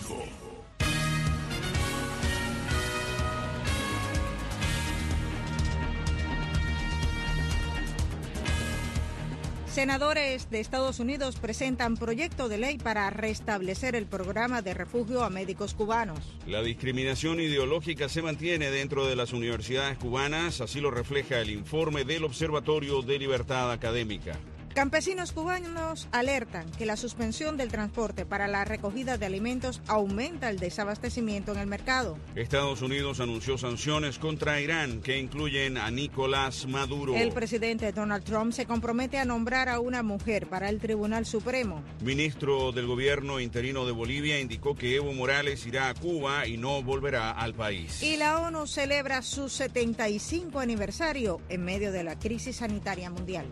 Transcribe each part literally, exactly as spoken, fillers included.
fijo. Senadores de Estados Unidos presentan proyecto de ley para restablecer el programa de refugio a médicos cubanos. La discriminación ideológica se mantiene dentro de las universidades cubanas, así lo refleja el informe del Observatorio de Libertad Académica. Campesinos cubanos alertan que la suspensión del transporte para la recogida de alimentos aumenta el desabastecimiento en el mercado. Estados Unidos anunció sanciones contra Irán que incluyen a Nicolás Maduro. El presidente Donald Trump se compromete a nombrar a una mujer para el Tribunal Supremo. Ministro del Gobierno interino de Bolivia indicó que Evo Morales irá a Cuba y no volverá al país. Y la ONU celebra su setenta y cinco aniversario en medio de la crisis sanitaria mundial.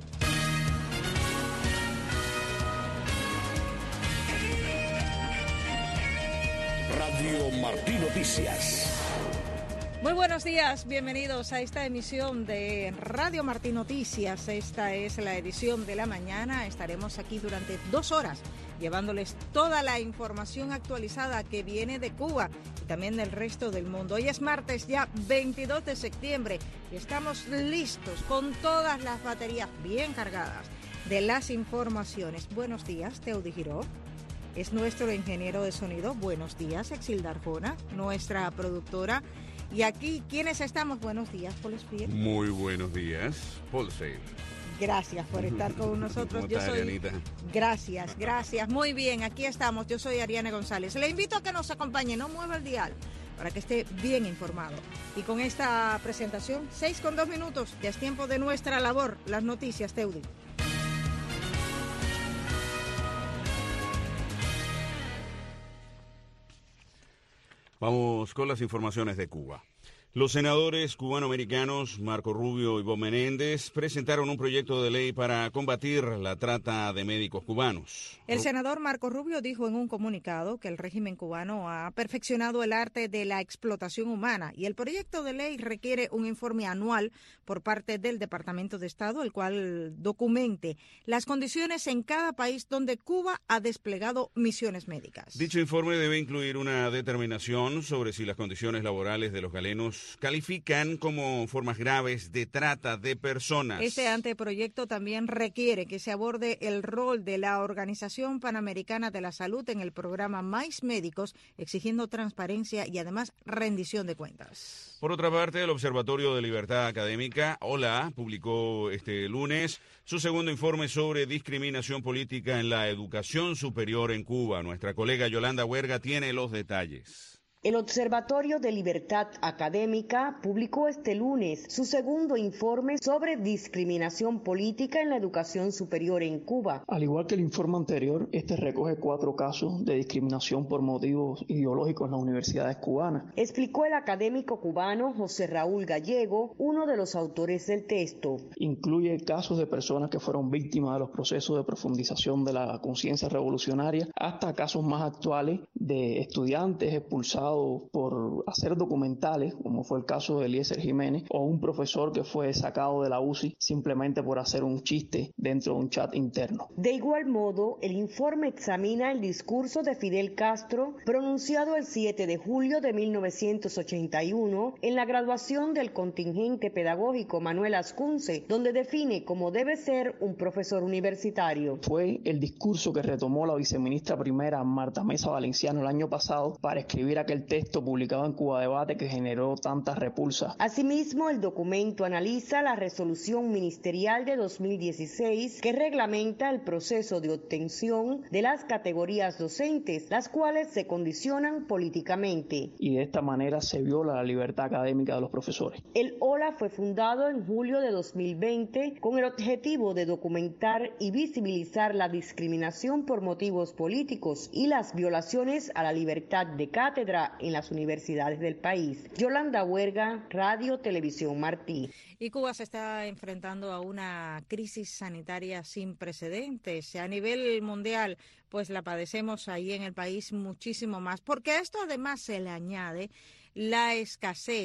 Radio Martí Noticias. Muy buenos días, bienvenidos a esta emisión de Radio Martí Noticias. Esta es la edición de la mañana. Estaremos aquí durante dos horas llevándoles toda la información actualizada que viene de Cuba y también del resto del mundo. Hoy es martes ya veintidós de septiembre y estamos listos con todas las baterías bien cargadas de las informaciones. Buenos días, Teudi Giró. Es nuestro ingeniero de sonido. Buenos días, Exilda Arjona, nuestra productora. Y aquí, ¿quiénes estamos? Buenos días, Paul Spear. Muy buenos días, Paul Sale. Gracias por estar con nosotros. ¿Cómo Yo estás, soy... Arianita? Gracias, gracias. Muy bien, aquí estamos. Yo soy Ariane González. Le invito a que nos acompañe, no mueva el dial, para que esté bien informado. Y con esta presentación, seis con dos minutos, ya es tiempo de nuestra labor, las noticias, Teudi. Vamos con las informaciones de Cuba. Los senadores cubanoamericanos Marco Rubio y Bob Menéndez presentaron un proyecto de ley para combatir la trata de médicos cubanos. El senador Marco Rubio dijo en un comunicado que el régimen cubano ha perfeccionado el arte de la explotación humana y el proyecto de ley requiere un informe anual por parte del Departamento de Estado, el cual documente las condiciones en cada país donde Cuba ha desplegado misiones médicas. Dicho informe debe incluir una determinación sobre si las condiciones laborales de los galenos califican como formas graves de trata de personas. Este anteproyecto también requiere que se aborde el rol de la Organización Panamericana de la Salud en el programa Mais Médicos, exigiendo transparencia y además rendición de cuentas. Por otra parte, el Observatorio de Libertad Académica, O L A, publicó este lunes su segundo informe sobre discriminación política en la educación superior en Cuba. Nuestra colega Yolanda Huerga tiene los detalles. El Observatorio de Libertad Académica publicó este lunes su segundo informe sobre discriminación política en la educación superior en Cuba. Al igual que el informe anterior, este recoge cuatro casos de discriminación por motivos ideológicos en las universidades cubanas. Explicó el académico cubano José Raúl Gallego, uno de los autores del texto. Incluye casos de personas que fueron víctimas de los procesos de profundización de la conciencia revolucionaria, hasta casos más actuales de estudiantes expulsados por hacer documentales, como fue el caso de Eliezer Jiménez, o un profesor que fue sacado de la U C I simplemente por hacer un chiste dentro de un chat interno. De igual modo, el informe examina el discurso de Fidel Castro pronunciado el siete de julio de mil novecientos ochenta y uno en la graduación del contingente pedagógico Manuel Ascunce, donde define cómo debe ser un profesor universitario. Fue el discurso que retomó la viceministra primera Marta Mesa Valenciano el año pasado para escribir aquel texto publicado en Cuba Debate que generó tanta repulsa. Asimismo, el documento analiza la resolución ministerial de dos mil dieciséis que reglamenta el proceso de obtención de las categorías docentes, las cuales se condicionan políticamente. Y de esta manera se viola la libertad académica de los profesores. El O L A fue fundado en julio de dos mil veinte con el objetivo de documentar y visibilizar la discriminación por motivos políticos y las violaciones a la libertad de cátedra en las universidades del país. Yolanda Huerga, Radio Televisión Martí. Y Cuba se está enfrentando a una crisis sanitaria sin precedentes. A nivel mundial, pues la padecemos ahí en el país muchísimo más, porque a esto además se le añade la escasez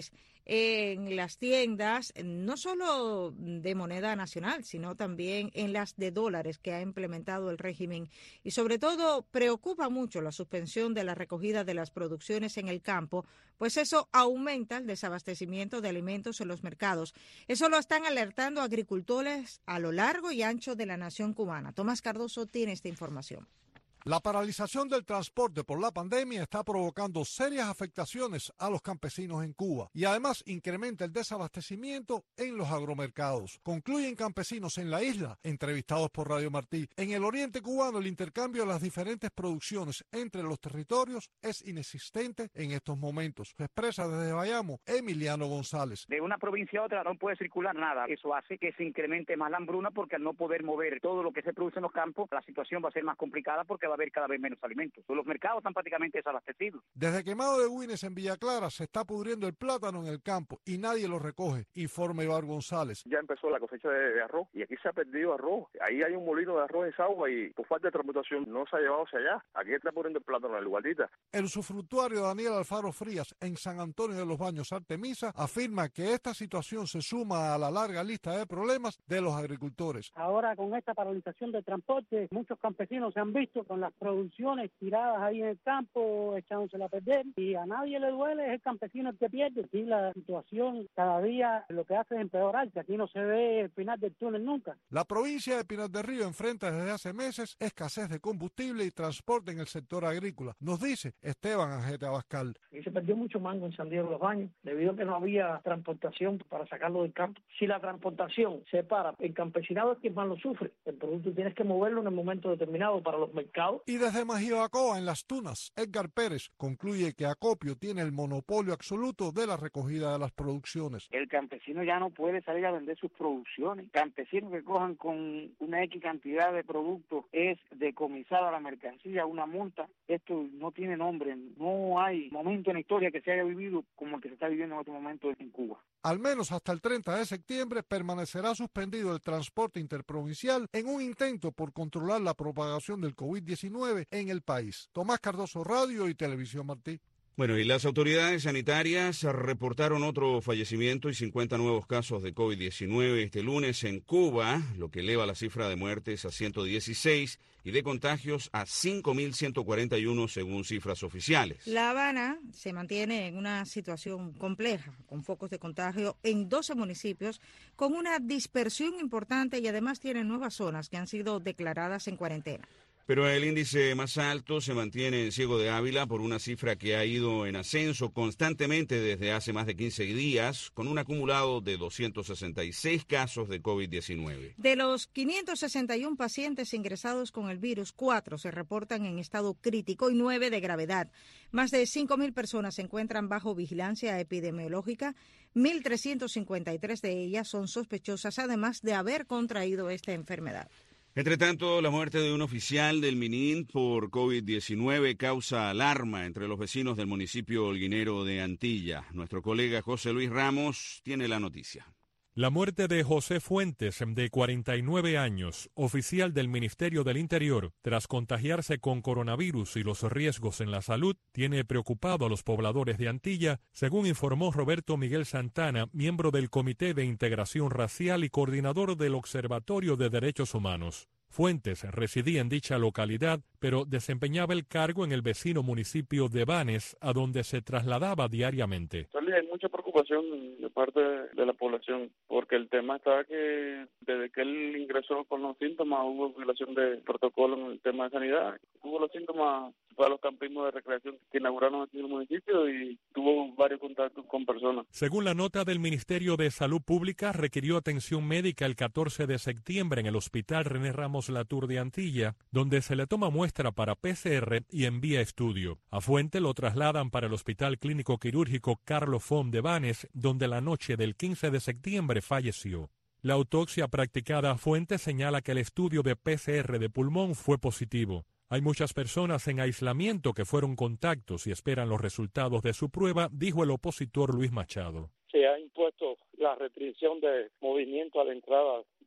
en las tiendas, no solo de moneda nacional, sino también en las de dólares que ha implementado el régimen. Y sobre todo preocupa mucho la suspensión de la recogida de las producciones en el campo, pues eso aumenta el desabastecimiento de alimentos en los mercados. Eso lo están alertando agricultores a lo largo y ancho de la nación cubana. Tomás Cardoso tiene esta información. La paralización del transporte por la pandemia está provocando serias afectaciones a los campesinos en Cuba y además incrementa el desabastecimiento en los agromercados. Concluyen campesinos en la isla, entrevistados por Radio Martí. En el oriente cubano el intercambio de las diferentes producciones entre los territorios es inexistente en estos momentos. Se expresa desde Bayamo Emiliano González. De una provincia a otra no puede circular nada. Eso hace que se incremente más la hambruna porque al no poder mover todo lo que se produce en los campos, la situación va a ser más complicada porque va a haber cada vez menos alimentos. Los mercados están prácticamente desabastecidos. Desde Quemado de Güines en Villa Clara se está pudriendo el plátano en el campo y nadie lo recoge, informa Ibar González. Ya empezó la cosecha de, de arroz y aquí se ha perdido arroz. Ahí hay un molino de arroz en agua y por falta de transportación no se ha llevado hacia allá. Aquí está pudriendo el plátano en el Guardita. El usufructuario Daniel Alfaro Frías en San Antonio de los Baños, Artemisa, afirma que esta situación se suma a la larga lista de problemas de los agricultores. Ahora con esta paralización del transporte, muchos campesinos se han visto con las producciones tiradas ahí en el campo, echándosela a perder, y a nadie le duele, es el campesino el que pierde. Y la situación cada día lo que hace es empeorar, que aquí no se ve el final del túnel nunca. La provincia de Pinar del Río enfrenta desde hace meses escasez de combustible y transporte en el sector agrícola, nos dice Esteban Ajete Abascal. Y se perdió mucho mango en San Diego de los Baños, debido a que no había transportación para sacarlo del campo. Si la transportación se para, el campesinado es quien más lo sufre. El producto tienes que moverlo en el momento determinado para los mercados. Y desde Majibacoa, en Las Tunas, Edgar Pérez concluye que Acopio tiene el monopolio absoluto de la recogida de las producciones. El campesino ya no puede salir a vender sus producciones. Campesinos que cojan con una X cantidad de productos es decomisada la mercancía, una multa. Esto no tiene nombre. No hay momento en la historia que se haya vivido como el que se está viviendo en este momento en Cuba. Al menos hasta el treinta de septiembre permanecerá suspendido el transporte interprovincial en un intento por controlar la propagación del COVID diecinueve en el país. Tomás Cardoso, Radio y Televisión Martí. Bueno, y las autoridades sanitarias reportaron otro fallecimiento y cincuenta nuevos casos de COVID diecinueve este lunes en Cuba, lo que eleva la cifra de muertes a ciento dieciséis y de contagios a cinco mil ciento cuarenta y uno según cifras oficiales. La Habana se mantiene en una situación compleja, con focos de contagio en doce municipios, con una dispersión importante y además tiene nuevas zonas que han sido declaradas en cuarentena. Pero el índice más alto se mantiene en Ciego de Ávila por una cifra que ha ido en ascenso constantemente desde hace más de quince días, con un acumulado de doscientos sesenta y seis casos de COVID diecinueve. De los quinientos sesenta y uno pacientes ingresados con el virus, cuatro se reportan en estado crítico y nueve de gravedad. Más de cinco mil personas se encuentran bajo vigilancia epidemiológica, mil trescientos cincuenta y tres de ellas son sospechosas, además de haber contraído esta enfermedad. Entre tanto, la muerte de un oficial del Minin por COVID diecinueve causa alarma entre los vecinos del municipio holguinero de Antilla. Nuestro colega José Luis Ramos tiene la noticia. La muerte de José Fuentes, de cuarenta y nueve años, oficial del Ministerio del Interior, tras contagiarse con coronavirus y los riesgos en la salud, tiene preocupado a los pobladores de Antilla, según informó Roberto Miguel Santana, miembro del Comité de Integración Racial y coordinador del Observatorio de Derechos Humanos. Fuentes residía en dicha localidad, pero desempeñaba el cargo en el vecino municipio de Banes, a donde se trasladaba diariamente. Hay mucha preocupación de parte de la población, porque el tema está que desde que él ingresó con los síntomas hubo violación de protocolo en el tema de sanidad. Hubo los síntomas para los campismos de recreación que inauguraron aquí en el municipio y tuvo varios contactos con personas. Según la nota del Ministerio de Salud Pública, requirió atención médica el catorce de septiembre en el Hospital René Ramos Latour de Antilla, donde se le toma muestra para P C R y envía estudio. A Fuente lo trasladan para el Hospital Clínico Quirúrgico Carlos Font de Banes, donde la noche del quince de septiembre falleció. La autopsia practicada a Fuente señala que el estudio de P C R de pulmón fue positivo. Hay muchas personas en aislamiento que fueron contactos y esperan los resultados de su prueba, dijo el opositor Luis Machado. Se ha impuesto la restricción de movimiento a la entrada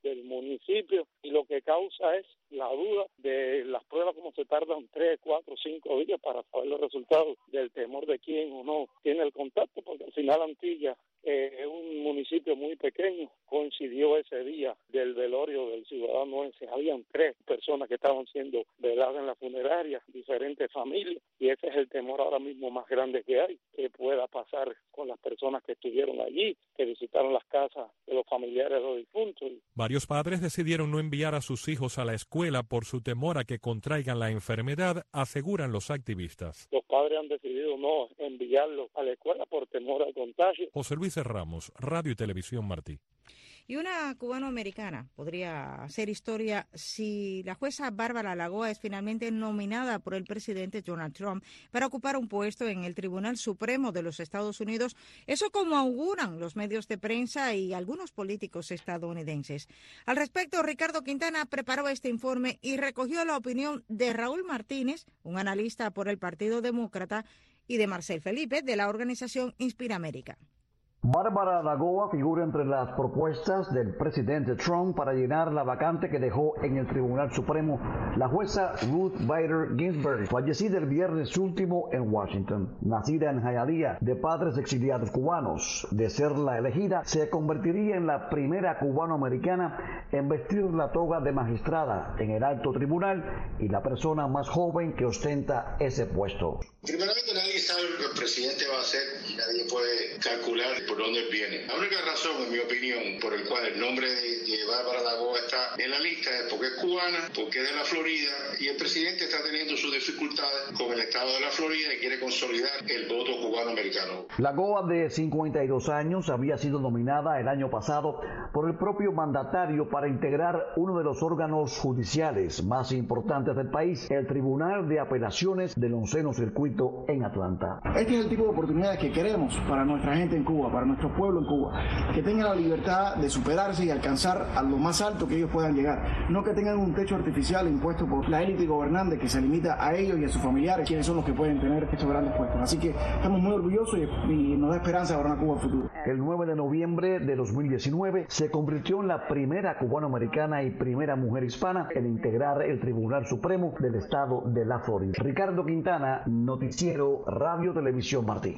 del municipio, y lo que causa es la duda de las pruebas, como se tardan tres, cuatro, cinco días para saber los resultados, del temor de quién o no tiene el contacto, porque al final Antilla eh, es un municipio muy pequeño. Coincidió ese día del velorio del ciudadano ese, habían tres personas que estaban siendo veladas en la funeraria, diferentes familias, y ese es el temor ahora mismo más grande que hay, que pueda pasar con las personas que estuvieron allí, que visitaron las casas de los familiares de los difuntos. Varios padres decidieron no enviar a sus hijos a la escuela por su temor a que contraigan la enfermedad, aseguran los activistas. Los padres han decidido no enviarlos a la escuela por temor al contagio. José Luis Ramos, Radio y Televisión Martí. Y una cubanoamericana podría hacer historia si la jueza Bárbara Lagoa es finalmente nominada por el presidente Donald Trump para ocupar un puesto en el Tribunal Supremo de los Estados Unidos. Eso como auguran los medios de prensa y algunos políticos estadounidenses. Al respecto, Ricardo Quintana preparó este informe y recogió la opinión de Raúl Martínez, un analista por el Partido Demócrata, y de Marcel Felipe, de la organización Inspira América. Bárbara Lagoa figura entre las propuestas del presidente Trump para llenar la vacante que dejó en el Tribunal Supremo la jueza Ruth Bader Ginsburg, fallecida el viernes último en Washington. Nacida en Hialeah de padres exiliados cubanos, de ser la elegida, se convertiría en la primera cubanoamericana en vestir la toga de magistrada en el alto tribunal y la persona más joven que ostenta ese puesto. Primeramente, nadie sabe lo que el presidente va a hacer y nadie puede calcular por dónde viene. La única razón, en mi opinión, por el cual el nombre de, de Bárbara Lagoa está en la lista es porque es cubana, porque es de la Florida, y el presidente está teniendo sus dificultades con el estado de la Florida y quiere consolidar el voto cubano-americano. Lagoa, de cincuenta y dos años, había sido nominada el año pasado por el propio mandatario para integrar uno de los órganos judiciales más importantes del país, el Tribunal de Apelaciones del Onceno Circuito en Atlanta. Este es el tipo de oportunidades que queremos para nuestra gente en Cuba, para nuestro pueblo en Cuba, que tengan la libertad de superarse y alcanzar a lo más alto que ellos puedan llegar, no que tengan un techo artificial impuesto por la élite gobernante que se limita a ellos y a sus familiares, quienes son los que pueden tener estos grandes puestos. Así que estamos muy orgullosos y, y nos da esperanza para una Cuba futuro. El nueve de noviembre de dos mil diecinueve se convirtió en la primera cubanoamericana y primera mujer hispana en integrar el Tribunal Supremo del Estado de la Florida. Ricardo Quintana, Noticiero Radio Televisión Martí.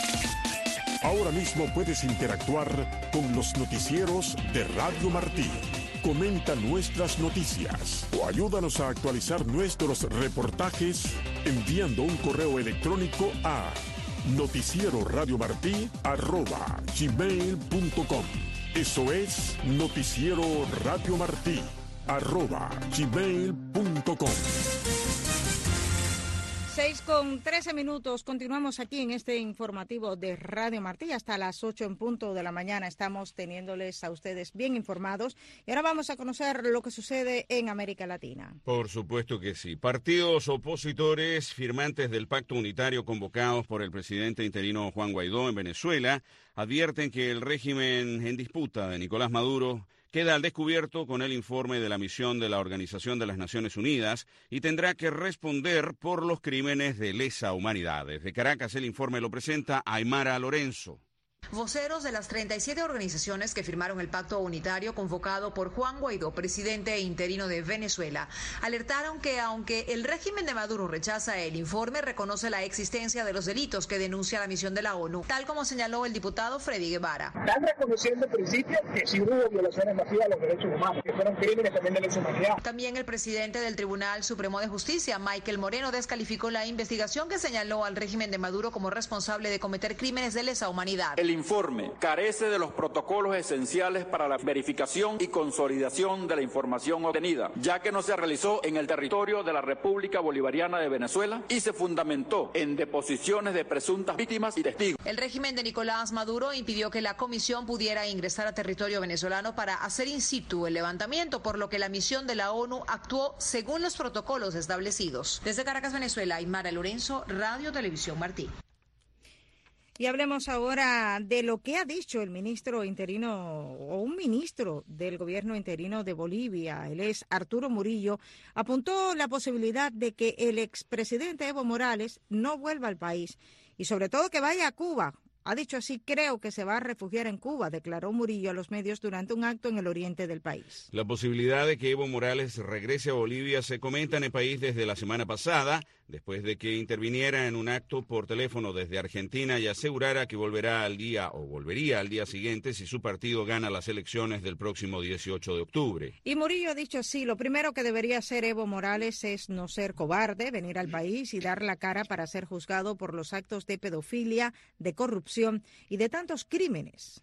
Ahora mismo puedes interactuar con los noticieros de Radio Martí. Comenta nuestras noticias o ayúdanos a actualizar nuestros reportajes enviando un correo electrónico a noticieroradiomartí arroba gmail punto com. Eso es Noticiero Radio Martí arroba gmail punto com. seis con trece minutos, continuamos aquí en este informativo de Radio Martí. Hasta las ocho en punto de la mañana estamos teniéndoles a ustedes bien informados. Y ahora vamos a conocer lo que sucede en América Latina. Por supuesto que sí. Partidos opositores firmantes del pacto unitario convocados por el presidente interino Juan Guaidó en Venezuela advierten que el régimen en disputa de Nicolás Maduro queda al descubierto con el informe de la misión de la Organización de las Naciones Unidas y tendrá que responder por los crímenes de lesa humanidad. Desde Caracas el informe lo presenta Aymara Lorenzo. Voceros de las treinta y siete organizaciones que firmaron el pacto unitario convocado por Juan Guaidó, presidente interino de Venezuela, alertaron que aunque el régimen de Maduro rechaza el informe, reconoce la existencia de los delitos que denuncia la misión de la ONU, tal como señaló el diputado Freddy Guevara. Están reconociendo en principio que sí hubo violaciones masivas de los derechos humanos, que fueron crímenes también de lesa humanidad. También el presidente del Tribunal Supremo de Justicia, Michael Moreno, descalificó la investigación que señaló al régimen de Maduro como responsable de cometer crímenes de lesa humanidad. El informe carece de los protocolos esenciales para la verificación y consolidación de la información obtenida, ya que no se realizó en el territorio de la República Bolivariana de Venezuela y se fundamentó en deposiciones de presuntas víctimas y testigos. El régimen de Nicolás Maduro impidió que la comisión pudiera ingresar a territorio venezolano para hacer in situ el levantamiento, por lo que la misión de la ONU actuó según los protocolos establecidos. Desde Caracas, Venezuela, Aymara Lorenzo, Radio Televisión Martí. Y hablemos ahora de lo que ha dicho el ministro interino o un ministro del gobierno interino de Bolivia. Él es Arturo Murillo. Apuntó la posibilidad de que el expresidente Evo Morales no vuelva al país y sobre todo que vaya a Cuba Ha dicho así, creo que se va a refugiar en Cuba, declaró Murillo a los medios durante un acto en el oriente del país. La posibilidad de que Evo Morales regrese a Bolivia se comenta en el país desde la semana pasada, después de que interviniera en un acto por teléfono desde Argentina y asegurara que volverá al día o volvería al día siguiente si su partido gana las elecciones del próximo dieciocho de octubre. Y Murillo ha dicho así, lo primero que debería hacer Evo Morales es no ser cobarde, venir al país y dar la cara para ser juzgado por los actos de pedofilia, de corrupción y de tantos crímenes.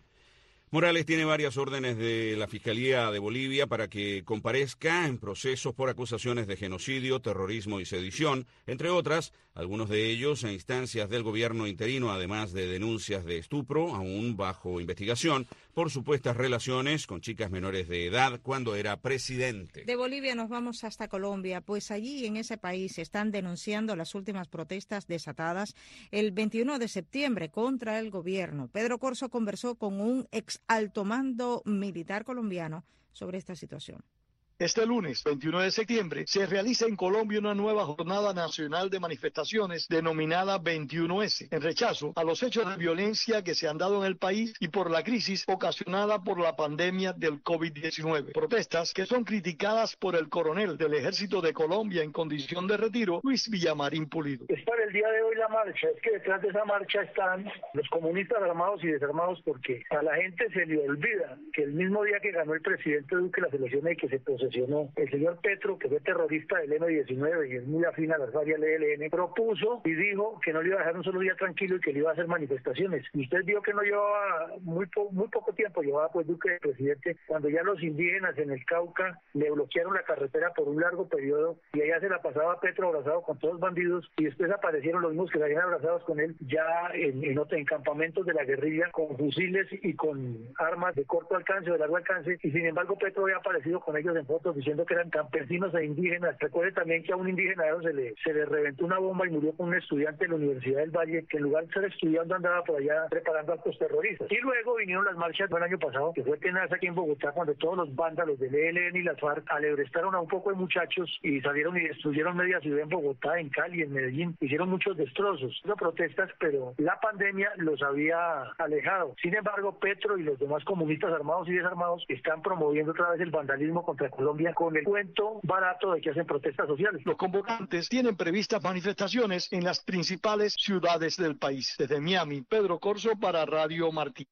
Morales tiene varias órdenes de la Fiscalía de Bolivia para que comparezca en procesos por acusaciones de genocidio, terrorismo y sedición, entre otras, algunos de ellos a instancias del gobierno interino, además de denuncias de estupro, aún bajo investigación, por supuestas relaciones con chicas menores de edad cuando era presidente. De Bolivia nos vamos hasta Colombia, pues allí en ese país están denunciando las últimas protestas desatadas el veintiuno de septiembre contra el gobierno. Pedro Corso conversó con un ex alto mando militar colombiano sobre esta situación. Este lunes, veintiuno de septiembre, se realiza en Colombia una nueva jornada nacional de manifestaciones denominada veintiuno ese, en rechazo a los hechos de violencia que se han dado en el país y por la crisis ocasionada por la pandemia del COVID diecinueve. Protestas que son criticadas por el coronel del Ejército de Colombia en condición de retiro, Luis Villamarín Pulido. Es para el día de hoy la marcha, es que detrás de esa marcha están los comunistas armados y desarmados porque a la gente se le olvida que el mismo día que ganó el presidente Duque las elecciones y que se posesionó el señor Petro, que fue terrorista del eme diecinueve y es muy afín a las varias del E L N, propuso y dijo que no le iba a dejar un solo día tranquilo y que le iba a hacer manifestaciones. Y usted vio que no llevaba muy, po muy poco tiempo, llevaba pues Duque de presidente, cuando ya los indígenas en el Cauca le bloquearon la carretera por un largo periodo y allá se la pasaba Petro abrazado con todos los bandidos y después aparecieron los mismos que se habían abrazados con él ya en, en, en campamentos de la guerrilla con fusiles y con armas de corto alcance o de largo alcance y sin embargo Petro había aparecido con ellos en fotos diciendo que eran campesinos e indígenas. Recuerde también que a un indígena se le, se le reventó una bomba y murió con un estudiante de la Universidad del Valle que en lugar de estar estudiando andaba por allá preparando actos terroristas. Y luego vinieron las marchas del año pasado, que fue tenaz aquí en Bogotá, cuando todos los vándalos del E L N y las FARC alebrestaron a un poco de muchachos y salieron y destruyeron media ciudad en Bogotá, en Cali, en Medellín. Hicieron muchos destrozos, no protestas, pero la pandemia los había alejado. Sin embargo, Petro y los demás comunistas armados y desarmados están promoviendo otra vez el vandalismo contra Colombia con el cuento barato de que hacen protestas sociales. Los convocantes tienen previstas manifestaciones en las principales ciudades del país. Desde Miami, Pedro Corso para Radio Martí.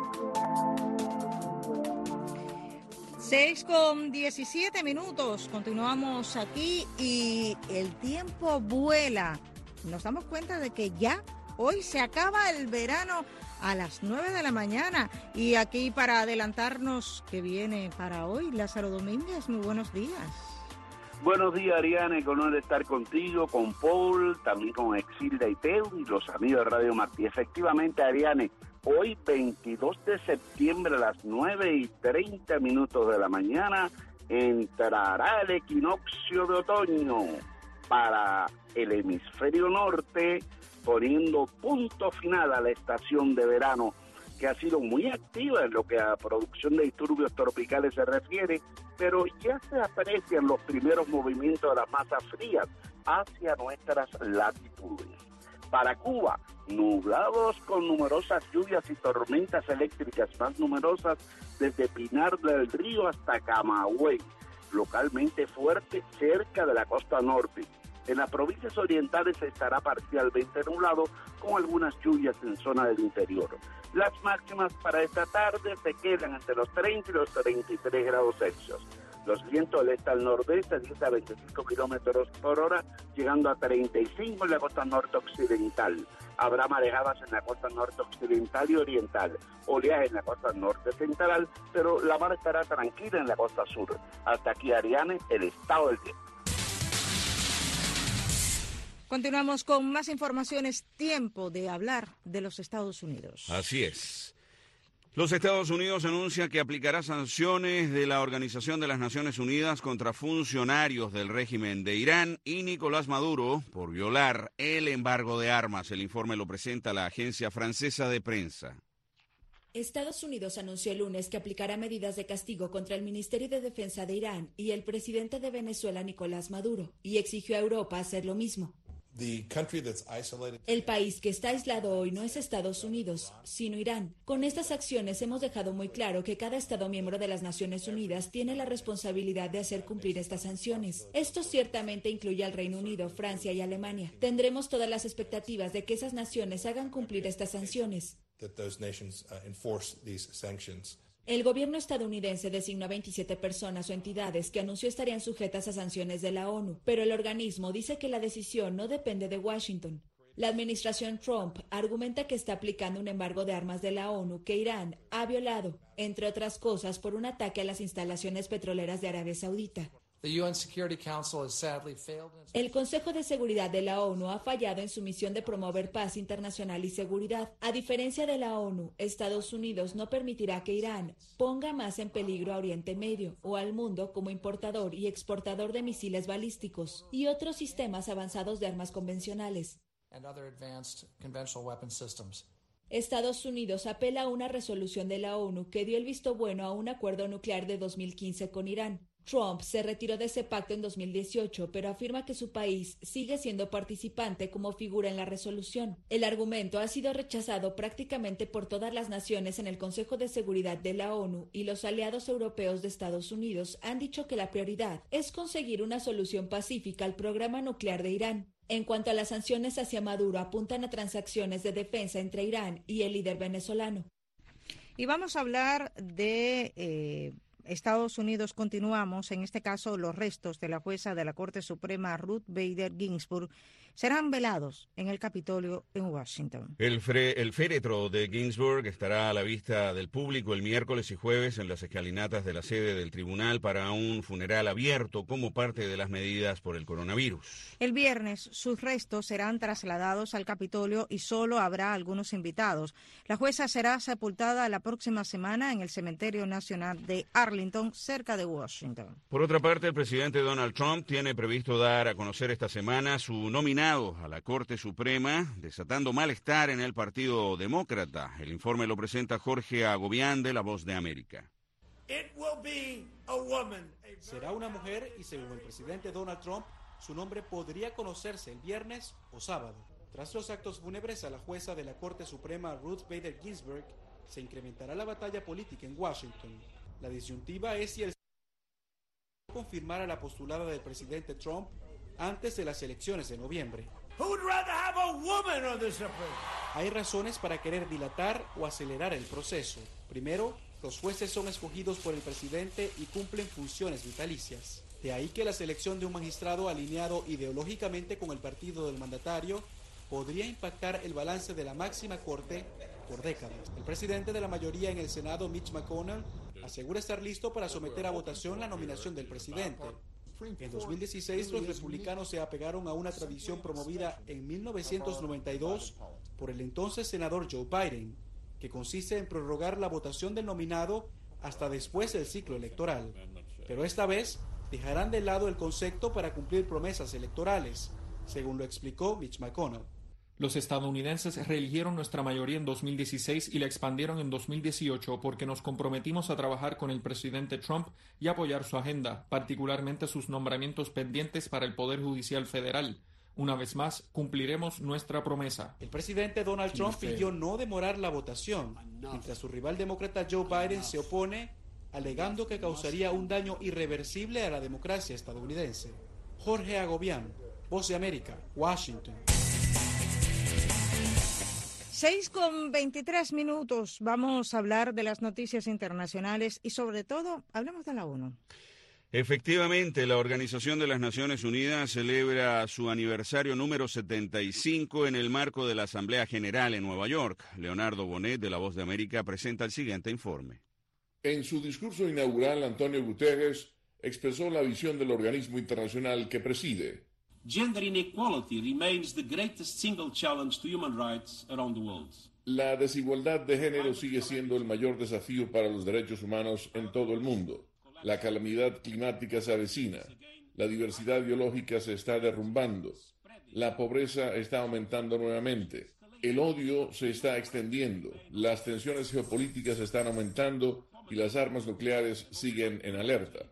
seis con diecisiete minutos, continuamos aquí y el tiempo vuela. Nos damos cuenta de que ya hoy se acaba el verano a las nueve de la mañana. Y aquí para adelantarnos que viene para hoy, Lázaro Domínguez, muy buenos días. Buenos días, Ariane, con honor de estar contigo, con Paul, también con Exilda y Teo y los amigos de Radio Martí. Efectivamente, Ariane, hoy veintidós de septiembre a las nueve y treinta minutos de la mañana entrará el equinoccio de otoño para el hemisferio norte, poniendo punto final a la estación de verano, que ha sido muy activa en lo que a producción de disturbios tropicales se refiere, pero ya se aprecian los primeros movimientos de las masas frías hacia nuestras latitudes. Para Cuba, nublados con numerosas lluvias y tormentas eléctricas más numerosas desde Pinar del Río hasta Camagüey, localmente fuerte cerca de la costa norte. En las provincias orientales estará parcialmente nublado con algunas lluvias en zona del interior. Las máximas para esta tarde se quedan entre los treinta y los treinta y tres grados Celsius. Los vientos del este al nordeste diez a veinticinco kilómetros por hora, llegando a treinta y cinco en la costa norte occidental. Habrá marejadas en la costa norte occidental y oriental, oleaje en la costa norte central, pero la mar estará tranquila en la costa sur. Hasta aquí, Ariane, el estado del tiempo. Continuamos con más informaciones. Tiempo de hablar de los Estados Unidos. Así es. Los Estados Unidos anuncian que aplicará sanciones de la Organización de las Naciones Unidas contra funcionarios del régimen de Irán y Nicolás Maduro por violar el embargo de armas. El informe lo presenta la agencia francesa de prensa. Estados Unidos anunció el lunes que aplicará medidas de castigo contra el Ministerio de Defensa de Irán y el presidente de Venezuela, Nicolás Maduro, y exigió a Europa hacer lo mismo. El país que está aislado hoy no es Estados Unidos, sino Irán. Con estas acciones hemos dejado muy claro que cada Estado miembro de las Naciones Unidas tiene la responsabilidad de hacer cumplir estas sanciones. Esto ciertamente incluye al Reino Unido, Francia y Alemania. Tendremos todas las expectativas de que esas naciones hagan cumplir estas sanciones. El gobierno estadounidense designó a veintisiete personas o entidades que anunció estarían sujetas a sanciones de la ONU, pero el organismo dice que la decisión no depende de Washington. La administración Trump argumenta que está aplicando un embargo de armas de la ONU que Irán ha violado, entre otras cosas, por un ataque a las instalaciones petroleras de Arabia Saudita. El Consejo de Seguridad de la ONU ha fallado en su misión de promover paz internacional y seguridad. A diferencia de la ONU, Estados Unidos no permitirá que Irán ponga más en peligro a Oriente Medio o al mundo como importador y exportador de misiles balísticos y otros sistemas avanzados de armas convencionales. Estados Unidos apela a una resolución de la ONU que dio el visto bueno a un acuerdo nuclear de dos mil quince con Irán. Trump se retiró de ese pacto en dos mil dieciocho, pero afirma que su país sigue siendo participante como figura en la resolución. El argumento ha sido rechazado prácticamente por todas las naciones en el Consejo de Seguridad de la ONU y los aliados europeos de Estados Unidos han dicho que la prioridad es conseguir una solución pacífica al programa nuclear de Irán. En cuanto a las sanciones hacia Maduro, apuntan a transacciones de defensa entre Irán y el líder venezolano. Y vamos a hablar de... Eh... Estados Unidos. Continuamos, en este caso los restos de la jueza de la Corte Suprema Ruth Bader Ginsburg serán velados en el Capitolio en Washington. El, fre- el féretro de Ginsburg estará a la vista del público el miércoles y jueves en las escalinatas de la sede del tribunal para un funeral abierto como parte de las medidas por el coronavirus. El viernes sus restos serán trasladados al Capitolio y solo habrá algunos invitados. La jueza será sepultada la próxima semana en el Cementerio Nacional de Arlington, cerca de Washington. Por otra parte, el presidente Donald Trump tiene previsto dar a conocer esta semana su nominación a la Corte Suprema, desatando malestar en el Partido Demócrata. El informe lo presenta Jorge Agobián de La Voz de América. Será una mujer y, según el presidente Donald Trump, su nombre podría conocerse el viernes o sábado. Tras los actos fúnebres a la jueza de la Corte Suprema Ruth Bader Ginsburg, se incrementará la batalla política en Washington. La disyuntiva es si el confirmar a la postulada del presidente Trump antes de las elecciones de noviembre. Hay razones para querer dilatar o acelerar el proceso. Primero, los jueces son escogidos por el presidente y cumplen funciones vitalicias. De ahí que la selección de un magistrado alineado ideológicamente con el partido del mandatario podría impactar el balance de la máxima corte por décadas. El presidente de la mayoría en el Senado, Mitch McConnell, asegura estar listo para someter a votación la nominación del presidente. En dos mil dieciséis, los republicanos se apegaron a una tradición promovida en mil novecientos noventa y dos por el entonces senador Joe Biden, que consiste en prorrogar la votación del nominado hasta después del ciclo electoral. Pero esta vez dejarán de lado el concepto para cumplir promesas electorales, según lo explicó Mitch McConnell. Los estadounidenses reeligieron nuestra mayoría en dos mil dieciséis y la expandieron en dos mil dieciocho porque nos comprometimos a trabajar con el presidente Trump y apoyar su agenda, particularmente sus nombramientos pendientes para el Poder Judicial Federal. Una vez más, cumpliremos nuestra promesa. El presidente Donald Trump pidió no demorar la votación, mientras su rival demócrata Joe Biden se opone, alegando que causaría un daño irreversible a la democracia estadounidense. Jorge Agobián, Voz de América, Washington. seis con veintitrés minutos. Vamos a hablar de las noticias internacionales y sobre todo hablemos de la ONU. Efectivamente, la Organización de las Naciones Unidas celebra su aniversario número setenta y cinco en el marco de la Asamblea General en Nueva York. Leonardo Bonet, de La Voz de América, presenta el siguiente informe. En su discurso inaugural, Antonio Guterres expresó la visión del organismo internacional que preside. Gender inequality remains the greatest single challenge to human rights around the world. La desigualdad de género sigue siendo el mayor desafío para los derechos humanos en todo el mundo. La calamidad climática se avecina. La diversidad biológica se está derrumbando. La pobreza está aumentando nuevamente. El odio se está extendiendo. Las tensiones geopolíticas están aumentando y las armas nucleares siguen en alerta.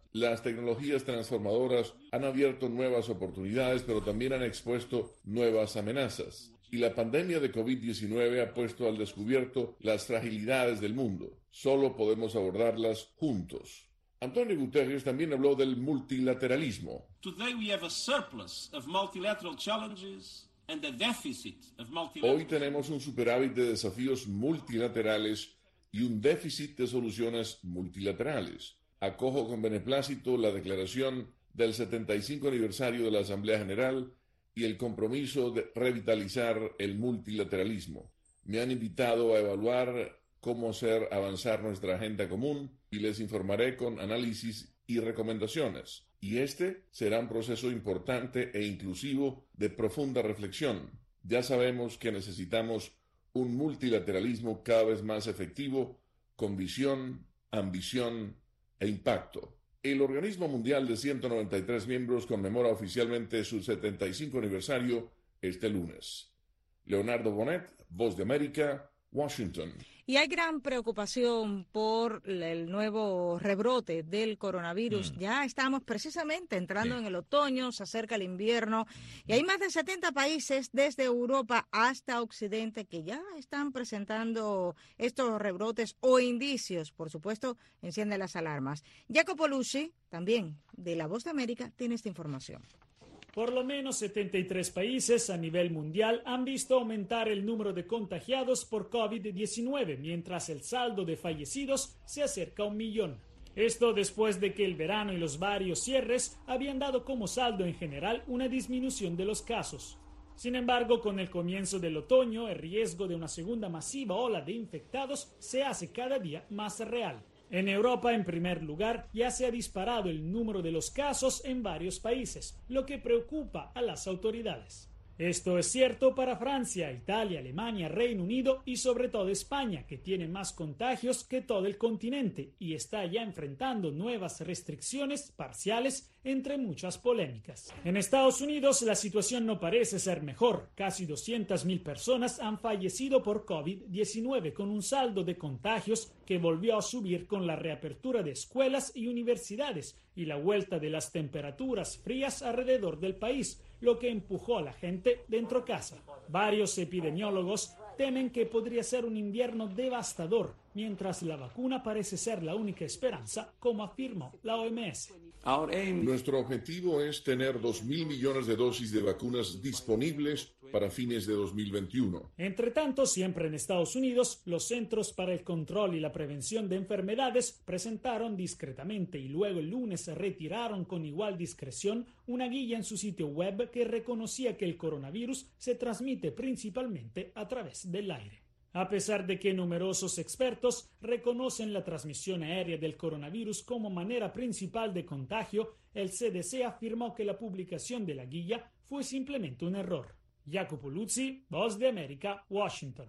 Las tecnologías transformadoras han abierto nuevas oportunidades, pero también han expuesto nuevas amenazas. Y la pandemia de COVID diecinueve ha puesto al descubierto las fragilidades del mundo. Solo podemos abordarlas juntos. Antonio Guterres también habló del multilateralismo. Today we have a surplus of multilateral challenges and a deficit of multilateral. Hoy tenemos un superávit de desafíos multilaterales y un déficit de soluciones multilaterales. Acojo con beneplácito la declaración del setenta y cinco aniversario de la Asamblea General y el compromiso de revitalizar el multilateralismo. Me han invitado a evaluar cómo hacer avanzar nuestra agenda común y les informaré con análisis y recomendaciones. Y este será un proceso importante e inclusivo de profunda reflexión. Ya sabemos que necesitamos un multilateralismo cada vez más efectivo, con visión, ambición e impacto. El Organismo Mundial de ciento noventa y tres miembros conmemora oficialmente su setenta y cinco aniversario este lunes. Leonardo Bonet, Voz de América, Washington. Y hay gran preocupación por el nuevo rebrote del coronavirus. Mm. Ya estamos precisamente entrando sí. en el otoño, se acerca el invierno y hay más de setenta países desde Europa hasta Occidente que ya están presentando estos rebrotes o indicios. Por supuesto, enciende las alarmas. Jacopo Lucci, también de La Voz de América, tiene esta información. Por lo menos setenta y tres países a nivel mundial han visto aumentar el número de contagiados por COVID diecinueve, mientras el saldo de fallecidos se acerca a un millón. Esto después de que el verano y los varios cierres habían dado como saldo en general una disminución de los casos. Sin embargo, con el comienzo del otoño, el riesgo de una segunda masiva ola de infectados se hace cada día más real. En Europa, en primer lugar, ya se ha disparado el número de los casos en varios países, lo que preocupa a las autoridades. Esto es cierto para Francia, Italia, Alemania, Reino Unido y sobre todo España, que tiene más contagios que todo el continente y está ya enfrentando nuevas restricciones parciales, entre muchas polémicas. En Estados Unidos la situación no parece ser mejor. Casi doscientas mil personas han fallecido por COVID diecinueve, con un saldo de contagios que volvió a subir con la reapertura de escuelas y universidades y la vuelta de las temperaturas frías alrededor del país, lo que empujó a la gente dentro de casa. Varios epidemiólogos temen que podría ser un invierno devastador, mientras la vacuna parece ser la única esperanza, como afirmó la O M S. Nuestro objetivo es tener dos mil millones de dosis de vacunas disponibles para fines de dos mil veintiuno. Entre tanto, siempre en Estados Unidos, los Centros para el Control y la Prevención de Enfermedades presentaron discretamente y luego el lunes retiraron con igual discreción una guía en su sitio web que reconocía que el coronavirus se transmite principalmente a través del aire. A pesar de que numerosos expertos reconocen la transmisión aérea del coronavirus como manera principal de contagio, el C D C afirmó que la publicación de la guía fue simplemente un error. Jacopo Luzzi, Voz de América, Washington.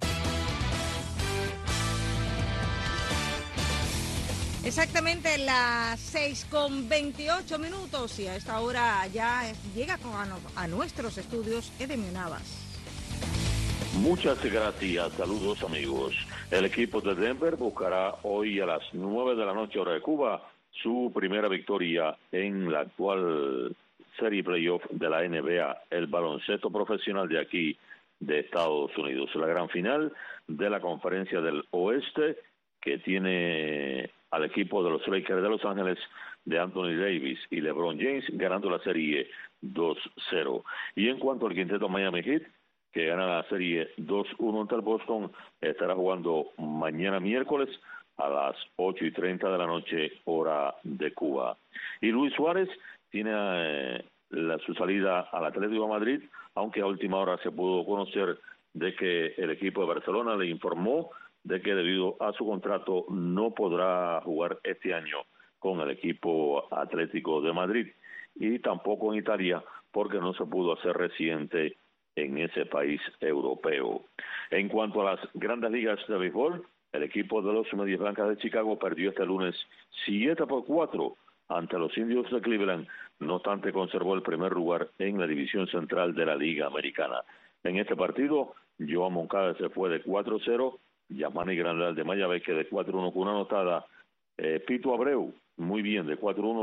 Exactamente las seis con veintiocho minutos y a esta hora ya llega a nuestros estudios Edemio Navas. Muchas gracias, saludos amigos. El equipo de Denver buscará hoy a las nueve de la noche hora de Cuba su primera victoria en la actual serie playoff de la N B A, el baloncesto profesional de aquí de Estados Unidos. La gran final de la Conferencia del Oeste que tiene al equipo de los Lakers de Los Ángeles de Anthony Davis y LeBron James ganando la serie dos cero. Y en cuanto al quinteto Miami Heat, que gana la serie dos uno ante el Boston, estará jugando mañana miércoles a las ocho y treinta de la noche, hora de Cuba. Y Luis Suárez tiene eh, la, su salida al Atlético de Madrid, aunque a última hora se pudo conocer de que el equipo de Barcelona le informó de que debido a su contrato no podrá jugar este año con el equipo Atlético de Madrid, y tampoco en Italia porque no se pudo hacer residente en ese país europeo. En cuanto a las grandes ligas de béisbol, el equipo de los Medias Blancas de Chicago perdió este lunes siete por cuatro ante los Indios de Cleveland, no obstante conservó el primer lugar en la división central de la Liga Americana. En este partido, Joan Moncada se fue de cuatro cero, Yamani Grandal de Mayagüez de cuatro uno con una anotada, eh, Pito Abreu muy bien de cuatro uno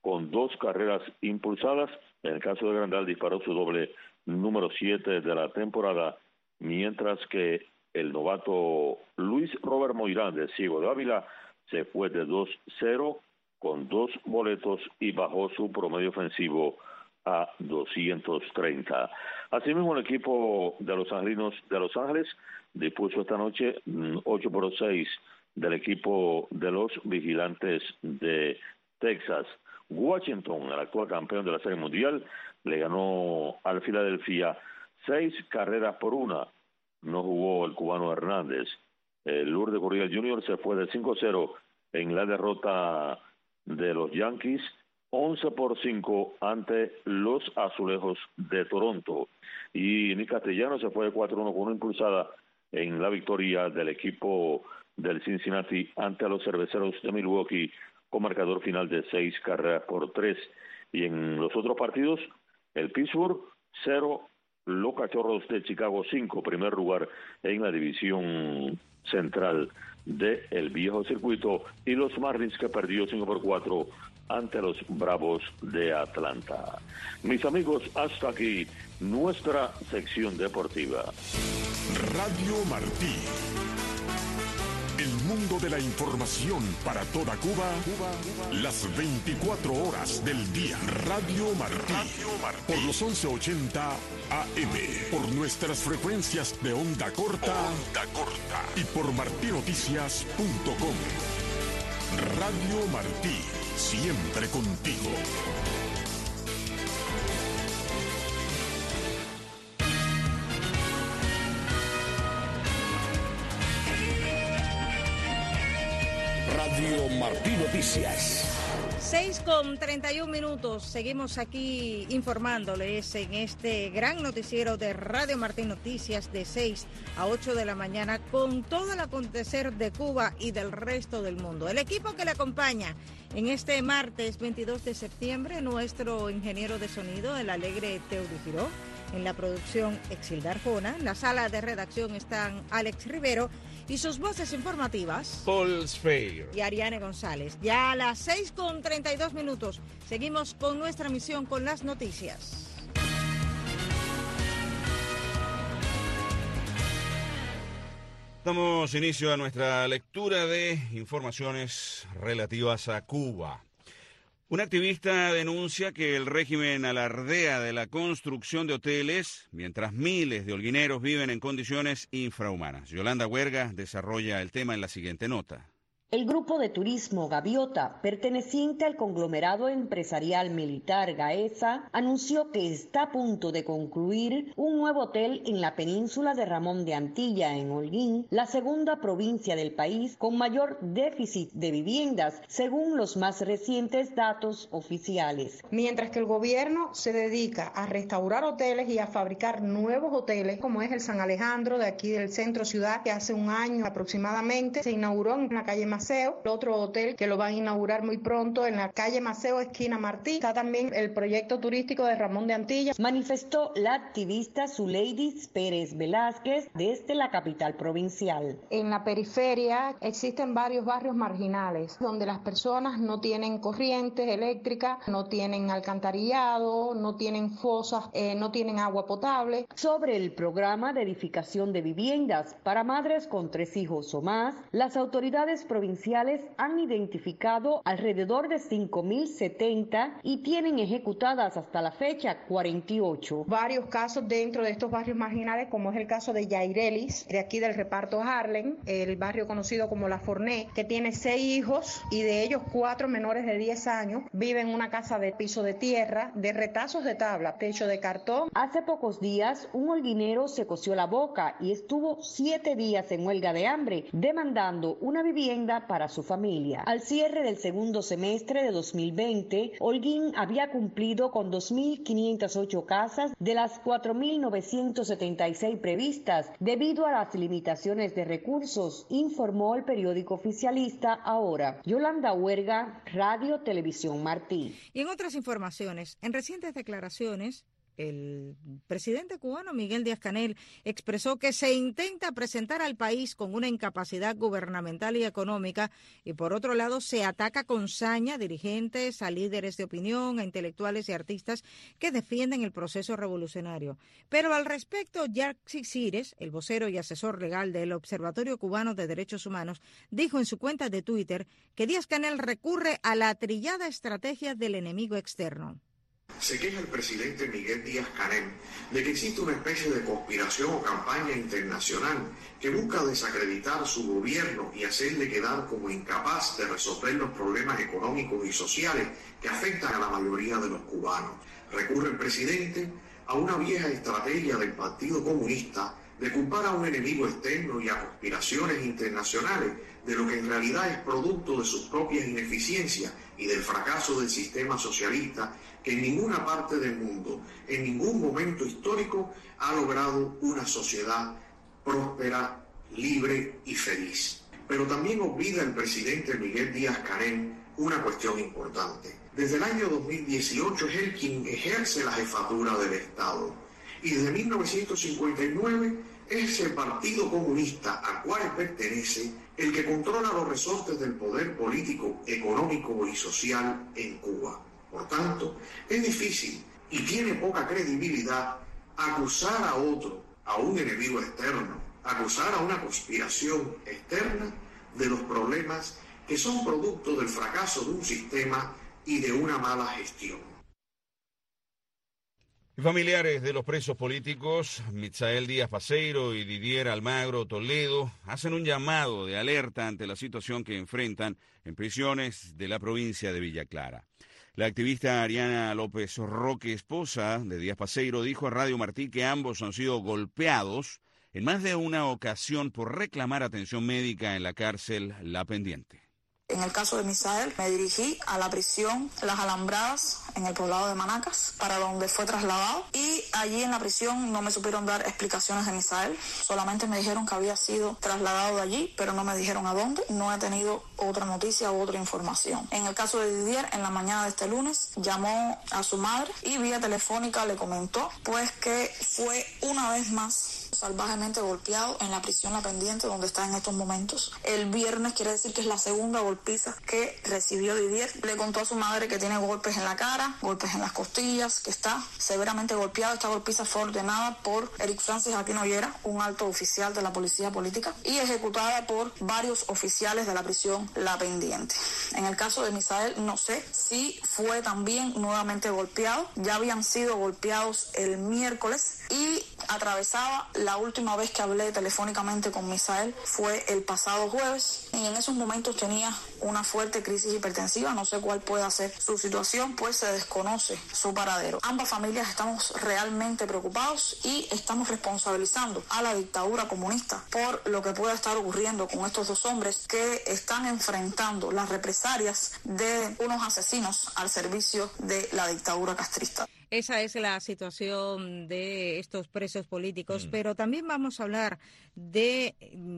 con dos carreras impulsadas. En el caso de Grandal disparó su doble número siete de la temporada, mientras que el novato Luis Robert Moirán de Ciego de Ávila se fue de dos cero con dos boletos y bajó su promedio ofensivo a doscientos treinta. Asimismo, el equipo de los angelinos de Los Ángeles dispuso esta noche ocho por seis del equipo de los Vigilantes de Texas. Washington, el actual campeón de la Serie Mundial, le ganó al Filadelfia seis carreras por una. No jugó el cubano Hernández. El Lourdes Gurriel junior se fue de cinco cero en la derrota de los Yankees, once por cinco ante los Azulejos de Toronto. Y Nick Castellano se fue de cuatro uno con una impulsada en la victoria del equipo del Cincinnati ante los Cerveceros de Milwaukee, con marcador final de seis carreras por tres. Y en los otros partidos, el Pittsburgh cero, los Cachorros de Chicago cinco, primer lugar en la división central del viejo circuito, y los Marlins, que perdió cinco por cuatro ante los Bravos de Atlanta. Mis amigos, hasta aquí nuestra sección deportiva. Radio Martí. El mundo de la información para toda Cuba, Cuba, Cuba, las veinticuatro horas del día. Radio Martí, Radio Martí. Por los once ochenta A M, por nuestras frecuencias de onda corta, onda corta y por martinoticias punto com. Radio Martí, siempre contigo. Radio Martí Noticias. seis con treinta y un minutos. Seguimos aquí informándoles en este gran noticiero de Radio Martí Noticias de seis a ocho de la mañana con todo el acontecer de Cuba y del resto del mundo. El equipo que le acompaña en este martes veintidós de septiembre, nuestro ingeniero de sonido, el alegre Teuri Giró. En la producción, Exilda Arjona. En la sala de redacción están Alex Rivero y sus voces informativas, Paul Speyer y Ariane González. Ya a las seis con treinta y dos minutos seguimos con nuestra misión con las noticias. Damos inicio a nuestra lectura de informaciones relativas a Cuba. Un activista denuncia que el régimen alardea de la construcción de hoteles mientras miles de holguineros viven en condiciones infrahumanas. Yolanda Huerga desarrolla el tema en la siguiente nota. El grupo de turismo Gaviota, perteneciente al conglomerado empresarial militar Gaesa, anunció que está a punto de concluir un nuevo hotel en la península de Ramón de Antilla, en Holguín, la segunda provincia del país con mayor déficit de viviendas, según los más recientes datos oficiales. Mientras que el gobierno se dedica a restaurar hoteles y a fabricar nuevos hoteles, como es el San Alejandro de aquí del centro ciudad, que hace un año aproximadamente se inauguró en la calle Maceo. El otro hotel que lo van a inaugurar muy pronto en la calle Maceo, esquina Martí. Está también el proyecto turístico de Ramón de Antilla. Manifestó la activista Zuleidis Pérez Velázquez desde la capital provincial. En la periferia existen varios barrios marginales donde las personas no tienen corrientes eléctricas, no tienen alcantarillado, no tienen fosas, eh, no tienen agua potable. Sobre el programa de edificación de viviendas para madres con tres hijos o más, las autoridades provinciales han identificado alrededor de cinco mil setenta y tienen ejecutadas hasta la fecha cuarenta y ocho. Varios casos dentro de estos barrios marginales, como es el caso de Yairelis, de aquí del reparto Harlem, el barrio conocido como La Forné, que tiene seis hijos y de ellos cuatro menores de diez años, viven en una casa de piso de tierra, de retazos de tabla, techo de cartón. Hace pocos días, un holguinero se cosió la boca y estuvo siete días en huelga de hambre, demandando una vivienda para su familia. Al cierre del segundo semestre de dos mil veinte, Holguín había cumplido con dos mil quinientas ocho casas de las cuatro mil novecientas setenta y seis previstas debido a las limitaciones de recursos, informó el periódico oficialista Ahora. Yolanda Huerga, Radio Televisión Martí. Y en otras informaciones, en recientes declaraciones, el presidente cubano Miguel Díaz-Canel expresó que se intenta presentar al país con una incapacidad gubernamental y económica y por otro lado se ataca con saña a dirigentes, a líderes de opinión, a intelectuales y artistas que defienden el proceso revolucionario. Pero al respecto, Jacques Cires, el vocero y asesor legal del Observatorio Cubano de Derechos Humanos, dijo en su cuenta de Twitter que Díaz-Canel recurre a la trillada estrategia del enemigo externo. Se queja el presidente Miguel Díaz-Canel de que existe una especie de conspiración o campaña internacional que busca desacreditar su gobierno y hacerle quedar como incapaz de resolver los problemas económicos y sociales que afectan a la mayoría de los cubanos. Recurre el presidente a una vieja estrategia del Partido Comunista de culpar a un enemigo externo y a conspiraciones internacionales de lo que en realidad es producto de sus propias ineficiencias y del fracaso del sistema socialista que en ninguna parte del mundo, en ningún momento histórico, ha logrado una sociedad próspera, libre y feliz. Pero también olvida el presidente Miguel Díaz-Canel una cuestión importante. Desde el año dos mil dieciocho es él quien ejerce la jefatura del Estado y desde mil novecientos cincuenta y nueve es el Partido Comunista al cual pertenece el que controla los resortes del poder político, económico y social en Cuba. Por tanto, es difícil y tiene poca credibilidad acusar a otro, a un enemigo externo, acusar a una conspiración externa de los problemas que son producto del fracaso de un sistema y de una mala gestión. Familiares de los presos políticos, Mitzael Díaz Paseiro y Didier Almagro Toledo, hacen un llamado de alerta ante la situación que enfrentan en prisiones de la provincia de Villa Clara. La activista Ariana López Roque, esposa de Díaz Paseiro, dijo a Radio Martí que ambos han sido golpeados en más de una ocasión por reclamar atención médica en la cárcel La Pendiente. En el caso de Misael, me dirigí a la prisión Las Alambradas, en el poblado de Manacas, para donde fue trasladado. Y allí en la prisión no me supieron dar explicaciones de Misael. Solamente me dijeron que había sido trasladado de allí, pero no me dijeron a dónde. No he tenido otra noticia u otra información. En el caso de Didier, en la mañana de este lunes, llamó a su madre y vía telefónica le comentó pues que fue una vez más salvajemente golpeado en la prisión La Pendiente, donde está en estos momentos. El viernes, quiere decir que es la segunda golpiza que recibió Didier. Le contó a su madre que tiene golpes en la cara, golpes en las costillas, que está severamente golpeado. Esta golpiza fue ordenada por Eric Francis Aquino Ollera, un alto oficial de la policía política, y ejecutada por varios oficiales de la prisión La Pendiente. En el caso de Misael, no sé si fue también nuevamente golpeado. Ya habían sido golpeados el miércoles y atravesaba, la última vez que hablé telefónicamente con Misael fue el pasado jueves, y en esos momentos tenía una fuerte crisis hipertensiva. No sé cuál pueda ser su situación, pues se desconoce su paradero. Ambas familias estamos realmente preocupados y estamos responsabilizando a la dictadura comunista por lo que pueda estar ocurriendo con estos dos hombres que están enfrentando las represalias de unos asesinos al servicio de la dictadura castrista. Esa es la situación de estos presos políticos, mm. pero también vamos a hablar de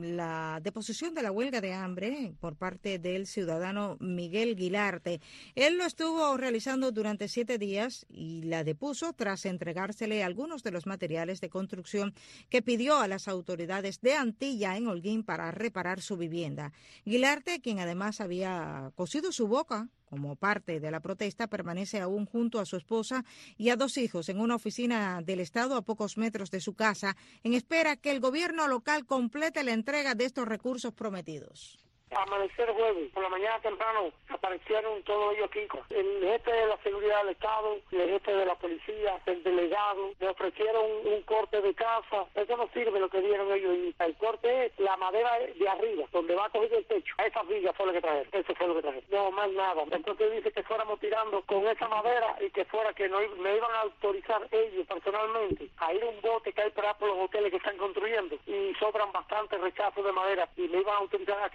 la deposición de la huelga de hambre por parte del ciudadano Miguel Guilarte. Él lo estuvo realizando durante siete días y la depuso tras entregársele algunos de los materiales de construcción que pidió a las autoridades de Antilla en Holguín para reparar su vivienda. Guilarte, quien además había cosido su boca como parte de la protesta, permanece aún junto a su esposa y a dos hijos en una oficina del Estado a pocos metros de su casa, en espera que el gobierno local complete la entrega de estos recursos prometidos. Amanecer jueves, por la mañana temprano, aparecieron todos ellos aquí. El jefe de la seguridad del Estado, el jefe de la policía, el delegado, le ofrecieron un, un corte de casa. Eso no sirve lo que dieron ellos. El corte es la madera de arriba, donde va a coger el techo. Esa viga fue lo que trajeron. Eso fue lo que trajeron. No, más nada. Entonces dice que fuéramos tirando con esa madera y que fuera que no me iban a autorizar ellos personalmente a ir a un bote que hay para por los hoteles que están construyendo y sobran bastantes rechazos de madera y me iban a autorizar a que yo fuera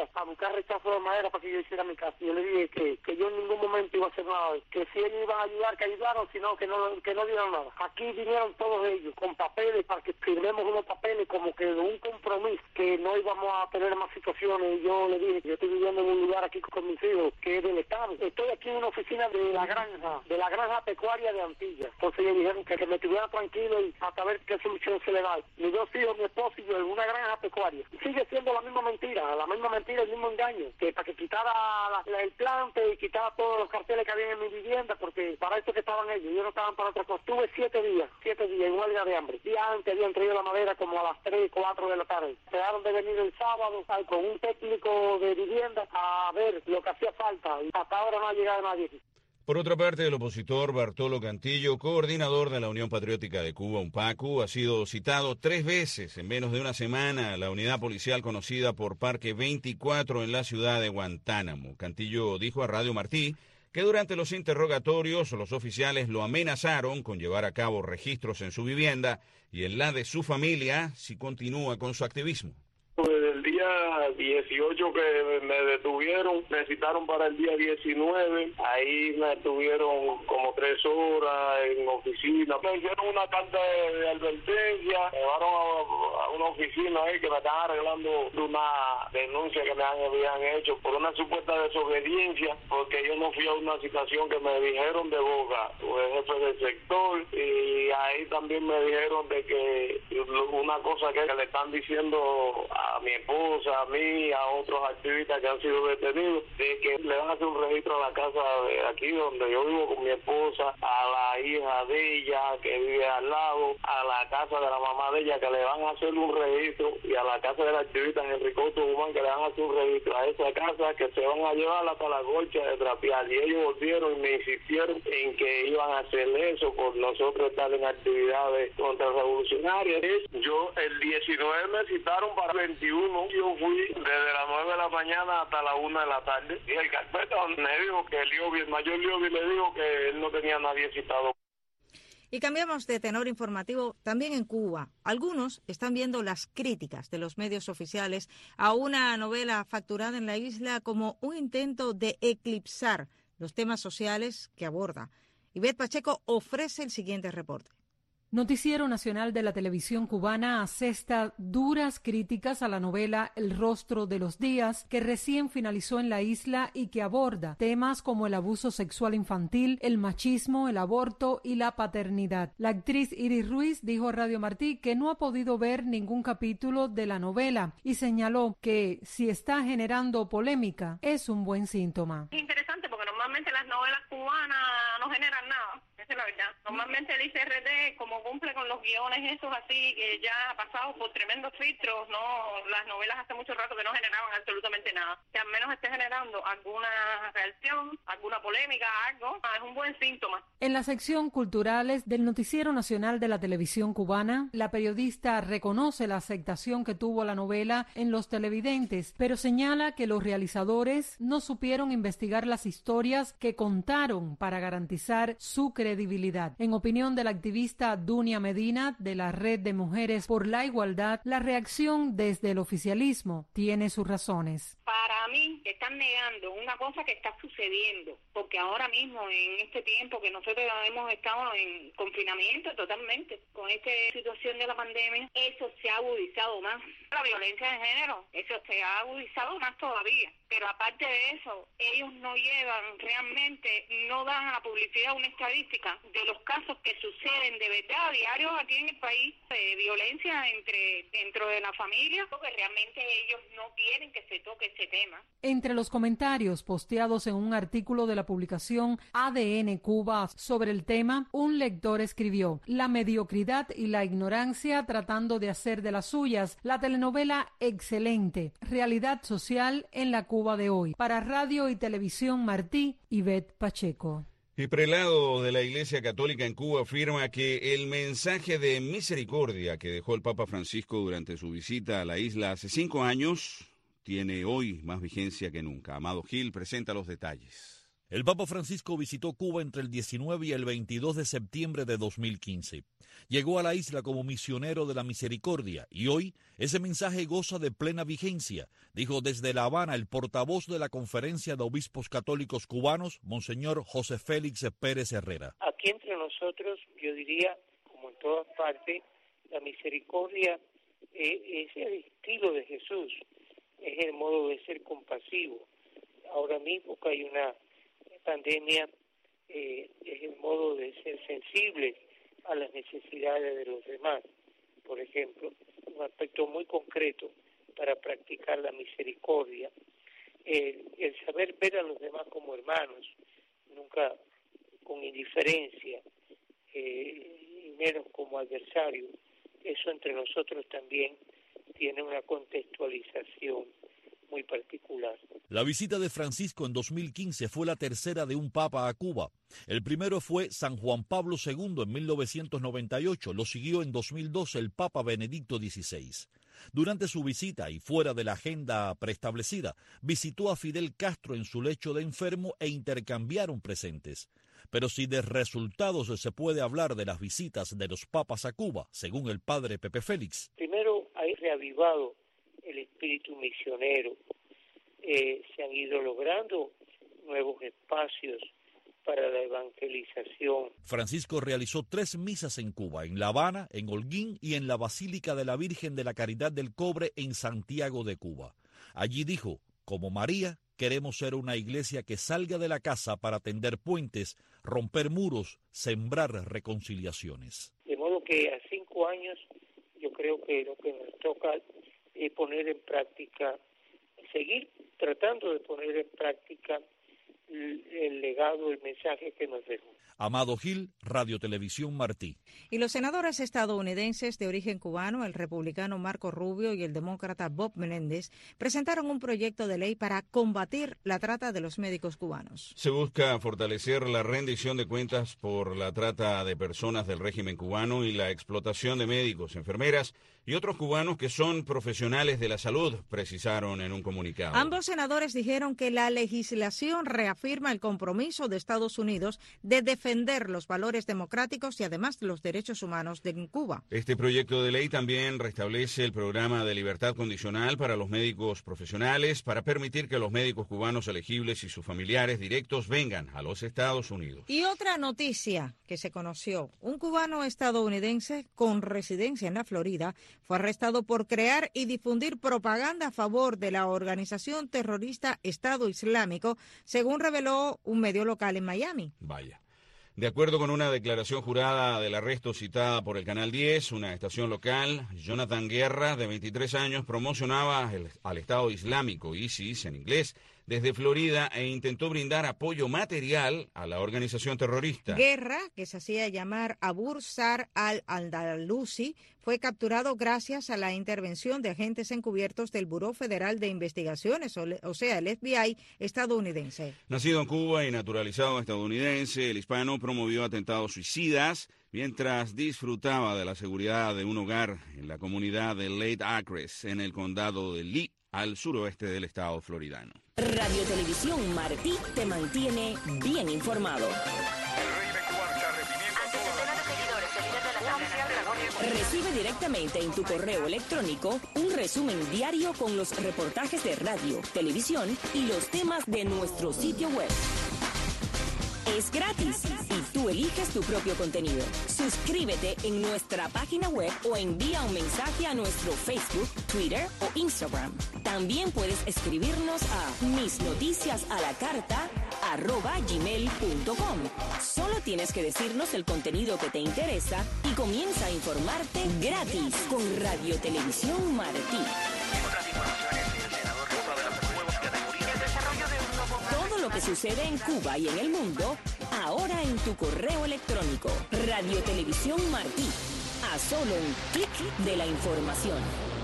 días a buscar rechazo de madera para que yo hiciera mi casa. Y yo le dije que, que yo en ningún momento iba a hacer nada, que si ellos iban a ayudar, que ayudaron, sino que no, que no dieron nada. Aquí vinieron todos ellos con papeles para que firmemos unos papeles como que de un compromiso, que no íbamos a tener más situaciones. Y yo le dije que yo estoy viviendo en un lugar aquí con mis hijos que es del Estado. Estoy aquí en una oficina de la granja, de la granja pecuaria de Antillas. Entonces ellos dijeron que, que me estuviera tranquilo y hasta ver qué solución se le da. Mis dos hijos, mi esposo y yo en una granja pecuaria. Y sigue siendo la misma mentira, la misma mentira, el mismo engaño, que para que quitara la, la, el plante y quitara todos los carteles que había en mi vivienda, porque para eso que estaban ellos, ellos no estaban para otra cosa. Estuve siete días, siete días en huelga de hambre. Días antes habían traído la madera como a las tres, cuatro de la tarde. Quedaron de venir el sábado ¿sabes? Con un técnico de vivienda a ver lo que hacía falta y hasta ahora no ha llegado nadie. Por otra parte, el opositor Bartolo Cantillo, coordinador de la Unión Patriótica de Cuba, UNPACU, ha sido citado tres veces en menos de una semana a la unidad policial conocida por Parque veinticuatro en la ciudad de Guantánamo. Cantillo dijo a Radio Martí que durante los interrogatorios los oficiales lo amenazaron con llevar a cabo registros en su vivienda y en la de su familia si continúa con su activismo. Desde el día dieciocho que me detuvieron, me citaron para el día diecinueve, ahí me detuvieron como tres horas en oficina, me hicieron una carta de, de advertencia, me llevaron a, a una oficina ahí que me estaban arreglando de una denuncia que me habían hecho por una supuesta desobediencia, porque yo no fui a una citación que me dijeron de boca, el jefe del sector, y ahí también me dijeron de que una cosa que le están diciendo a a mi esposa, a mí, a otros activistas que han sido detenidos, de que le van a hacer un registro a la casa de aquí donde yo vivo con mi esposa, a la hija de ella que vive al lado, a la casa de la mamá de ella que le van a hacer un registro y a la casa del activista Enricoto Guzmán que le van a hacer un registro a esa casa que se van a llevar hasta la Gorcha de Trapial. Y ellos volvieron y me insistieron en que iban a hacer eso por nosotros estar en actividades contrarrevolucionarias. Yo el diecinueve me citaron para veintiuno, yo fui desde las nueve de la mañana hasta la una de la tarde y el carpeta me dijo que el Liobi, el mayor Liobi le dijo que él no tenía a nadie citado. Y cambiamos de tenor informativo también en Cuba. Algunos están viendo las críticas de los medios oficiales a una novela facturada en la isla como un intento de eclipsar los temas sociales que aborda. Ivette Pacheco ofrece el siguiente reporte. Noticiero Nacional de la Televisión Cubana asesta duras críticas a la novela El rostro de los días, que recién finalizó en la isla y que aborda temas como el abuso sexual infantil, el machismo, el aborto y la paternidad. La actriz Iris Ruiz dijo a Radio Martí que no ha podido ver ningún capítulo de la novela y señaló que si está generando polémica es un buen síntoma. Es interesante porque normalmente las novelas cubanas no generan nada. Esa es la verdad. Normalmente el I C R T, como cumple con los guiones esos así, que ya ha pasado por tremendos filtros, no, las novelas hace mucho rato que no generaban absolutamente nada. Que al menos esté generando alguna reacción, alguna polémica, algo, es un buen síntoma. En la sección Culturales del Noticiero Nacional de la Televisión Cubana, la periodista reconoce la aceptación que tuvo la novela en los televidentes, pero señala que los realizadores no supieron investigar las historias que contaron para garantizar su credibilidad. En opinión de la activista Dunia Medina de la Red de Mujeres por la Igualdad, la reacción desde el oficialismo tiene sus razones. Para mí están negando una cosa que está sucediendo, porque ahora mismo en este tiempo que nosotros hemos estado en confinamiento totalmente, con esta situación de la pandemia, eso se ha agudizado más. La violencia de género, eso se ha agudizado más todavía. Pero aparte de eso, ellos no llevan realmente, no dan a la publicidad una estadística de los casos que suceden de verdad a diario aquí en el país, de violencia entre dentro de la familia, porque realmente ellos no quieren que se toque ese tema. Entre los comentarios posteados en un artículo de la publicación A D N Cuba sobre el tema, un lector escribió: la mediocridad y la ignorancia tratando de hacer de las suyas la telenovela excelente, realidad social en la Cuba de hoy. Para Radio y Televisión Martí, Ivette Pacheco. El prelado de la Iglesia Católica en Cuba afirma que el mensaje de misericordia que dejó el Papa Francisco durante su visita a la isla hace cinco años tiene hoy más vigencia que nunca. Amado Gil presenta los detalles. El Papa Francisco visitó Cuba entre el diecinueve y el veintidós de septiembre de dos mil quince. Llegó a la isla como misionero de la misericordia y hoy ese mensaje goza de plena vigencia, dijo desde La Habana el portavoz de la Conferencia de Obispos Católicos Cubanos, Monseñor José Félix Pérez Herrera. Aquí entre nosotros, yo diría, como en todas partes, la misericordia eh, es el estilo de Jesús, es el modo de ser compasivo. Ahora mismo que hay una pandemia, eh, es el modo de ser sensible a las necesidades de los demás. Por ejemplo, un aspecto muy concreto para practicar la misericordia, el, el saber ver a los demás como hermanos, nunca con indiferencia, eh, y menos como adversarios. Eso entre nosotros también tiene una contextualización muy particular. La visita de Francisco en dos mil quince fue la tercera de un papa a Cuba. El primero fue San Juan Pablo segundo en mil novecientos noventa y ocho, lo siguió en dos mil doce el Papa Benedicto dieciséis. Durante su visita y fuera de la agenda preestablecida, visitó a Fidel Castro en su lecho de enfermo e intercambiaron presentes. Pero si de resultados se puede hablar de las visitas de los papas a Cuba, según el padre Pepe Félix. Primero, hay reavivado el espíritu misionero, eh, se han ido logrando nuevos espacios para la evangelización. Francisco realizó tres misas en Cuba, en La Habana, en Holguín y en la Basílica de la Virgen de la Caridad del Cobre en Santiago de Cuba. Allí dijo, como María, queremos ser una iglesia que salga de la casa para tender puentes, romper muros, sembrar reconciliaciones. De modo que a cinco años yo creo que lo que nos toca es poner en práctica, seguir tratando de poner en práctica el, el legado, el mensaje que nos dejó. Amado Gil, Radio Televisión Martí. Y los senadores estadounidenses de origen cubano, el republicano Marco Rubio y el demócrata Bob Menéndez, presentaron un proyecto de ley para combatir la trata de los médicos cubanos. Se busca fortalecer la rendición de cuentas por la trata de personas del régimen cubano y la explotación de médicos, enfermeras y otros cubanos que son profesionales de la salud, precisaron en un comunicado. Ambos senadores dijeron que la legislación reafirma el compromiso de Estados Unidos de defender los valores democráticos y además los derechos humanos de Cuba. Este proyecto de ley también restablece el programa de libertad condicional para los médicos profesionales para permitir que los médicos cubanos elegibles y sus familiares directos vengan a los Estados Unidos. Y otra noticia que se conoció, un cubano estadounidense con residencia en la Florida fue arrestado por crear y difundir propaganda a favor de la organización terrorista Estado Islámico, según reveló un medio local en Miami. Vaya. De acuerdo con una declaración jurada del arresto citada por el Canal diez, una estación local, Jonathan Guerra, de veintitrés años, promocionaba el, al Estado Islámico, ISIS en inglés, desde Florida e intentó brindar apoyo material a la organización terrorista. Guerra, que se hacía llamar Abu Sar al-Andalusi, fue capturado gracias a la intervención de agentes encubiertos del Buró Federal de Investigaciones, o sea, el F B I estadounidense. Nacido en Cuba y naturalizado estadounidense, el hispano promovió atentados suicidas mientras disfrutaba de la seguridad de un hogar en la comunidad de Lake Acres, en el condado de Lee, al suroeste del estado floridano. Radio Televisión Martí te mantiene bien informado. Recibe directamente en tu correo electrónico un resumen diario con los reportajes de radio, televisión y los temas de nuestro sitio web. Es gratis y tú eliges tu propio contenido. Suscríbete en nuestra página web o envía un mensaje a nuestro Facebook, Twitter o Instagram. También puedes escribirnos a misnoticiasalacarta arroba gmail punto com. Solo tienes que decirnos el contenido que te interesa y comienza a informarte gratis con Radio Televisión Martí. Todo lo que sucede en Cuba y en el mundo, ahora en tu correo electrónico. Radio Televisión Martí. A solo un clic de la información.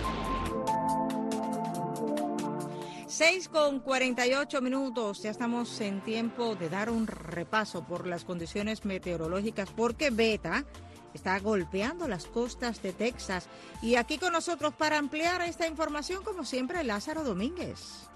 seis con cuarenta y ocho minutos, ya estamos en tiempo de dar un repaso por las condiciones meteorológicas porque Beta está golpeando las costas de Texas. Y aquí con nosotros para ampliar esta información, como siempre, Lázaro Domínguez.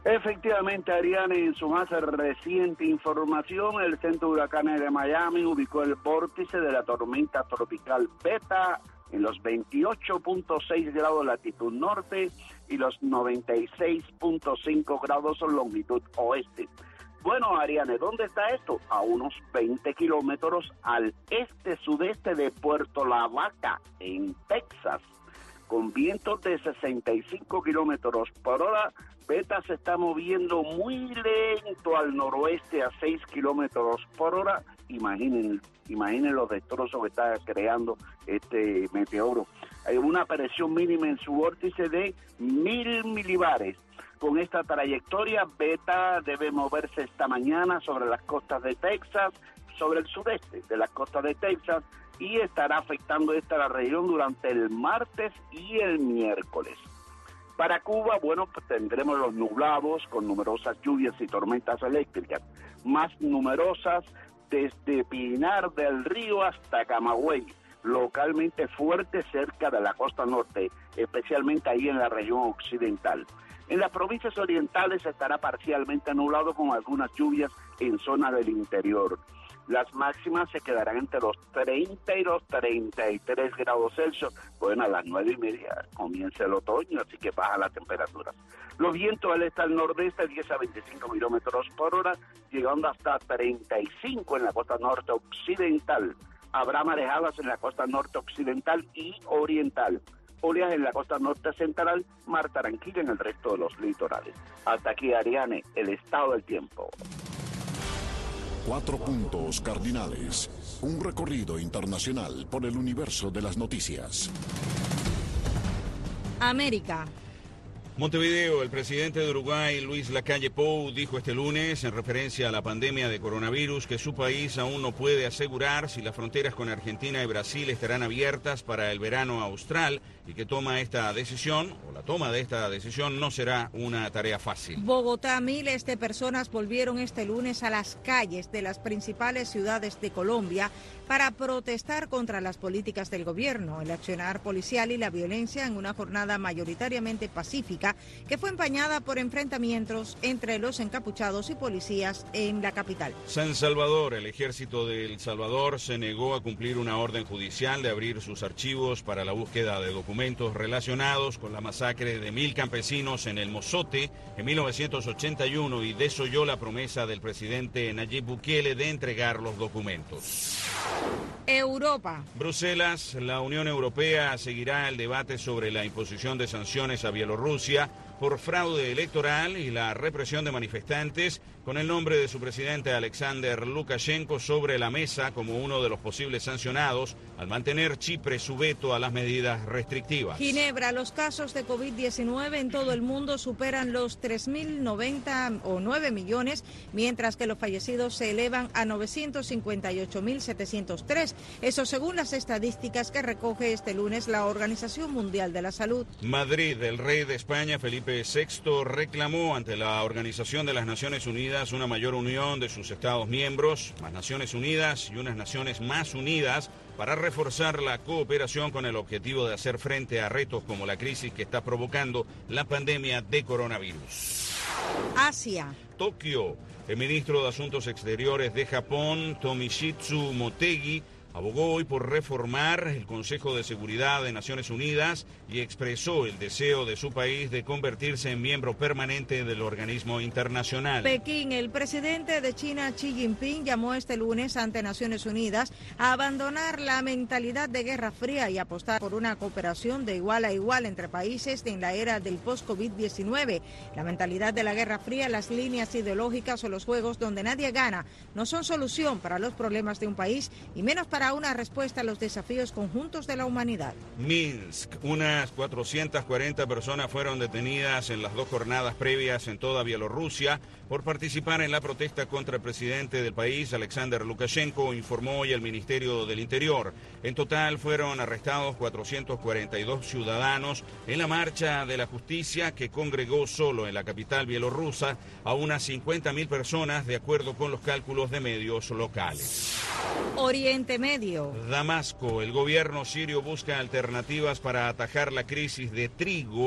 Efectivamente, Ariane, en su más reciente información, el Centro de Huracanes de Miami ubicó el vórtice de la tormenta tropical Beta en los veintiocho punto seis grados latitud norte y los noventa y seis punto cinco grados longitud oeste. Bueno, Ariane, ¿dónde está esto? A unos veinte kilómetros al este-sudeste de Puerto La Vaca, en Texas, con vientos de sesenta y cinco kilómetros por hora. Beta se está moviendo muy lento al noroeste a seis kilómetros por hora. Imaginen, imaginen los destrozos que está creando este meteoro. Hay una presión mínima en su vórtice de mil milibares. Con esta trayectoria, Beta debe moverse esta mañana sobre las costas de Texas, sobre el sureste de las costas de Texas, y estará afectando esta la región durante el martes y el miércoles. Para Cuba, bueno, pues tendremos los nublados con numerosas lluvias y tormentas eléctricas, más numerosas desde Pinar del Río hasta Camagüey, localmente fuertes cerca de la costa norte, especialmente ahí en la región occidental. En las provincias orientales estará parcialmente nublado con algunas lluvias en zonas del interior. Las máximas se quedarán entre los treinta y los treinta y tres grados Celsius. Bueno, a las nueve y media comienza el otoño, así que baja la temperatura. Los vientos del este al nordeste, diez a veinticinco kilómetros por hora, llegando hasta treinta y cinco en la costa norte occidental. Habrá marejadas en la costa norte occidental y oriental. Oleaje en la costa norte central, mar tranquilo en el resto de los litorales. Hasta aquí, Ariane, el estado del tiempo. Cuatro puntos cardinales. Un recorrido internacional por el universo de las noticias. América. Montevideo, el presidente de Uruguay, Luis Lacalle Pou, dijo este lunes, en referencia a la pandemia de coronavirus, que su país aún no puede asegurar si las fronteras con Argentina y Brasil estarán abiertas para el verano austral y que toma esta decisión, o la toma de esta decisión, no será una tarea fácil. Bogotá, miles de personas volvieron este lunes a las calles de las principales ciudades de Colombia para protestar contra las políticas del gobierno, el accionar policial y la violencia en una jornada mayoritariamente pacífica que fue empañada por enfrentamientos entre los encapuchados y policías en la capital. San Salvador, el ejército de El Salvador se negó a cumplir una orden judicial de abrir sus archivos para la búsqueda de documentos relacionados con la masacre de mil campesinos en el Mozote en mil novecientos ochenta y uno y desoyó la promesa del presidente Nayib Bukele de entregar los documentos. Europa. Bruselas, la Unión Europea seguirá el debate sobre la imposición de sanciones a Bielorrusia por fraude electoral y la represión de manifestantes, con el nombre de su presidente Alexander Lukashenko sobre la mesa como uno de los posibles sancionados al mantener Chipre su veto a las medidas restrictivas. Ginebra, los casos de COVID diecinueve en todo el mundo superan los tres mil noventa o nueve millones, mientras que los fallecidos se elevan a novecientos cincuenta y ocho mil setecientos tres. Eso según las estadísticas que recoge este lunes la Organización Mundial de la Salud. Madrid, el rey de España, Felipe sexto, reclamó ante la Organización de las Naciones Unidas una mayor unión de sus Estados miembros, más Naciones Unidas y unas naciones más unidas para reforzar la cooperación con el objetivo de hacer frente a retos como la crisis que está provocando la pandemia de coronavirus. Asia. Tokio, el ministro de Asuntos Exteriores de Japón, Tomishitsu Motegi, abogó hoy por reformar el Consejo de Seguridad de Naciones Unidas y expresó el deseo de su país de convertirse en miembro permanente del organismo internacional. Pekín, el presidente de China, Xi Jinping, llamó este lunes ante Naciones Unidas a abandonar la mentalidad de Guerra Fría y apostar por una cooperación de igual a igual entre países en la era del post-COVID diecinueve. La mentalidad de la Guerra Fría, las líneas ideológicas o los juegos donde nadie gana no son solución para los problemas de un país y menos para una respuesta a los desafíos conjuntos de la humanidad. Minsk, unas cuatrocientas cuarenta personas fueron detenidas en las dos jornadas previas en toda Bielorrusia por participar en la protesta contra el presidente del país, Alexander Lukashenko, informó hoy el Ministerio del Interior. En total fueron arrestados cuatrocientos cuarenta y dos ciudadanos en la marcha de la justicia que congregó solo en la capital bielorrusa a unas cincuenta mil personas, de acuerdo con los cálculos de medios locales. Oriente Medio. Damasco, el gobierno sirio busca alternativas para atajar la crisis de trigo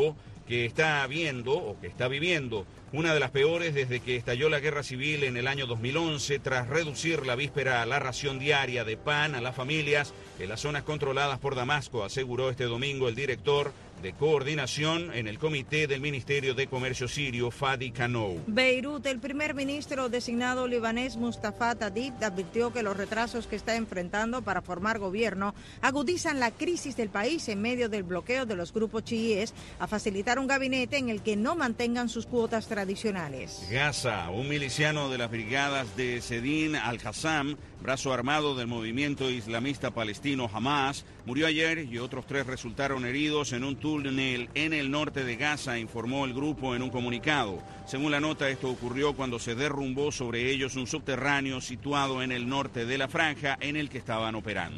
que está viendo o que está viviendo una de las peores desde que estalló la guerra civil en el año dos mil once, tras reducir la víspera a la ración diaria de pan a las familias en las zonas controladas por Damasco, aseguró este domingo el director de coordinación en el comité del Ministerio de Comercio sirio, Fadi Kanou. Beirut, el primer ministro designado libanés Mustafa Tadib advirtió que los retrasos que está enfrentando para formar gobierno agudizan la crisis del país en medio del bloqueo de los grupos chiíes a facilitar un gabinete en el que no mantengan sus cuotas tradicionales. Gaza, un miliciano de las brigadas de Sedin al-Qassam, brazo armado del movimiento islamista palestino Hamas, murió ayer y otros tres resultaron heridos en un túnel en el norte de Gaza, informó el grupo en un comunicado. Según la nota, esto ocurrió cuando se derrumbó sobre ellos un subterráneo situado en el norte de la franja en el que estaban operando.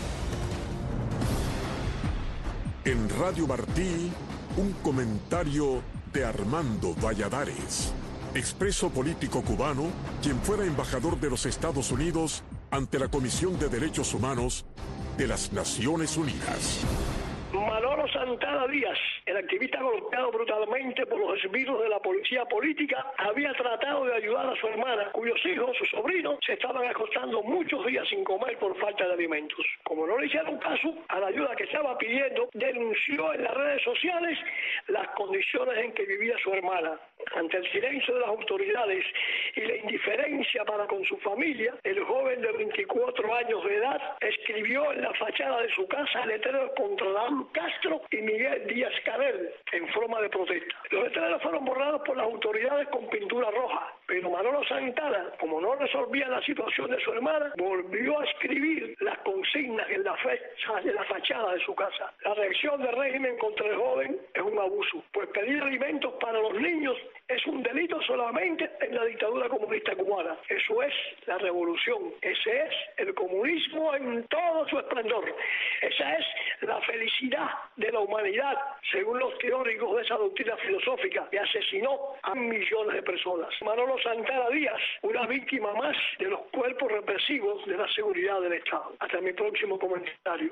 En Radio Martí, un comentario de Armando Valladares, expreso político cubano, quien fuera embajador de los Estados Unidos ante la Comisión de Derechos Humanos de las Naciones Unidas. Manolo Santana Díaz, el activista golpeado brutalmente por los esbirros de la policía política, había tratado de ayudar a su hermana, cuyos hijos, sus sobrinos, se estaban acostando muchos días sin comer por falta de alimentos. Como no le hicieron caso a la ayuda que estaba pidiendo, denunció en las redes sociales las condiciones en que vivía su hermana. Ante el silencio de las autoridades y la indiferencia para con su familia, el joven de veinticuatro años de edad escribió en la fachada de su casa letreros contra Dan Castro y Miguel Díaz-Canel en forma de protesta. Los letreros fueron borrados por las autoridades con pintura roja, pero Manolo Santana, como no resolvía la situación de su hermana, volvió a escribir las consignas en la fecha de la fachada de su casa. La reacción del régimen contra el joven es un abuso, pues pedir alimentos para los niños es un delito solamente en la dictadura comunista cubana. Eso es la revolución, ese es el comunismo en todo su esplendor, esa es la felicidad de la humanidad, según los teóricos de esa doctrina filosófica que asesinó a millones de personas. Manolo Santana Díaz, una víctima más de los cuerpos represivos de la seguridad del Estado. Hasta mi próximo comentario.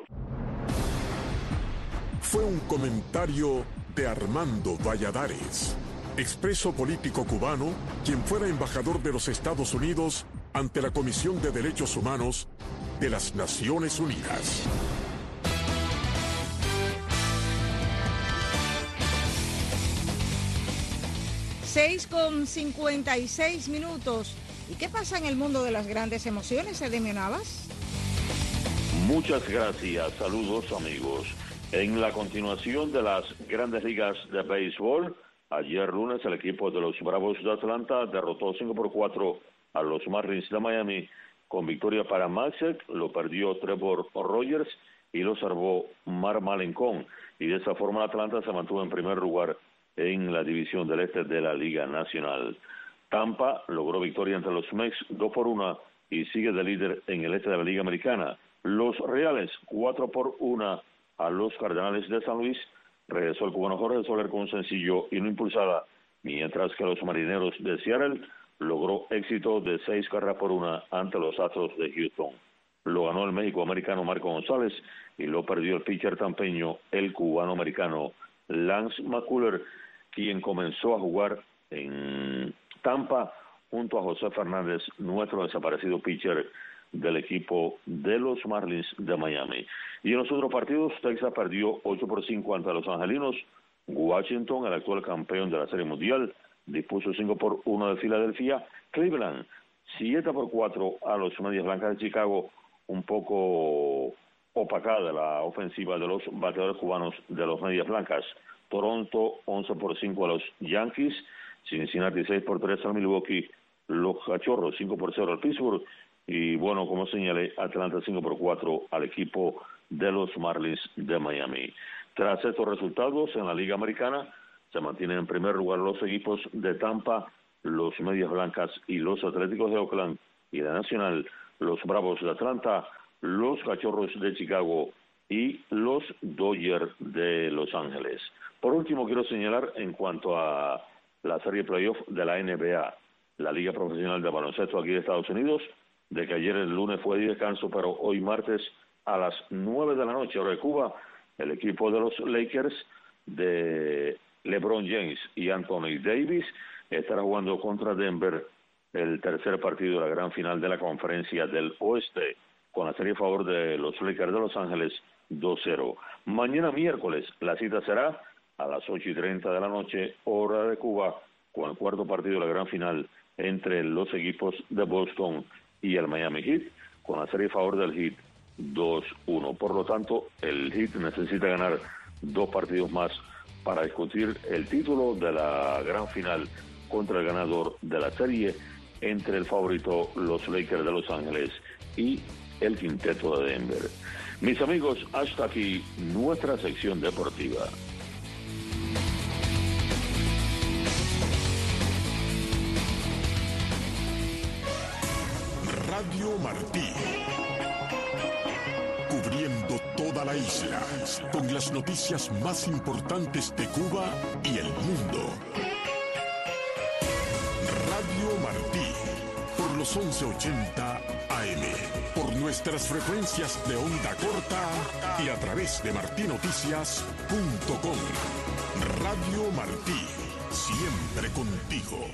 Fue un comentario de Armando Valladares, expreso político cubano, quien fuera embajador de los Estados Unidos ante la Comisión de Derechos Humanos de las Naciones Unidas. seis con cincuenta y seis minutos. ¿Y qué pasa en el mundo de las grandes emociones, Edemio Navas? Muchas gracias. Saludos, amigos. En la continuación de las grandes ligas de béisbol, ayer lunes el equipo de los Bravos de Atlanta derrotó cinco por cuatro a los Marlins de Miami con victoria para Maxek, lo perdió Trevor Rogers y lo salvó Mar Malencón. Y de esa forma Atlanta se mantuvo en primer lugar en la división del este de la Liga Nacional. Tampa logró victoria ante los Mex dos por uno y sigue de líder en el este de la Liga Americana. Los Reales cuatro por uno a los Cardenales de San Luis. Regresó el cubano Jorge Soler con un sencillo y no impulsada, mientras que los Marineros de Seattle logró éxito de seis carreras por una ante los Astros de Houston. Lo ganó el México-americano Marco González y lo perdió el pitcher tampeño, el cubano-americano Lance McCullers, quien comenzó a jugar en Tampa junto a José Fernández, nuestro desaparecido pitcher del equipo de los Marlins de Miami. Y en los otros partidos, Texas perdió ocho por cinco ante los Angelinos. Washington, el actual campeón de la Serie Mundial, dispuso cinco por uno de Filadelfia. Cleveland, siete por cuatro a los Medias Blancas de Chicago, un poco opacada la ofensiva de los bateadores cubanos de los Medias Blancas. Toronto, once por cinco a los Yankees. Cincinnati, seis por tres al Milwaukee. Los Cachorros, cinco por cero al Pittsburgh. Y bueno, como señalé, Atlanta cinco por cuatro al equipo de los Marlins de Miami. Tras estos resultados en la Liga Americana, se mantienen en primer lugar los equipos de Tampa, los Medias Blancas y los Atléticos de Oakland, y la Nacional, los Bravos de Atlanta, los Cachorros de Chicago y los Dodgers de Los Ángeles. Por último, quiero señalar en cuanto a la serie playoff de la N B A, la Liga Profesional de Baloncesto aquí de Estados Unidos, de que ayer el lunes fue de descanso, pero hoy martes a las nueve de la noche, hora de Cuba, el equipo de los Lakers de LeBron James y Anthony Davis estará jugando contra Denver el tercer partido de la gran final de la Conferencia del Oeste, con la serie a favor de los Lakers de Los Ángeles dos cero. Mañana miércoles la cita será a las ocho y treinta de la noche, hora de Cuba, con el cuarto partido de la gran final entre los equipos de Boston y el Miami Heat, con la serie a favor del Heat dos uno. Por lo tanto, el Heat necesita ganar dos partidos más para discutir el título de la gran final contra el ganador de la serie entre el favorito, los Lakers de Los Ángeles, y el quinteto de Denver. Mis amigos, hasta aquí nuestra sección deportiva. Radio Martí, cubriendo toda la isla con las noticias más importantes de Cuba y el mundo. Radio Martí, por los once ochenta A M, por nuestras frecuencias de onda corta y a través de martí noticias punto com. Radio Martí, siempre contigo.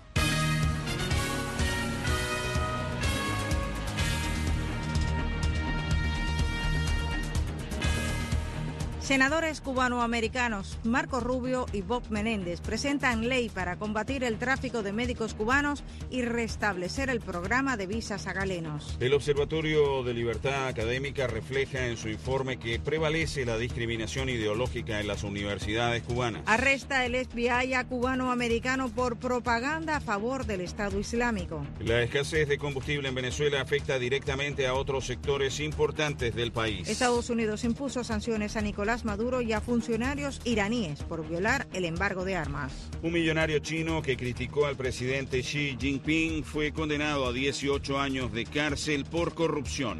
Senadores cubanoamericanos Marco Rubio y Bob Menéndez presentan ley para combatir el tráfico de médicos cubanos y restablecer el programa de visas a galenos. El Observatorio de Libertad Académica refleja en su informe que prevalece la discriminación ideológica en las universidades cubanas. Arresta el F B I a cubanoamericano por propaganda a favor del Estado Islámico. La escasez de combustible en Venezuela afecta directamente a otros sectores importantes del país. Estados Unidos impuso sanciones a Nicolás Maduro y a funcionarios iraníes por violar el embargo de armas. Un millonario chino que criticó al presidente Xi Jinping fue condenado a dieciocho años de cárcel por corrupción.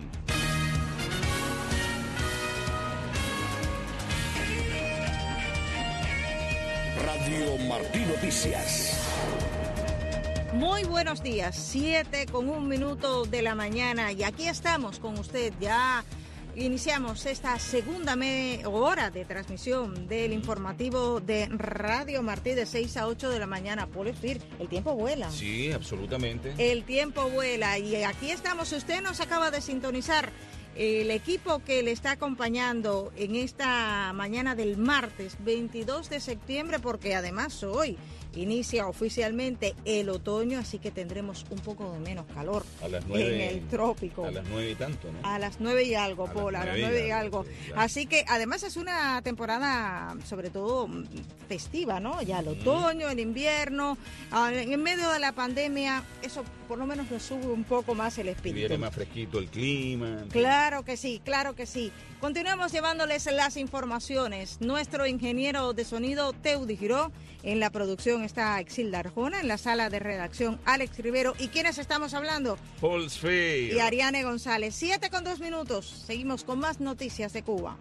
Radio Martí Noticias. Muy buenos días, siete con un minuto de la mañana y aquí estamos con usted ya. Iniciamos esta segunda me- hora de transmisión del informativo de Radio Martí de seis a ocho de la mañana. Por decir, el tiempo vuela. Sí, absolutamente. El tiempo vuela y aquí estamos. Si usted nos acaba de sintonizar, el equipo que le está acompañando en esta mañana del martes veintidós de septiembre, porque además hoy inicia oficialmente el otoño, así que tendremos un poco de menos calor a las nueve, en el trópico. A las nueve y tanto, ¿no? A las nueve y algo, Paul, a las nueve y algo. Sí, claro. Así que además es una temporada sobre todo festiva, ¿no? Ya el otoño, el invierno, en medio de la pandemia, eso por lo menos nos sube un poco más el espíritu. Viene más fresquito el clima. Claro que sí, claro que sí. Continuamos llevándoles las informaciones. Nuestro ingeniero de sonido, Teudi Giró, en la producción está Exilda Arjona, en la sala de redacción Alex Rivero. ¿Y quiénes estamos hablando? Paul Sfeir Y Ariane González. Siete con dos minutos. Seguimos con más noticias de Cuba.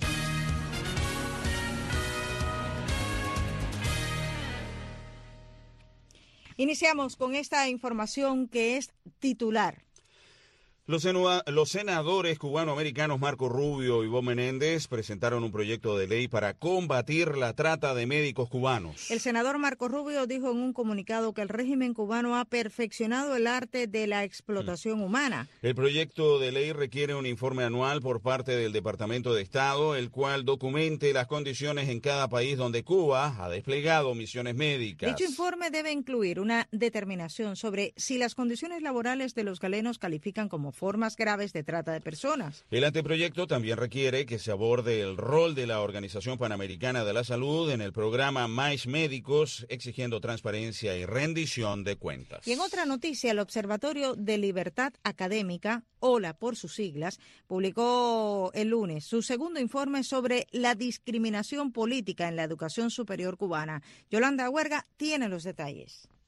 Iniciamos con esta información que es titular. Los, senua- los senadores cubanoamericanos Marco Rubio y Bob Menéndez presentaron un proyecto de ley para combatir la trata de médicos cubanos. El senador Marco Rubio dijo en un comunicado que el régimen cubano ha perfeccionado el arte de la explotación humana. El proyecto de ley requiere un informe anual por parte del Departamento de Estado, el cual documente las condiciones en cada país donde Cuba ha desplegado misiones médicas. Dicho informe debe incluir una determinación sobre si las condiciones laborales de los galenos califican como formas graves de trata de personas. El anteproyecto también requiere que se aborde el rol de la Organización Panamericana de la Salud en el programa Mais Médicos, exigiendo transparencia y rendición de cuentas. Y en otra noticia, el Observatorio de Libertad Académica, O L A por sus siglas, publicó el lunes su segundo informe sobre la discriminación política en la educación superior cubana. Yolanda Huerga tiene los detalles.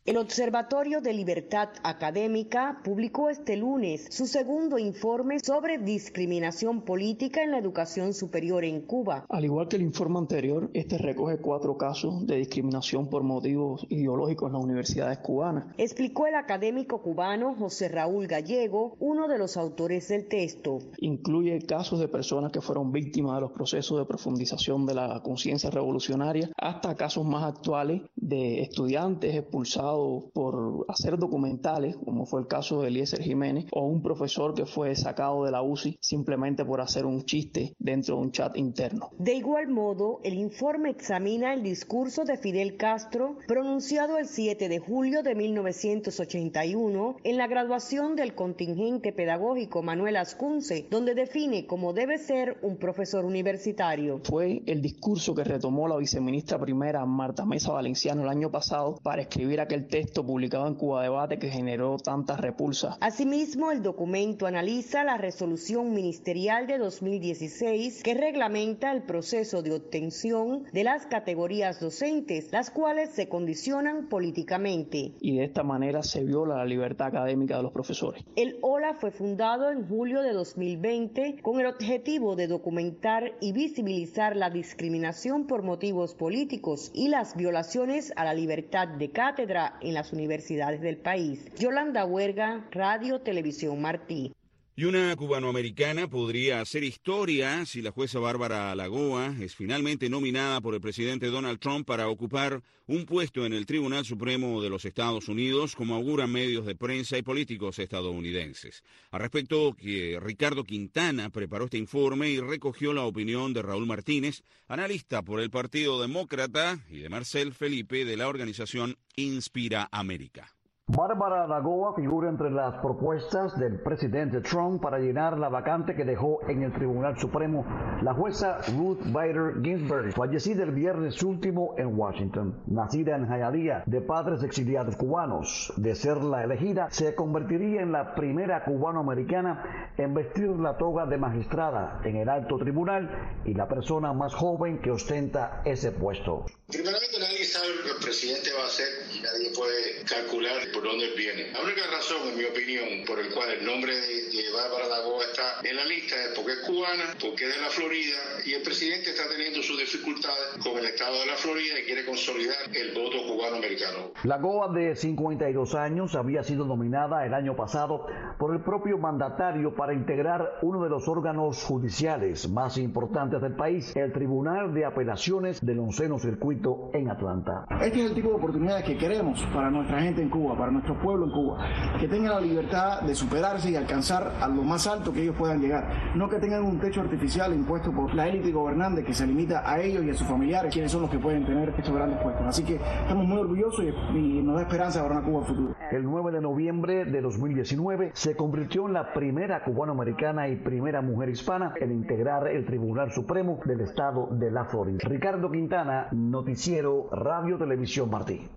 El Observatorio de Libertad Académica publicó este lunes su segundo informe sobre discriminación política en la educación superior en Cuba. Al igual que el informe anterior, este recoge cuatro casos de discriminación por motivos ideológicos en las universidades cubanas. Explicó el académico cubano José Raúl Gallego, uno de los autores del texto. Incluye casos de personas que fueron víctimas de los procesos de profundización de la conciencia revolucionaria, hasta casos más actuales de estudiantes expulsados por hacer documentales, como fue el caso de Eliezer Jiménez, o un profesor que fue sacado de la U C I simplemente por hacer un chiste dentro de un chat interno. De igual modo, el informe examina el discurso de Fidel Castro pronunciado el siete de julio de mil novecientos ochenta y uno en la graduación del contingente pedagógico Manuel Ascunce, donde define cómo debe ser un profesor universitario. Fue el discurso que retomó la viceministra primera Marta Mesa Valenciano el año pasado para escribir aquel texto publicado en Cuba Debate que generó tanta repulsa. Asimismo, el documento analiza la resolución ministerial de dos mil dieciséis que reglamenta el proceso de obtención de las categorías docentes, las cuales se condicionan políticamente. Y de esta manera se viola la libertad académica de los profesores. El O L A fue fundado en julio de dos mil veinte con el objetivo de documentar y visibilizar la discriminación por motivos políticos y las violaciones a la libertad de cátedra en las universidades del país. Yolanda Huerga, Radio Televisión Martí. Y una cubanoamericana podría hacer historia si la jueza Bárbara Lagoa es finalmente nominada por el presidente Donald Trump para ocupar un puesto en el Tribunal Supremo de los Estados Unidos, como auguran medios de prensa y políticos estadounidenses. Al respecto, que Ricardo Quintana preparó este informe y recogió la opinión de Raúl Martínez, analista por el Partido Demócrata, y de Marcel Felipe de la organización Inspira América. Bárbara Lagoa figura entre las propuestas del presidente Trump para llenar la vacante que dejó en el Tribunal Supremo la jueza Ruth Bader Ginsburg, fallecida el viernes último en Washington. Nacida en Hialeah de padres exiliados cubanos, de ser la elegida, se convertiría en la primera cubanoamericana en vestir la toga de magistrada en el alto tribunal y la persona más joven que ostenta ese puesto. Primeramente, nadie sabe lo que el presidente va a hacer y nadie puede calcular por dónde viene. La única razón, en mi opinión, por el cual el nombre de, de Bárbara Lagoa está en la lista es porque es cubana, porque es de la Florida y el presidente está teniendo sus dificultades con el estado de la Florida y quiere consolidar el voto cubano-americano. Lagoa, de cincuenta y dos años, había sido nominada el año pasado por el propio mandatario para integrar uno de los órganos judiciales más importantes del país, el Tribunal de Apelaciones del Onceno Circuito en Atlanta. Este es el tipo de oportunidades que queremos para nuestra gente en Cuba, para nuestro pueblo en Cuba, que tengan la libertad de superarse y alcanzar a lo más alto que ellos puedan llegar, no que tengan un techo artificial impuesto por la élite gobernante que se limita a ellos y a sus familiares, quienes son los que pueden tener estos grandes puestos. Así que estamos muy orgullosos y, y nos da esperanza para una Cuba futuro. El nueve de noviembre de dos mil diecinueve se convirtió en la primera cubanoamericana y primera mujer hispana en integrar el Tribunal Supremo del Estado de la Florida. Ricardo Quintana, Noticiero Radio Televisión Martí.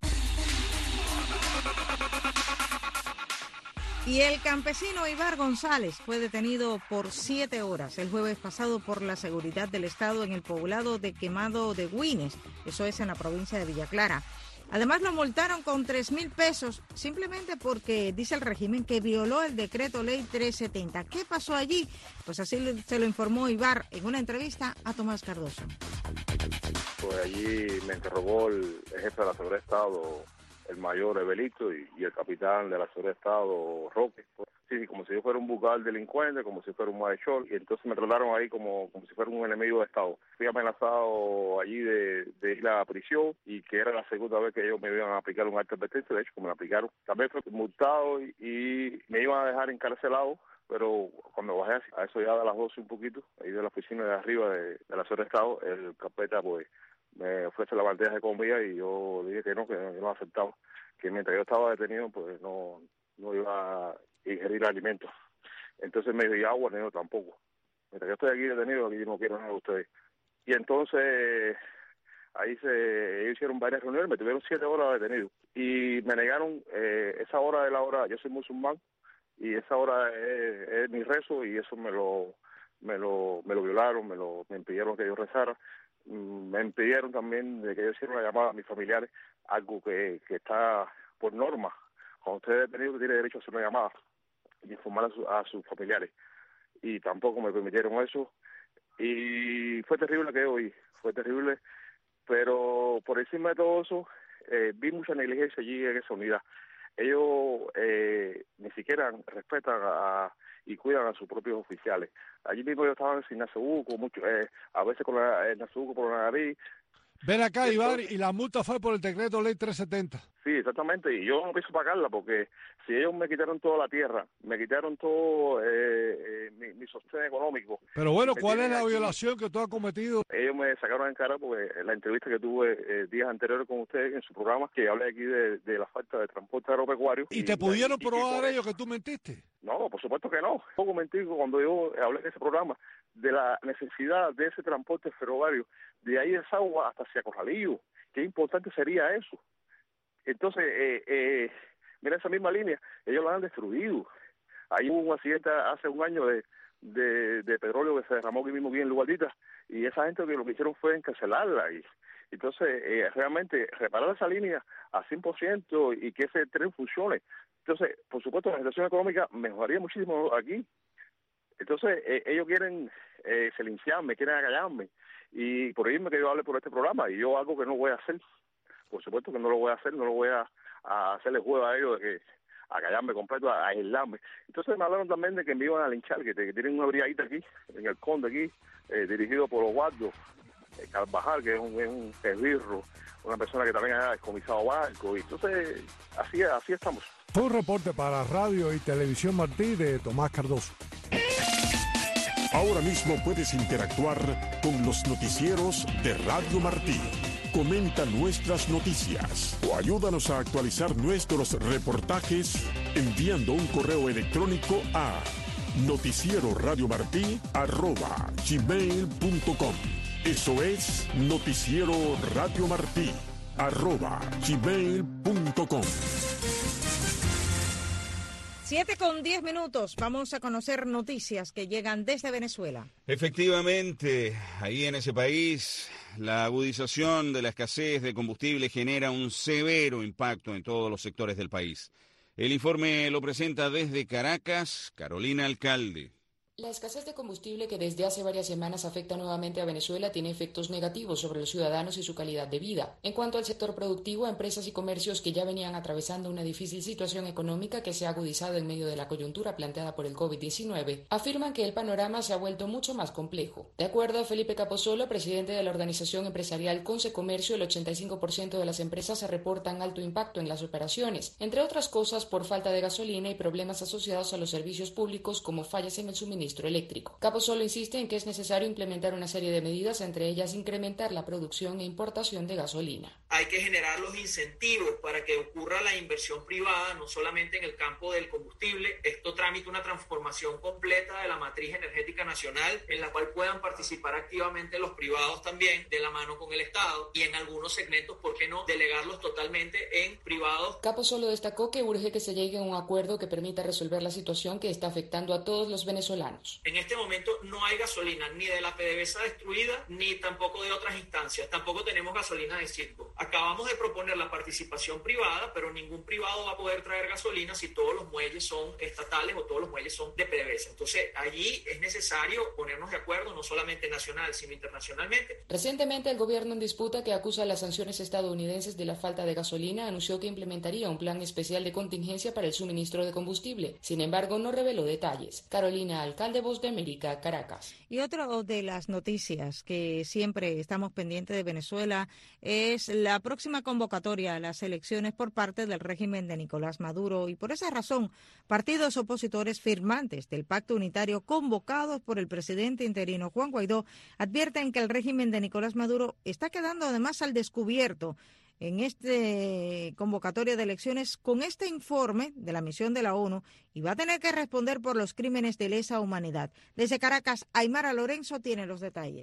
Y el campesino Ibar González fue detenido por siete horas el jueves pasado por la seguridad del Estado en el poblado de Quemado de Güines, eso es en la provincia de Villa Clara. Además lo multaron con tres mil pesos simplemente porque dice el régimen que violó el decreto ley trescientos setenta. ¿Qué pasó allí? Pues así se lo informó Ibar en una entrevista a Tomás Cardoso. Pues allí me interrogó el jefe de la seguridad de Estado, el mayor Evelito, y, y el capitán de la seguridad de Estado, Roque. Pues, sí, como si yo fuera un bucal delincuente, como si fuera un malhechor, y entonces me trataron ahí como, como si fuera un enemigo de Estado. Fui amenazado allí de, de ir a la prisión, y que era la segunda vez que ellos me iban a aplicar un acta de advertencia, de hecho, como me lo aplicaron. También fue multado y, y me iban a dejar encarcelado, pero cuando bajé a eso ya de las doce un poquito, ahí de la oficina de arriba de, de la seguridad de Estado, el carpeta pues me ofrece la bandeja de comida y yo dije que no, que no, que no aceptaba, que mientras yo estaba detenido pues no, no iba a ingerir alimentos. Entonces me dijo, y agua, no, tampoco. Mientras yo estoy aquí detenido, aquí no quiero nada de ustedes. Y entonces ahí se ellos hicieron varias reuniones, me tuvieron siete horas detenido y me negaron eh, esa hora de la hora, yo soy musulmán y esa hora es, es mi rezo y eso me lo me lo me lo violaron, me lo me impidieron que yo rezara. Me impidieron también de que yo hiciera una llamada a mis familiares, algo que, que está por norma, cuando usted es detenido, tiene derecho a hacer una llamada y informar a, su, a sus familiares. Y tampoco me permitieron eso. Y fue terrible que oí, fue terrible. Pero por encima de todo eso, eh, vi mucha negligencia allí en esa unidad. Ellos eh, ni siquiera respetan a, y cuidan a sus propios oficiales. Allí mismo ellos estaban sin nasobuco, mucho, eh, a veces con la, el nasobuco por la nariz. Ven acá, Ibar, y la multa fue por el decreto ley trescientos setenta. Sí, exactamente, y yo no pienso pagarla porque si ellos me quitaron toda la tierra, me quitaron todo eh, eh, mi, mi sostén económico. Pero bueno, ¿cuál es la aquí, violación que tú has cometido? Ellos me sacaron en cara porque la entrevista que tuve eh, días anteriores con ustedes en su programa, que hablé aquí de, de la falta de transporte agropecuario. ¿Y, y te pudieron y, probar y, ellos que tú mentiste? No, por supuesto que no. Poco mentí cuando yo hablé en ese programa de la necesidad de ese transporte ferroviario de ahí de Sagua hasta hacia Corralillo. Qué importante sería eso. Entonces, eh, eh, mira esa misma línea, ellos la han destruido. Ahí hubo un accidente hace un año de, de, de petróleo que se derramó aquí mismo aquí en Luguardita, y esa gente que lo que hicieron fue encarcelarla. Y entonces, eh, realmente, reparar esa línea a cien por ciento y que ese tren funcione. Entonces, por supuesto, la situación económica mejoraría muchísimo aquí. Entonces, eh, ellos quieren eh, silenciarme, quieren acallarme, y por ello me que yo hable por este programa, y yo algo que no voy a hacer. Por supuesto que no lo voy a hacer, no lo voy a, a hacerle juego a ellos de que a callarme completo, a, a aislarme. Entonces me hablaron también de que me iban a linchar, que, te, que tienen una brigadita aquí, en el Conde aquí, eh, dirigido por Osvaldo eh, Carvajal, que es un, es un esbirro, una persona que también ha descomisado barco. Y entonces, así, así estamos. Fue un reporte para Radio y Televisión Martí de Tomás Cardoso. Ahora mismo puedes interactuar con los noticieros de Radio Martí. Comenta nuestras noticias o ayúdanos a actualizar nuestros reportajes enviando un correo electrónico a noticieroradiomartí arroba gmail punto com. Eso es Noticiero Radio Martí arroba gmail punto com. Siete con diez minutos. Vamos a conocer noticias que llegan desde Venezuela. Efectivamente, ahí en ese país, la agudización de la escasez de combustible genera un severo impacto en todos los sectores del país. El informe lo presenta desde Caracas, Carolina Alcalde. La escasez de combustible que desde hace varias semanas afecta nuevamente a Venezuela tiene efectos negativos sobre los ciudadanos y su calidad de vida. En cuanto al sector productivo, empresas y comercios que ya venían atravesando una difícil situación económica que se ha agudizado en medio de la coyuntura planteada por el COVID diecinueve, afirman que el panorama se ha vuelto mucho más complejo. De acuerdo a Felipe Capozolo, presidente de la organización empresarial Conce Comercio, el ochenta y cinco por ciento de las empresas se reportan alto impacto en las operaciones, entre otras cosas por falta de gasolina y problemas asociados a los servicios públicos como fallas en el suministro eléctrico. Capozolo insiste en que es necesario implementar una serie de medidas, entre ellas incrementar la producción e importación de gasolina. Hay que generar los incentivos para que ocurra la inversión privada, no solamente en el campo del combustible. Esto tramita una transformación completa de la matriz energética nacional, en la cual puedan participar activamente los privados también, de la mano con el Estado, y en algunos segmentos, ¿por qué no?, delegarlos totalmente en privados. Capozolo destacó que urge que se llegue a un acuerdo que permita resolver la situación que está afectando a todos los venezolanos. En este momento no hay gasolina ni de la PDVSA destruida ni tampoco de otras instancias. Tampoco tenemos gasolina de circo. Acabamos de proponer la participación privada, pero ningún privado va a poder traer gasolina si todos los muelles son estatales o todos los muelles son de PDVSA. Entonces allí es necesario ponernos de acuerdo, no solamente nacional sino internacionalmente. Recientemente el gobierno en disputa, que acusa a las sanciones estadounidenses de la falta de gasolina, anunció que implementaría un plan especial de contingencia para el suministro de combustible. Sin embargo, no reveló detalles. Carolina Alcalde, de Voz de América, Caracas. Y otra de las noticias que siempre estamos pendientes de Venezuela es la próxima convocatoria a las elecciones por parte del régimen de Nicolás Maduro, y por esa razón partidos opositores firmantes del pacto unitario convocados por el presidente interino Juan Guaidó advierten que el régimen de Nicolás Maduro está quedando además al descubierto en este convocatoria de elecciones con este informe de la misión de la ONU, y va a tener que responder por los crímenes de lesa humanidad. Desde Caracas, Aymara Lorenzo tiene los detalles.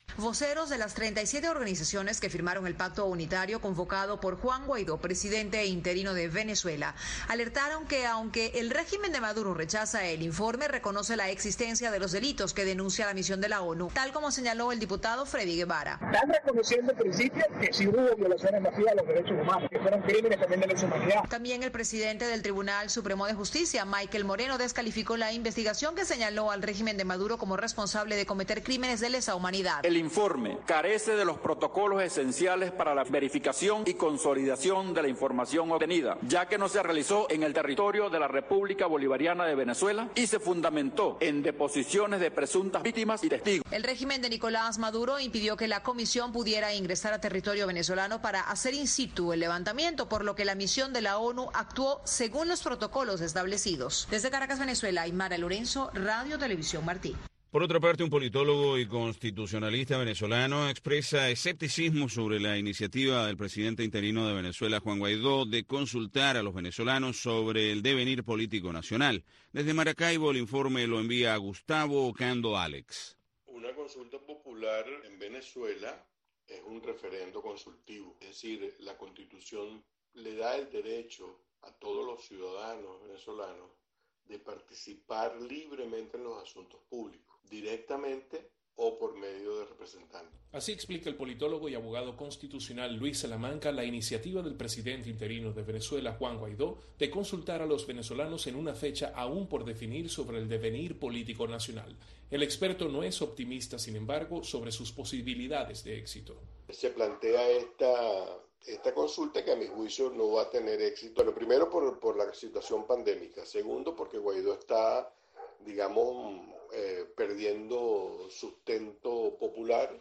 Voceros de las treinta y siete organizaciones que firmaron el pacto unitario convocado por Juan Guaidó, presidente interino de Venezuela, alertaron que aunque el régimen de Maduro rechaza el informe, reconoce la existencia de los delitos que denuncia la misión de la ONU, tal como señaló el diputado Freddy Guevara. Están reconociendo en principio que sí hubo violaciones masivas de los derechos humanos, que fueron crímenes también de lesa humanidad. También el presidente del Tribunal Supremo de Justicia, Michael Moreno, descalificó la investigación que señaló al régimen de Maduro como responsable de cometer crímenes de lesa humanidad. El informe carece de los protocolos esenciales para la verificación y consolidación de la información obtenida, ya que no se realizó en el territorio de la República Bolivariana de Venezuela y se fundamentó en deposiciones de presuntas víctimas y testigos. El régimen de Nicolás Maduro impidió que la comisión pudiera ingresar a territorio venezolano para hacer in situ el levantamiento, por lo que la misión de la ONU actuó según los protocolos establecidos. Desde Caracas, Venezuela, Aymara Lorenzo, Radio Televisión Martí. Por otra parte, un politólogo y constitucionalista venezolano expresa escepticismo sobre la iniciativa del presidente interino de Venezuela, Juan Guaidó, de consultar a los venezolanos sobre el devenir político nacional. Desde Maracaibo, el informe lo envía a Gustavo Ocando Alex. Una consulta popular en Venezuela es un referendo consultivo, es decir, la Constitución le da el derecho a todos los ciudadanos venezolanos de participar libremente en los asuntos públicos, directamente o por medio de representantes. Así explica el politólogo y abogado constitucional Luis Salamanca la iniciativa del presidente interino de Venezuela, Juan Guaidó, de consultar a los venezolanos en una fecha aún por definir sobre el devenir político nacional. El experto no es optimista, sin embargo, sobre sus posibilidades de éxito. Se plantea esta... Esta consulta que a mi juicio no va a tener éxito. Bueno, primero por, por la situación pandémica. Segundo, porque Guaidó está, digamos, eh, perdiendo sustento popular.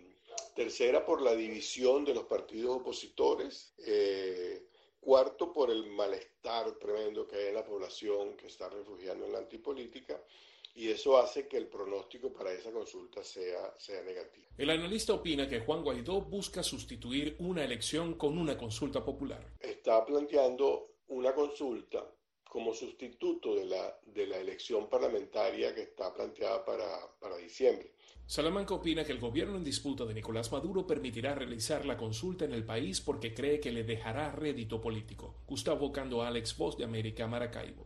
Tercera, por la división de los partidos opositores. Eh, cuarto, por el malestar tremendo que hay en la población que está refugiando en la antipolítica. Y eso hace que el pronóstico para esa consulta sea, sea negativo. El analista opina que Juan Guaidó busca sustituir una elección con una consulta popular. Está planteando una consulta como sustituto de la, de la elección parlamentaria que está planteada para, para diciembre. Salamanca opina que el gobierno en disputa de Nicolás Maduro permitirá realizar la consulta en el país porque cree que le dejará rédito político. Gustavo Ocando Alex, Voz de América, Maracaibo.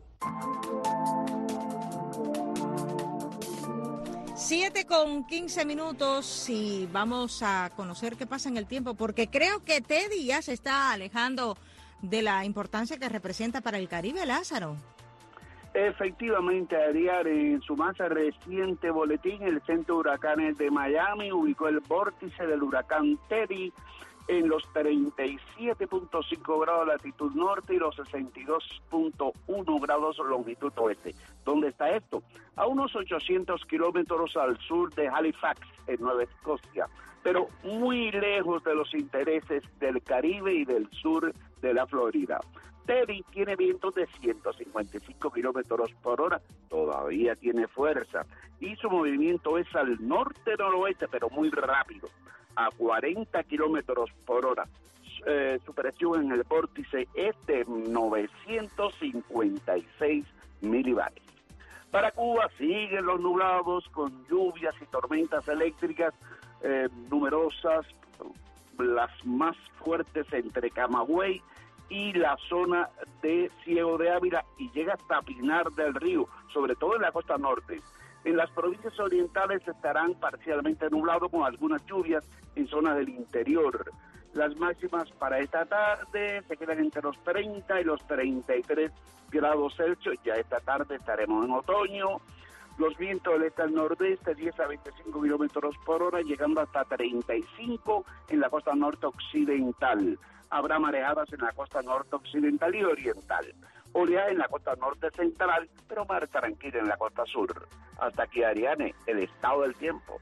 Siete con quince minutos y vamos a conocer qué pasa en el tiempo, porque creo que Teddy ya se está alejando de la importancia que representa para el Caribe, Lázaro. Efectivamente, Ariel, en su más reciente boletín, el Centro de Huracanes de Miami ubicó el vórtice del huracán Teddy en los treinta y siete punto cinco grados latitud norte y los sesenta y dos punto uno grados longitud oeste. ¿Dónde está esto? A unos ochocientos kilómetros al sur de Halifax, en Nueva Escocia, pero muy lejos de los intereses del Caribe y del sur de la Florida. Teddy tiene vientos de ciento cincuenta y cinco kilómetros por hora, todavía tiene fuerza, y su movimiento es al norte-noroeste, pero muy rápido, a cuarenta kilómetros por hora. Eh, su presión en el vórtice es de novecientos cincuenta y seis milibares. Para Cuba siguen los nublados con lluvias y tormentas eléctricas eh, numerosas, las más fuertes entre Camagüey y la zona de Ciego de Ávila, y llega hasta Pinar del Río, sobre todo en la costa norte. En las provincias orientales estarán parcialmente nublados con algunas lluvias en zonas del interior. Las máximas para esta tarde se quedan entre los treinta y los treinta y tres grados Celsius. Ya esta tarde estaremos en otoño. Los vientos del este al nordeste, diez a veinticinco kilómetros por hora, llegando hasta treinta y cinco en la costa norte occidental. Habrá marejadas en la costa norte occidental y oriental. Oleaje en la costa norte central, pero mar tranquila en la costa sur. Hasta aquí, Ariane, el estado del tiempo.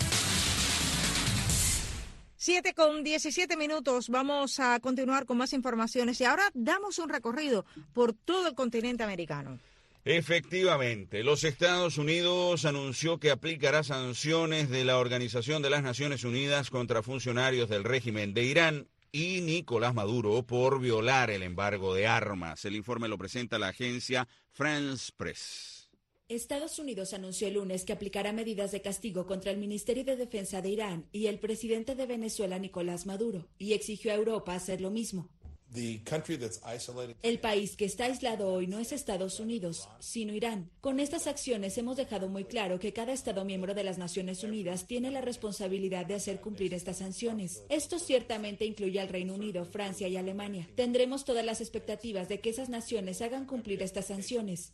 Siete con diecisiete minutos, vamos a continuar con más informaciones y ahora damos un recorrido por todo el continente americano. Efectivamente, los Estados Unidos anunció que aplicará sanciones de la Organización de las Naciones Unidas contra funcionarios del régimen de Irán y Nicolás Maduro por violar el embargo de armas. El informe lo presenta la agencia France Press. Estados Unidos anunció el lunes que aplicará medidas de castigo contra el Ministerio de Defensa de Irán y el presidente de Venezuela, Nicolás Maduro, y exigió a Europa hacer lo mismo. El país que está aislado hoy no es Estados Unidos, sino Irán. Con estas acciones hemos dejado muy claro que cada Estado miembro de las Naciones Unidas tiene la responsabilidad de hacer cumplir estas sanciones. Esto ciertamente incluye al Reino Unido, Francia y Alemania. Tendremos todas las expectativas de que esas naciones hagan cumplir estas sanciones.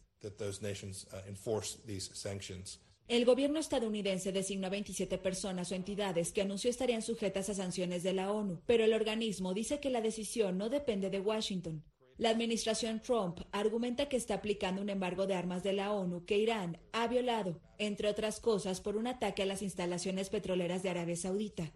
El gobierno estadounidense designó a veintisiete personas o entidades que anunció estarían sujetas a sanciones de la ONU, pero el organismo dice que la decisión no depende de Washington. La administración Trump argumenta que está aplicando un embargo de armas de la ONU que Irán ha violado, entre otras cosas, por un ataque a las instalaciones petroleras de Arabia Saudita.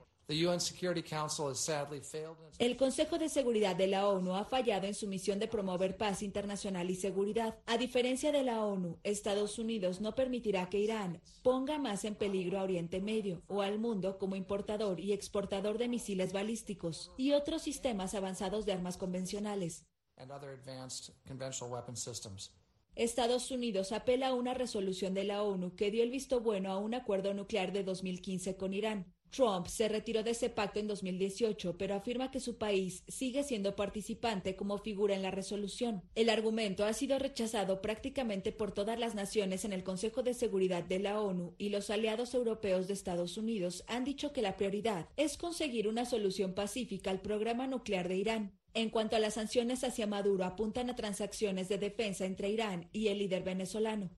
El Consejo de Seguridad de la ONU ha fallado en su misión de promover paz internacional y seguridad. A diferencia de la ONU, Estados Unidos no permitirá que Irán ponga más en peligro a Oriente Medio o al mundo como importador y exportador de misiles balísticos y otros sistemas avanzados de armas convencionales. Estados Unidos apela a una resolución de la ONU que dio el visto bueno a un acuerdo nuclear de dos mil quince con Irán. Trump se retiró de ese pacto en dos mil dieciocho, pero afirma que su país sigue siendo participante como figura en la resolución. El argumento ha sido rechazado prácticamente por todas las naciones en el Consejo de Seguridad de la ONU y los aliados europeos de Estados Unidos han dicho que la prioridad es conseguir una solución pacífica al programa nuclear de Irán. En cuanto a las sanciones hacia Maduro, apuntan a transacciones de defensa entre Irán y el líder venezolano.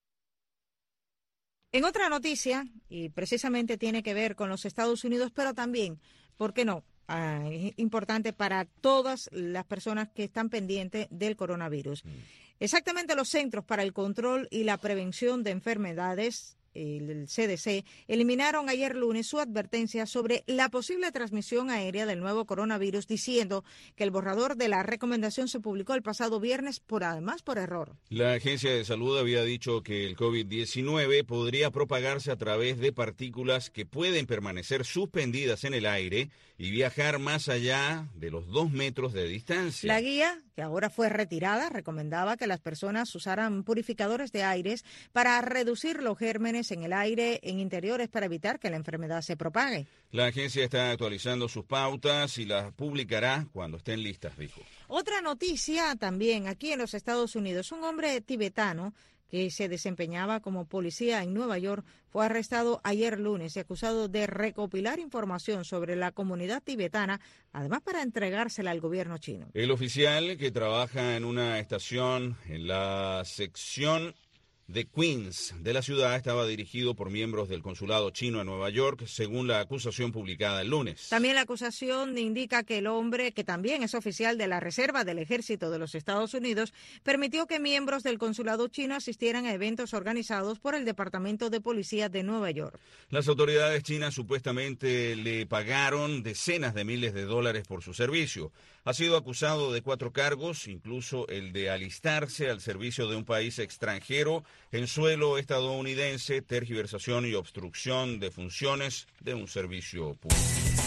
En otra noticia, y precisamente tiene que ver con los Estados Unidos, pero también, ¿por qué no? Ah, es importante para todas las personas que están pendientes del coronavirus. Mm. Exactamente, los Centros para el Control y la Prevención de Enfermedades, el C D C, eliminaron ayer lunes su advertencia sobre la posible transmisión aérea del nuevo coronavirus, diciendo que el borrador de la recomendación se publicó el pasado viernes, por además por error. La Agencia de Salud había dicho que el COVID diecinueve podría propagarse a través de partículas que pueden permanecer suspendidas en el aire y viajar más allá de los dos metros de distancia. La guía, que ahora fue retirada, recomendaba que las personas usaran purificadores de aires para reducir los gérmenes en el aire en interiores para evitar que la enfermedad se propague. La agencia está actualizando sus pautas y las publicará cuando estén listas, dijo. Otra noticia también aquí en los Estados Unidos. Un hombre tibetano que se desempeñaba como policía en Nueva York fue arrestado ayer lunes y acusado de recopilar información sobre la comunidad tibetana, además para entregársela al gobierno chino. El oficial, que trabaja en una estación en la sección de Queens de la ciudad, estaba dirigido por miembros del consulado chino en Nueva York, según la acusación publicada el lunes. También la acusación indica que el hombre, que también es oficial de la Reserva del Ejército de los Estados Unidos, permitió que miembros del consulado chino asistieran a eventos organizados por el Departamento de Policía de Nueva York. Las autoridades chinas supuestamente le pagaron decenas de miles de dólares por su servicio. Ha sido acusado de cuatro cargos, incluso el de alistarse al servicio de un país extranjero en suelo estadounidense, tergiversación y obstrucción de funciones de un servicio público.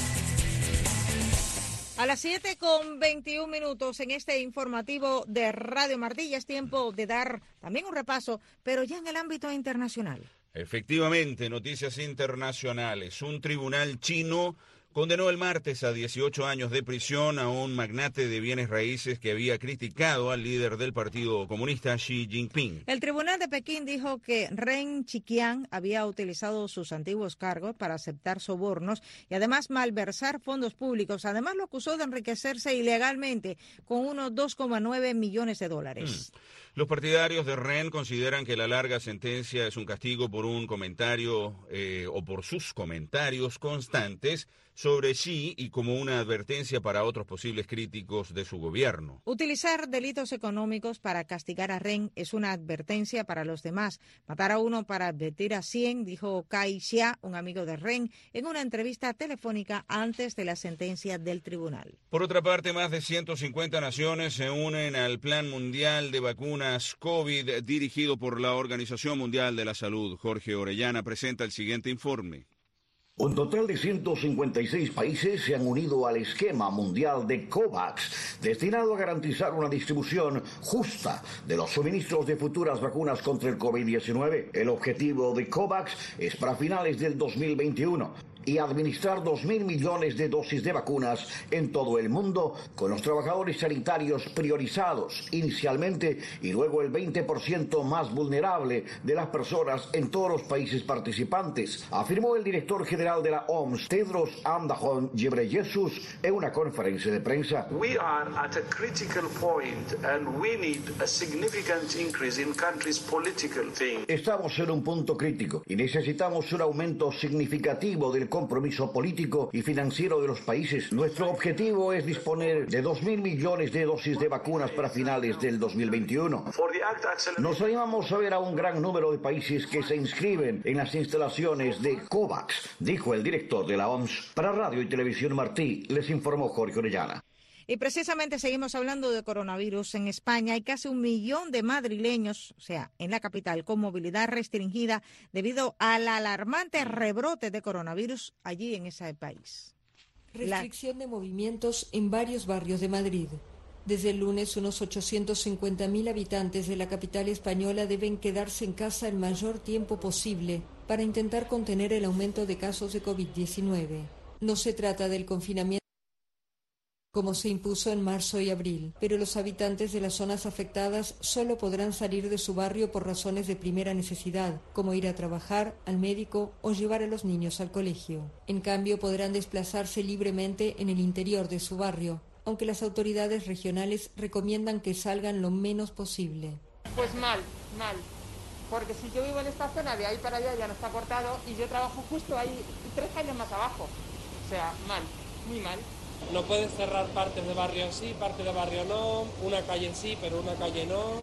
A las siete con veintiún minutos en este informativo de Radio Martí es tiempo de dar también un repaso, pero ya en el ámbito internacional. Efectivamente, noticias internacionales. Un tribunal chino condenó el martes a dieciocho años de prisión a un magnate de bienes raíces que había criticado al líder del Partido Comunista, Xi Jinping. El tribunal de Pekín dijo que Ren Qiqian había utilizado sus antiguos cargos para aceptar sobornos y además malversar fondos públicos. Además, lo acusó de enriquecerse ilegalmente con unos dos coma nueve millones de dólares. Mm. Los partidarios de Ren consideran que la larga sentencia es un castigo por un comentario eh, o por sus comentarios constantes sobre Xi y como una advertencia para otros posibles críticos de su gobierno. Utilizar delitos económicos para castigar a Ren es una advertencia para los demás. Matar a uno para advertir a cien, dijo Kai Xia, un amigo de Ren, en una entrevista telefónica antes de la sentencia del tribunal. Por otra parte, más de ciento cincuenta naciones se unen al Plan Mundial de Vacunas COVID dirigido por la Organización Mundial de la Salud. Jorge Orellana presenta el siguiente informe. Un total de ciento cincuenta y seis países se han unido al esquema mundial de COVAX, destinado a garantizar una distribución justa de los suministros de futuras vacunas contra el COVID diecinueve. El objetivo de COVAX es para finales del dos mil veintiuno y administrar dos mil millones de dosis de vacunas en todo el mundo, con los trabajadores sanitarios priorizados inicialmente y luego el veinte por ciento más vulnerable de las personas en todos los países participantes, afirmó el director general de la O M S, Tedros Adhanom Ghebreyesus, en una conferencia de prensa. We are at a critical point and we need a significant increase in countries' political thing. Estamos en un punto crítico y necesitamos un aumento significativo del compromiso político y financiero de los países. Nuestro objetivo es disponer de dos mil millones de dosis de vacunas para finales del dos mil veintiuno. Nos animamos a ver a un gran número de países que se inscriben en las instalaciones de COVAX, dijo el director de la O M S. Para Radio y Televisión Martí, les informó Jorge Orellana. Y precisamente seguimos hablando de coronavirus. En España hay casi un millón de madrileños, o sea, en la capital, con movilidad restringida debido al alarmante rebrote de coronavirus allí en ese país. Restricción de movimientos en varios barrios de Madrid. Desde el lunes, unos ochocientos cincuenta mil habitantes de la capital española deben quedarse en casa el mayor tiempo posible para intentar contener el aumento de casos de COVID diecinueve. No se trata del confinamiento como se impuso en marzo y abril, pero los habitantes de las zonas afectadas solo podrán salir de su barrio por razones de primera necesidad, como ir a trabajar, al médico o llevar a los niños al colegio. En cambio, podrán desplazarse libremente en el interior de su barrio, aunque las autoridades regionales recomiendan que salgan lo menos posible. Pues mal, mal, porque si yo vivo en esta zona, de ahí para allá ya no está cortado y yo trabajo justo ahí, tres años más abajo. O sea, mal, muy mal. No puedes cerrar partes de barrio sí, partes de barrio no, una calle sí, pero una calle no.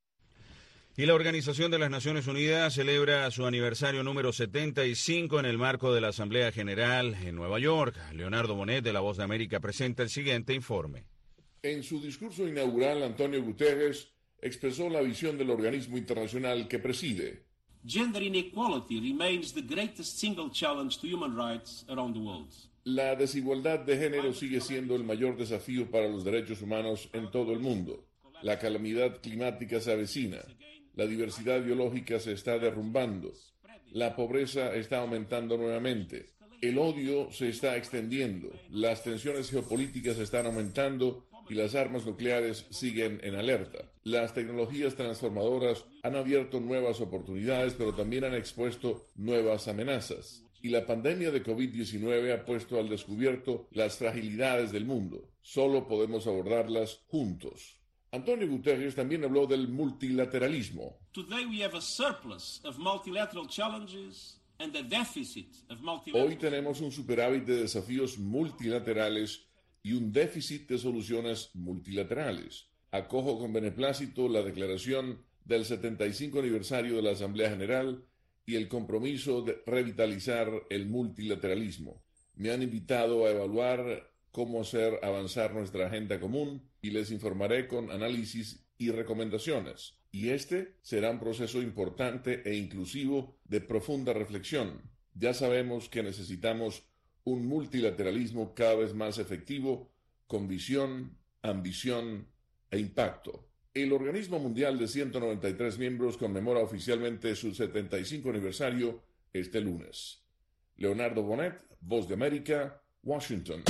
Y la Organización de las Naciones Unidas celebra su aniversario número setenta y cinco en el marco de la Asamblea General en Nueva York. Leonardo Bonet, de La Voz de América, presenta el siguiente informe. En su discurso inaugural, Antonio Guterres expresó la visión del organismo internacional que preside. Gender inequality remains the greatest single challenge to human rights around the world. La desigualdad de género sigue siendo el mayor desafío para los derechos humanos en todo el mundo. La calamidad climática se avecina, la diversidad biológica se está derrumbando, la pobreza está aumentando nuevamente, el odio se está extendiendo, las tensiones geopolíticas están aumentando y las armas nucleares siguen en alerta. Las tecnologías transformadoras han abierto nuevas oportunidades, pero también han expuesto nuevas amenazas. Y la pandemia de COVID diecinueve ha puesto al descubierto las fragilidades del mundo. Solo podemos abordarlas juntos. Antonio Guterres también habló del multilateralismo. Today we have a surplus of multilateral challenges and a deficit of multilateral... Hoy tenemos un superávit de desafíos multilaterales y un déficit de soluciones multilaterales. Acojo con beneplácito la declaración del setenta y cinco aniversario de la Asamblea General y el compromiso de revitalizar el multilateralismo. Me han invitado a evaluar cómo hacer avanzar nuestra agenda común y les informaré con análisis y recomendaciones. Y este será un proceso importante e inclusivo de profunda reflexión. Ya sabemos que necesitamos un multilateralismo cada vez más efectivo, con visión, ambición e impacto. El organismo mundial de ciento noventa y tres miembros conmemora oficialmente su setenta y cinco aniversario este lunes. Leonardo Bonet, Voz de América, Washington.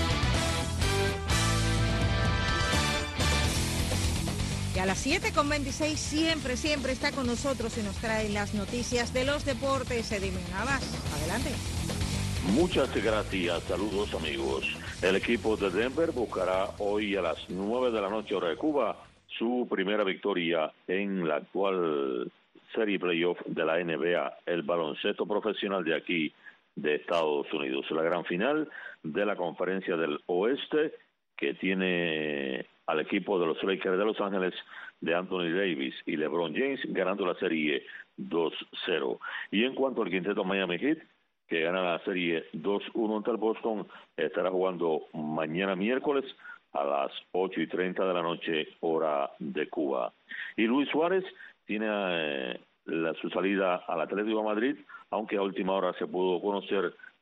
Y a las siete con veintiséis siempre, siempre está con nosotros y nos trae las noticias de los deportes. Edwin Navas, adelante. Muchas gracias, saludos amigos. El equipo de Denver buscará hoy a las nueve de la noche hora de Cuba su primera victoria en la actual serie playoff de la N B A, el baloncesto profesional de aquí de Estados Unidos. La gran final de la Conferencia del Oeste, que tiene al equipo de los Lakers de Los Ángeles de Anthony Davis y LeBron James ganando la serie dos cero. Y en cuanto al quinteto Miami Heat, que gana la serie dos uno ante el Boston, estará jugando mañana miércoles a las ocho y treinta de la noche, hora de Cuba. Y Luis Suárez tiene eh, la, su salida al Atlético de Madrid, aunque a última hora se pudo conocer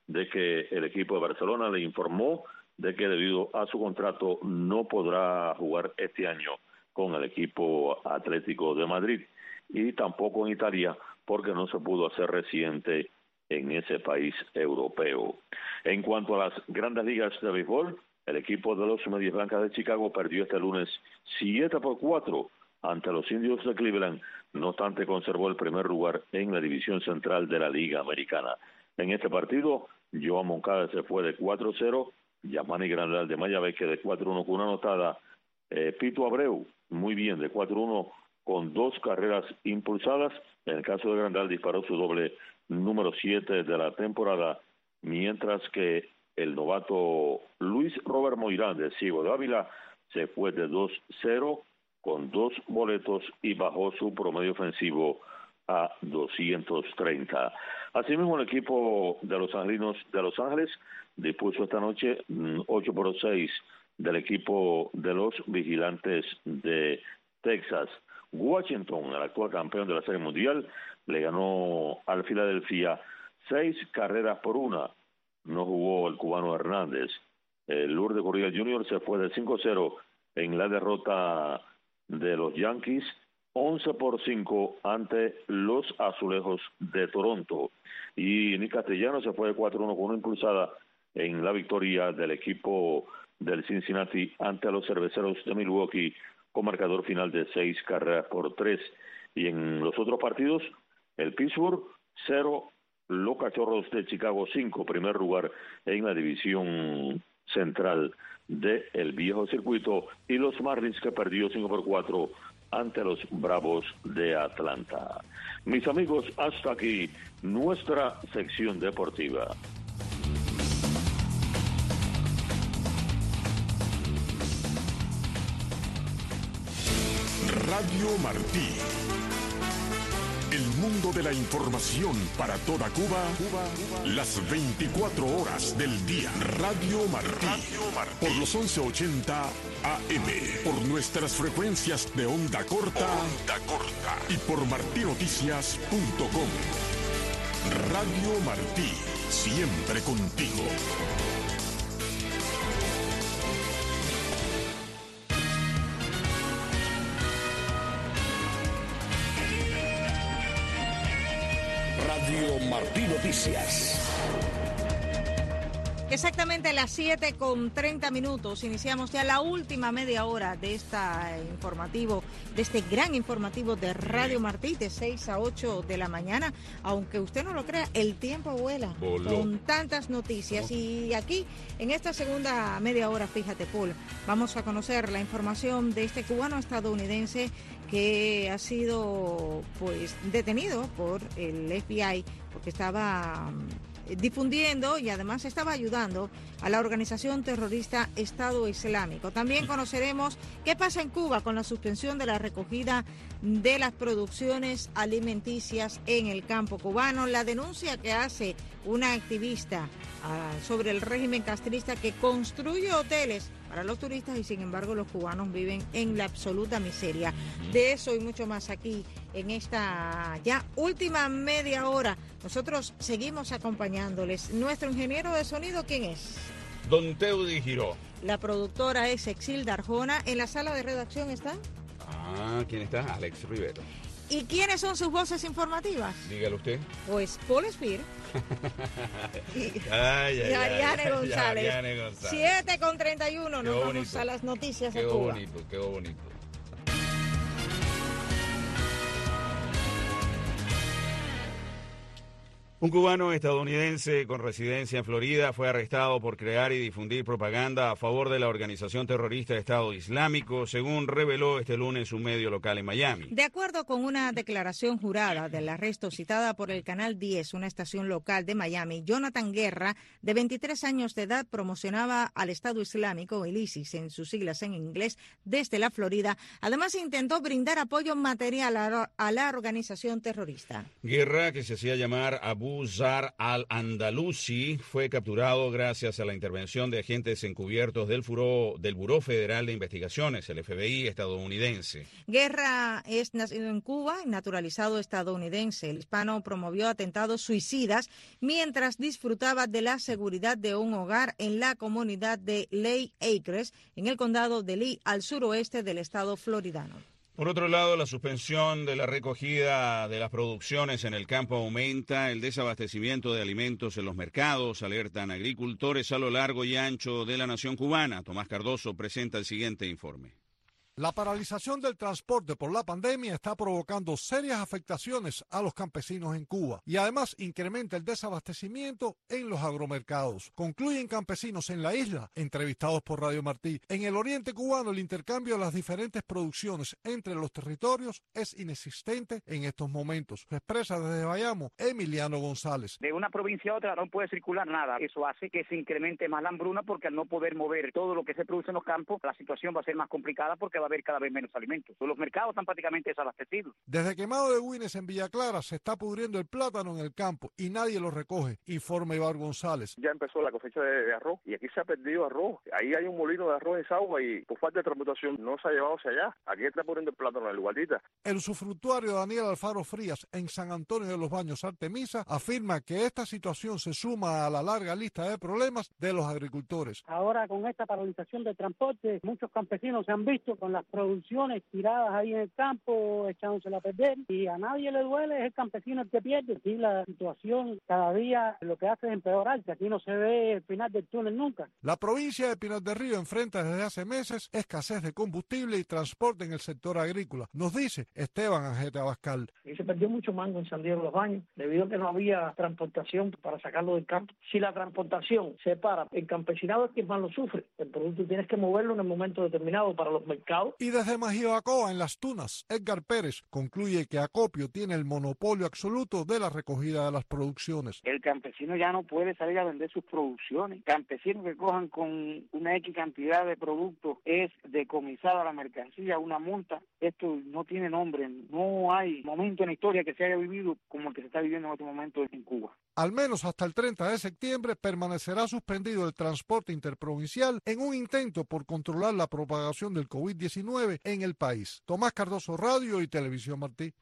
de que el equipo de Barcelona le informó de que debido a su contrato no podrá jugar este año con el equipo Atlético de Madrid y tampoco en Italia porque no se pudo hacer residente en ese país europeo. En cuanto a las grandes ligas de béisbol, el equipo de los Medias Blancas de Chicago perdió este lunes siete por cuatro ante los Indios de Cleveland, no obstante conservó el primer lugar en la división central de la Liga Americana. En este partido, Joan Moncada se fue de cuatro cero, Yamani Grandal de Mayabeque de cuatro uno con una anotada, eh, Pito Abreu muy bien de cuatro uno con dos carreras impulsadas. En el caso de Grandal disparó su doble número siete de la temporada, mientras que el novato Luis Robert Moirán de Ciego de Ávila se fue de dos cero con dos boletos y bajó su promedio ofensivo a doscientos treinta. Asimismo, el equipo de los angelinos de Los Ángeles dispuso esta noche ocho por seis del equipo de los Vigilantes de Texas. Washington, el actual campeón de la Serie Mundial, le ganó al Filadelfia seis carreras por una. No jugó el cubano Hernández. El Lourdes Gurriel junior se fue de cinco cero en la derrota de los Yankees, once por cinco ante los Azulejos de Toronto. Y Nick Castellano se fue de cuatro uno con una impulsada en la victoria del equipo del Cincinnati ante los Cerveceros de Milwaukee con marcador final de seis carreras por tres. Y en los otros partidos, el Pittsburgh cero, los Cachorros de Chicago cinco, primer lugar en la división central del viejo circuito, y los Marlins que perdió cinco por cuatro ante los Bravos de Atlanta. Mis amigos, hasta aquí nuestra sección deportiva. Radio Martí. El mundo de la información para toda Cuba, Cuba, Cuba, las veinticuatro horas del día. Radio Martí. Radio Martí. Por los once ochenta A M. Por nuestras frecuencias de onda corta. Onda corta. Y por martinoticias punto com. Radio Martí. Siempre contigo. Radio Martí Noticias. Exactamente a las siete con treinta minutos. Iniciamos ya la última media hora de este informativo, de este gran informativo de Radio Martí, de seis a ocho de la mañana. Aunque usted no lo crea, el tiempo vuela. Voló. Con tantas noticias. Oh. Y aquí, en esta segunda media hora, fíjate, Paul, vamos a conocer la información de este cubano estadounidense que ha sido pues detenido por el F B I porque estaba difundiendo y además estaba ayudando a la organización terrorista Estado Islámico. También conoceremos qué pasa en Cuba con la suspensión de la recogida de las producciones alimenticias en el campo cubano, la denuncia que hace una activista uh, sobre el régimen castrista que construye hoteles para los turistas y sin embargo los cubanos viven en la absoluta miseria. De eso y mucho más aquí en esta ya última media hora. Nosotros seguimos acompañándoles. Nuestro ingeniero de sonido, ¿quién es? Don Teudi Giró. La productora es Exilda Arjona. En la sala de redacción está... Ah, ¿quién está? Alex Rivero. ¿Y quiénes son sus voces informativas? Dígalo usted. Pues Paul Espir y, ay, ay, y Ariane, ay, González. Ariane González. siete con treinta y uno, nos bonito. Vamos a las noticias qué de Cuba. Qué bonito, qué bonito. Un cubano estadounidense con residencia en Florida fue arrestado por crear y difundir propaganda a favor de la organización terrorista Estado Islámico, según reveló este lunes un medio local en Miami. De acuerdo con una declaración jurada del arresto citada por el Canal diez, una estación local de Miami, Jonathan Guerra, de veintitrés años de edad, promocionaba al Estado Islámico, el ISIS en sus siglas en inglés, desde la Florida. Además, intentó brindar apoyo material a la organización terrorista. Guerra, que se hacía llamar Abu Abu Zar al-Andalusi fue capturado gracias a la intervención de agentes encubiertos del, Furo, del Buró Federal de Investigaciones, el F B I estadounidense. Guerra es nacido en Cuba y naturalizado estadounidense. El hispano promovió atentados suicidas mientras disfrutaba de la seguridad de un hogar en la comunidad de Lake Acres, en el condado de Lee, al suroeste del estado floridano. Por otro lado, la suspensión de la recogida de las producciones en el campo aumenta el desabastecimiento de alimentos en los mercados, alertan agricultores a lo largo y ancho de la nación cubana. Tomás Cardoso presenta el siguiente informe. La paralización del transporte por la pandemia está provocando serias afectaciones a los campesinos en Cuba y además incrementa el desabastecimiento en los agromercados. Concluyen campesinos en la isla, entrevistados por Radio Martí. En el oriente cubano el intercambio de las diferentes producciones entre los territorios es inexistente en estos momentos. Se expresa desde Bayamo Emiliano González. De una provincia a otra no puede circular nada. Eso hace que se incremente más la hambruna porque al no poder mover todo lo que se produce en los campos, la situación va a ser más complicada porque va a haber cada vez menos alimentos. Los mercados están prácticamente desabastecidos. Desde Quemado de Güines en Villa Clara se está pudriendo el plátano en el campo y nadie lo recoge, informa Ibar González. Ya empezó la cosecha de, de arroz y aquí se ha perdido arroz. Ahí hay un molino de arroz en agua y por falta de transportación no se ha llevado hacia allá. Aquí está pudriendo el plátano en el Guardita. El usufructuario Daniel Alfaro Frías en San Antonio de los Baños, Artemisa, afirma que esta situación se suma a la larga lista de problemas de los agricultores. Ahora con esta paralización del transporte, muchos campesinos se han visto con las producciones tiradas ahí en el campo, echándosela a perder, y a nadie le duele, es el campesino el que pierde. Y la situación cada día lo que hace es empeorarse, aquí no se ve el final del túnel nunca. La provincia de Pinar del Río enfrenta desde hace meses escasez de combustible y transporte en el sector agrícola, nos dice Esteban Angete Abascal. Y se perdió mucho mango en San Diego de los Baños, debido a que no había transportación para sacarlo del campo. Si la transportación se para, el campesinado es quien más lo sufre, el producto tienes que moverlo en el momento determinado para los mercados. Y desde Majibacoa, en Las Tunas, Edgar Pérez concluye que Acopio tiene el monopolio absoluto de la recogida de las producciones. El campesino ya no puede salir a vender sus producciones. Campesinos que cojan con una X cantidad de productos es decomisada la mercancía, una multa. Esto no tiene nombre. No hay momento en la historia que se haya vivido como el que se está viviendo en este momento en Cuba. Al menos hasta el treinta de septiembre permanecerá suspendido el transporte interprovincial en un intento por controlar la propagación del COVID diecinueve en el país. Tomás Cardoso, Radio y Televisión Martí.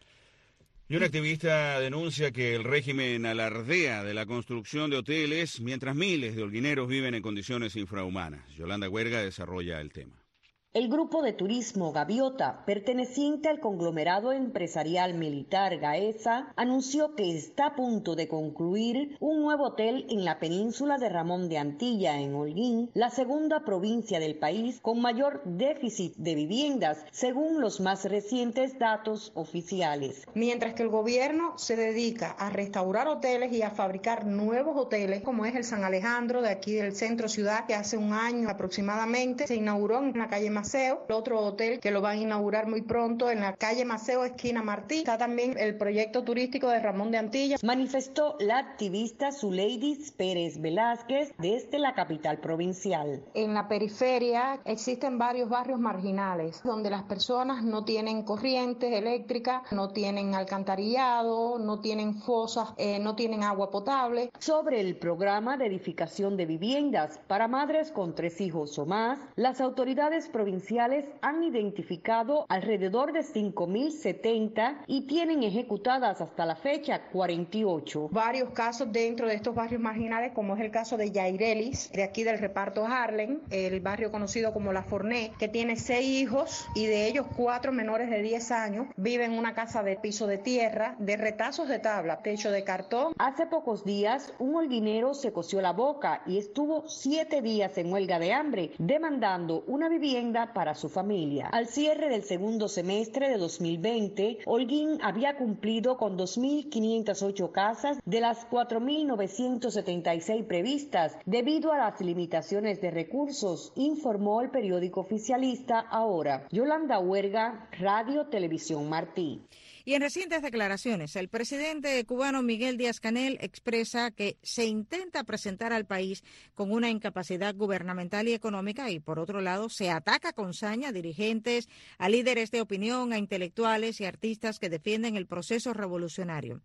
Y un activista denuncia que el régimen alardea de la construcción de hoteles mientras miles de holguineros viven en condiciones infrahumanas. Yolanda Huerga desarrolla el tema. El grupo de turismo Gaviota, perteneciente al conglomerado empresarial militar Gaesa, anunció que está a punto de concluir un nuevo hotel en la península de Ramón de Antilla, en Holguín, la segunda provincia del país con mayor déficit de viviendas, según los más recientes datos oficiales. Mientras que el gobierno se dedica a restaurar hoteles y a fabricar nuevos hoteles, como es el San Alejandro de aquí del centro ciudad, que hace un año aproximadamente se inauguró en la calle Maceo, otro hotel que lo van a inaugurar muy pronto en la calle Maceo, esquina Martí. Está también el proyecto turístico de Ramón de Antilla. Manifestó la activista Zuleidis Pérez Velázquez desde la capital provincial. En la periferia existen varios barrios marginales donde las personas no tienen corriente eléctrica, no tienen alcantarillado, no tienen fosas, eh, no tienen agua potable. Sobre el programa de edificación de viviendas para madres con tres hijos o más, las autoridades provinciales han identificado alrededor de cinco mil setenta y tienen ejecutadas hasta la fecha cuarenta y ocho. Varios casos dentro de estos barrios marginales, como es el caso de Yairelis, de aquí del reparto Harlem, el barrio conocido como La Forné, que tiene seis hijos y de ellos cuatro menores de diez años viven en una casa de piso de tierra, de retazos de tabla, techo de cartón. Hace pocos días, un holguinero se cosió la boca y estuvo siete días en huelga de hambre, demandando una vivienda para su familia. Al cierre del segundo semestre de dos mil veinte, Holguín había cumplido con dos mil quinientas ocho casas de las cuatro mil novecientas setenta y seis previstas debido a las limitaciones de recursos, informó el periódico oficialista Ahora. Yolanda Huerga, Radio Televisión Martí. Y en recientes declaraciones, el presidente cubano Miguel Díaz-Canel expresa que se intenta presentar al país con una incapacidad gubernamental y económica y, por otro lado, se ataca con saña a dirigentes, a líderes de opinión, a intelectuales y artistas que defienden el proceso revolucionario.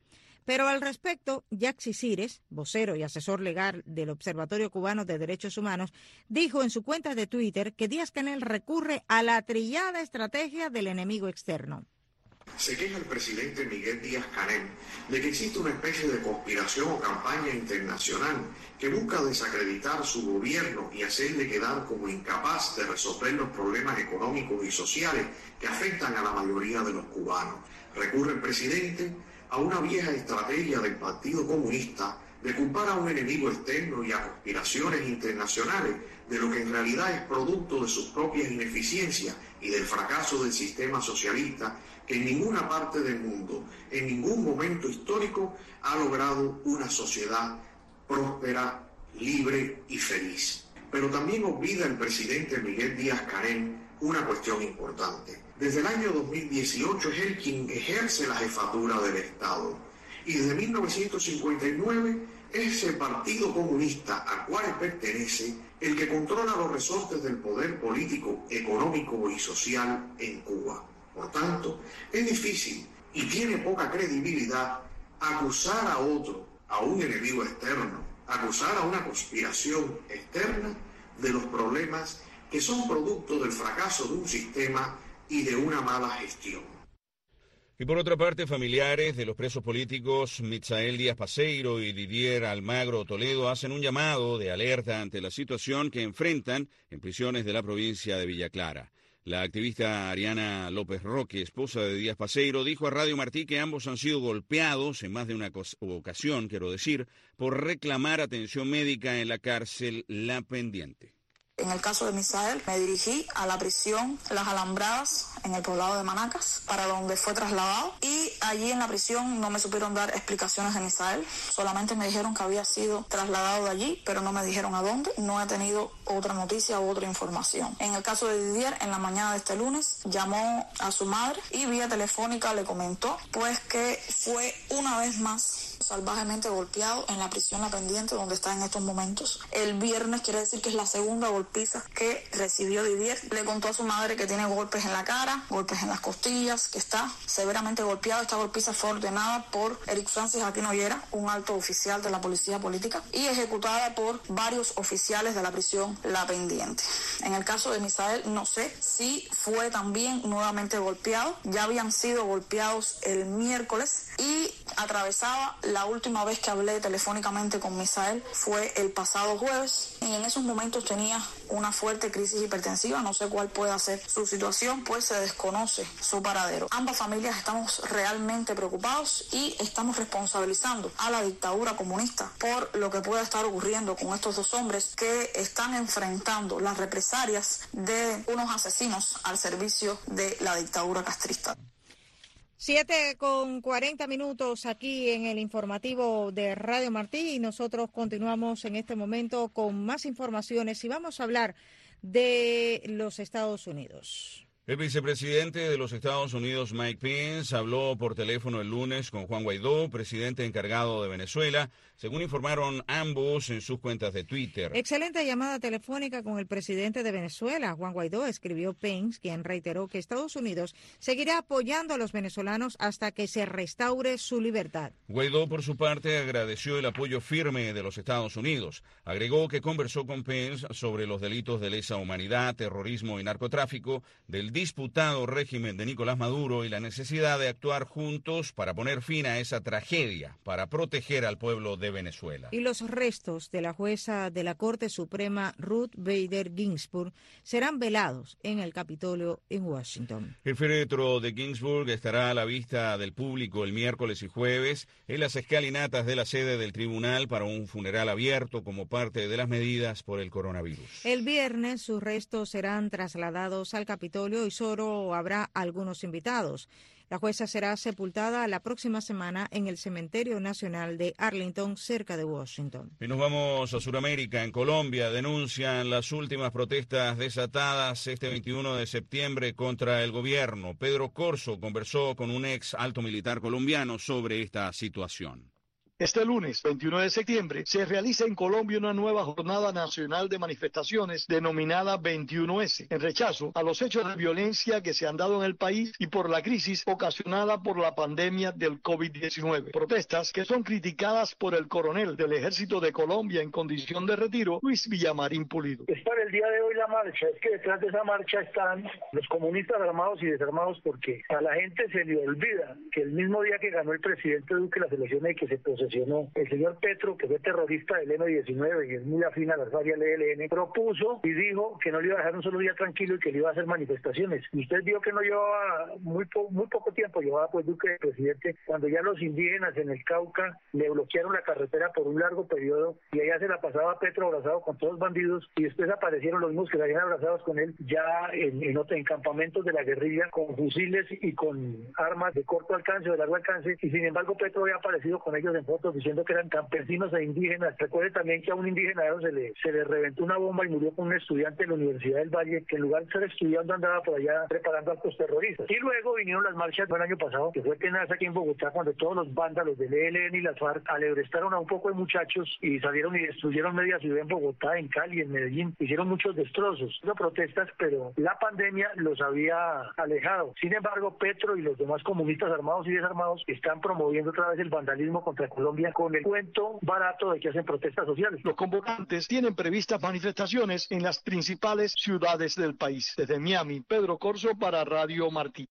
Pero al respecto, Yaxi Cires, vocero y asesor legal del Observatorio Cubano de Derechos Humanos, dijo en su cuenta de Twitter que Díaz-Canel recurre a la trillada estrategia del enemigo externo. Se queja el presidente Miguel Díaz-Canel de que existe una especie de conspiración o campaña internacional que busca desacreditar su gobierno y hacerle quedar como incapaz de resolver los problemas económicos y sociales que afectan a la mayoría de los cubanos. Recurre el presidente a una vieja estrategia del Partido Comunista de culpar a un enemigo externo y a conspiraciones internacionales de lo que en realidad es producto de sus propias ineficiencias y del fracaso del sistema socialista que en ninguna parte del mundo, en ningún momento histórico, ha logrado una sociedad próspera, libre y feliz. Pero también olvida el presidente Miguel Díaz-Canel una cuestión importante. Desde el año dos mil dieciocho es él quien ejerce la jefatura del Estado. Y desde mil novecientos cincuenta y nueve es el Partido Comunista al cual pertenece el que controla los resortes del poder político, económico y social en Cuba. Por tanto, es difícil y tiene poca credibilidad acusar a otro, a un enemigo externo, acusar a una conspiración externa de los problemas que son producto del fracaso de un sistema y de una mala gestión. Y por otra parte, familiares de los presos políticos Mitzael Díaz Paseiro y Didier Almagro Toledo hacen un llamado de alerta ante la situación que enfrentan en prisiones de la provincia de Villa Clara. La activista Ariana López Roque, esposa de Díaz Paseiro, dijo a Radio Martí que ambos han sido golpeados en más de una ocasión, quiero decir, por reclamar atención médica en la cárcel La Pendiente. En el caso de Misael, me dirigí a la prisión Las Alambradas, en el poblado de Manacas, para donde fue trasladado, y allí en la prisión no me supieron dar explicaciones de Misael, solamente me dijeron que había sido trasladado de allí, pero no me dijeron a dónde, no he tenido otra noticia u otra información. En el caso de Didier, en la mañana de este lunes, llamó a su madre y vía telefónica le comentó, pues que fue una vez más salvajemente golpeado en la prisión La Pendiente, donde está en estos momentos. El viernes, quiere decir que es la segunda golpiza que recibió Didier. Le contó a su madre que tiene golpes en la cara, golpes en las costillas, que está severamente golpeado. Esta golpiza fue ordenada por Eric Francis Aquino Llera, un alto oficial de la policía política, y ejecutada por varios oficiales de la prisión La Pendiente. En el caso de Misael, no sé si fue también nuevamente golpeado. Ya habían sido golpeados el miércoles y atravesaba. La última vez que hablé telefónicamente con Misael fue el pasado jueves y en esos momentos tenía una fuerte crisis hipertensiva. No sé cuál pueda ser su situación, pues se desconoce su paradero. Ambas familias estamos realmente preocupados y estamos responsabilizando a la dictadura comunista por lo que pueda estar ocurriendo con estos dos hombres que están enfrentando las represalias de unos asesinos al servicio de la dictadura castrista. Siete con cuarenta minutos aquí en el informativo de Radio Martí y nosotros continuamos en este momento con más informaciones y vamos a hablar de los Estados Unidos. El vicepresidente de los Estados Unidos, Mike Pence, habló por teléfono el lunes con Juan Guaidó, presidente encargado de Venezuela, según informaron ambos en sus cuentas de Twitter. Excelente llamada telefónica con el presidente de Venezuela, Juan Guaidó, escribió Pence, quien reiteró que Estados Unidos seguirá apoyando a los venezolanos hasta que se restaure su libertad. Guaidó, por su parte, agradeció el apoyo firme de los Estados Unidos. Agregó que conversó con Pence sobre los delitos de lesa humanidad, terrorismo y narcotráfico, del disputado régimen de Nicolás Maduro y la necesidad de actuar juntos para poner fin a esa tragedia, para proteger al pueblo de Venezuela. Y los restos de la jueza de la Corte Suprema Ruth Bader Ginsburg serán velados en el Capitolio en Washington. El féretro de Ginsburg estará a la vista del público el miércoles y jueves en las escalinatas de la sede del tribunal para un funeral abierto como parte de las medidas por el coronavirus. El viernes sus restos serán trasladados al Capitolio y solo habrá algunos invitados. La jueza será sepultada la próxima semana en el Cementerio Nacional de Arlington, cerca de Washington. Y nos vamos a Sudamérica. En Colombia denuncian las últimas protestas desatadas este veintiuno de septiembre contra el gobierno. Pedro Corso conversó con un ex alto militar colombiano sobre esta situación. Este lunes, veintiuno de septiembre, se realiza en Colombia una nueva jornada nacional de manifestaciones denominada veintiuno ese, en rechazo a los hechos de violencia que se han dado en el país y por la crisis ocasionada por la pandemia del COVID diecinueve. Protestas que son criticadas por el coronel del Ejército de Colombia en condición de retiro, Luis Villamarín Pulido. Es para el día de hoy la marcha, es que detrás de esa marcha están los comunistas armados y desarmados, porque a la gente se le olvida que el mismo día que ganó el presidente Duque las elecciones y que se posesionó, el señor Petro, que fue terrorista del eme diecinueve y es muy afín a las varias del E L N, propuso y dijo que no le iba a dejar un solo día tranquilo y que le iba a hacer manifestaciones. Y usted vio que no llevaba muy, po muy poco tiempo, llevaba pues Duque de presidente, cuando ya los indígenas en el Cauca le bloquearon la carretera por un largo periodo y allá se la pasaba Petro abrazado con todos los bandidos, y después aparecieron los mismos que se habían abrazados con él ya en, en, en campamentos de la guerrilla con fusiles y con armas de corto alcance o de largo alcance, y sin embargo Petro había aparecido con ellos en fotos diciendo que eran campesinos e indígenas. Recuerde también que a un indígena se le, se le reventó una bomba y murió con un estudiante de la Universidad del Valle que en lugar de estar estudiando andaba por allá preparando actos terroristas. Y luego vinieron las marchas del año pasado, que fue tenaz aquí en Bogotá, cuando todos los vándalos del E L N y las FARC alebrestaron a un poco de muchachos y salieron y destruyeron media ciudad en Bogotá, en Cali, en Medellín, hicieron muchos destrozos, no protestas, pero la pandemia los había alejado. Sin embargo, Petro y los demás comunistas armados y desarmados están promoviendo otra vez el vandalismo contra Colombia con el cuento barato de que hacen protestas sociales. Los convocantes tienen previstas manifestaciones en las principales ciudades del país. Desde Miami, Pedro Corso para Radio Martí.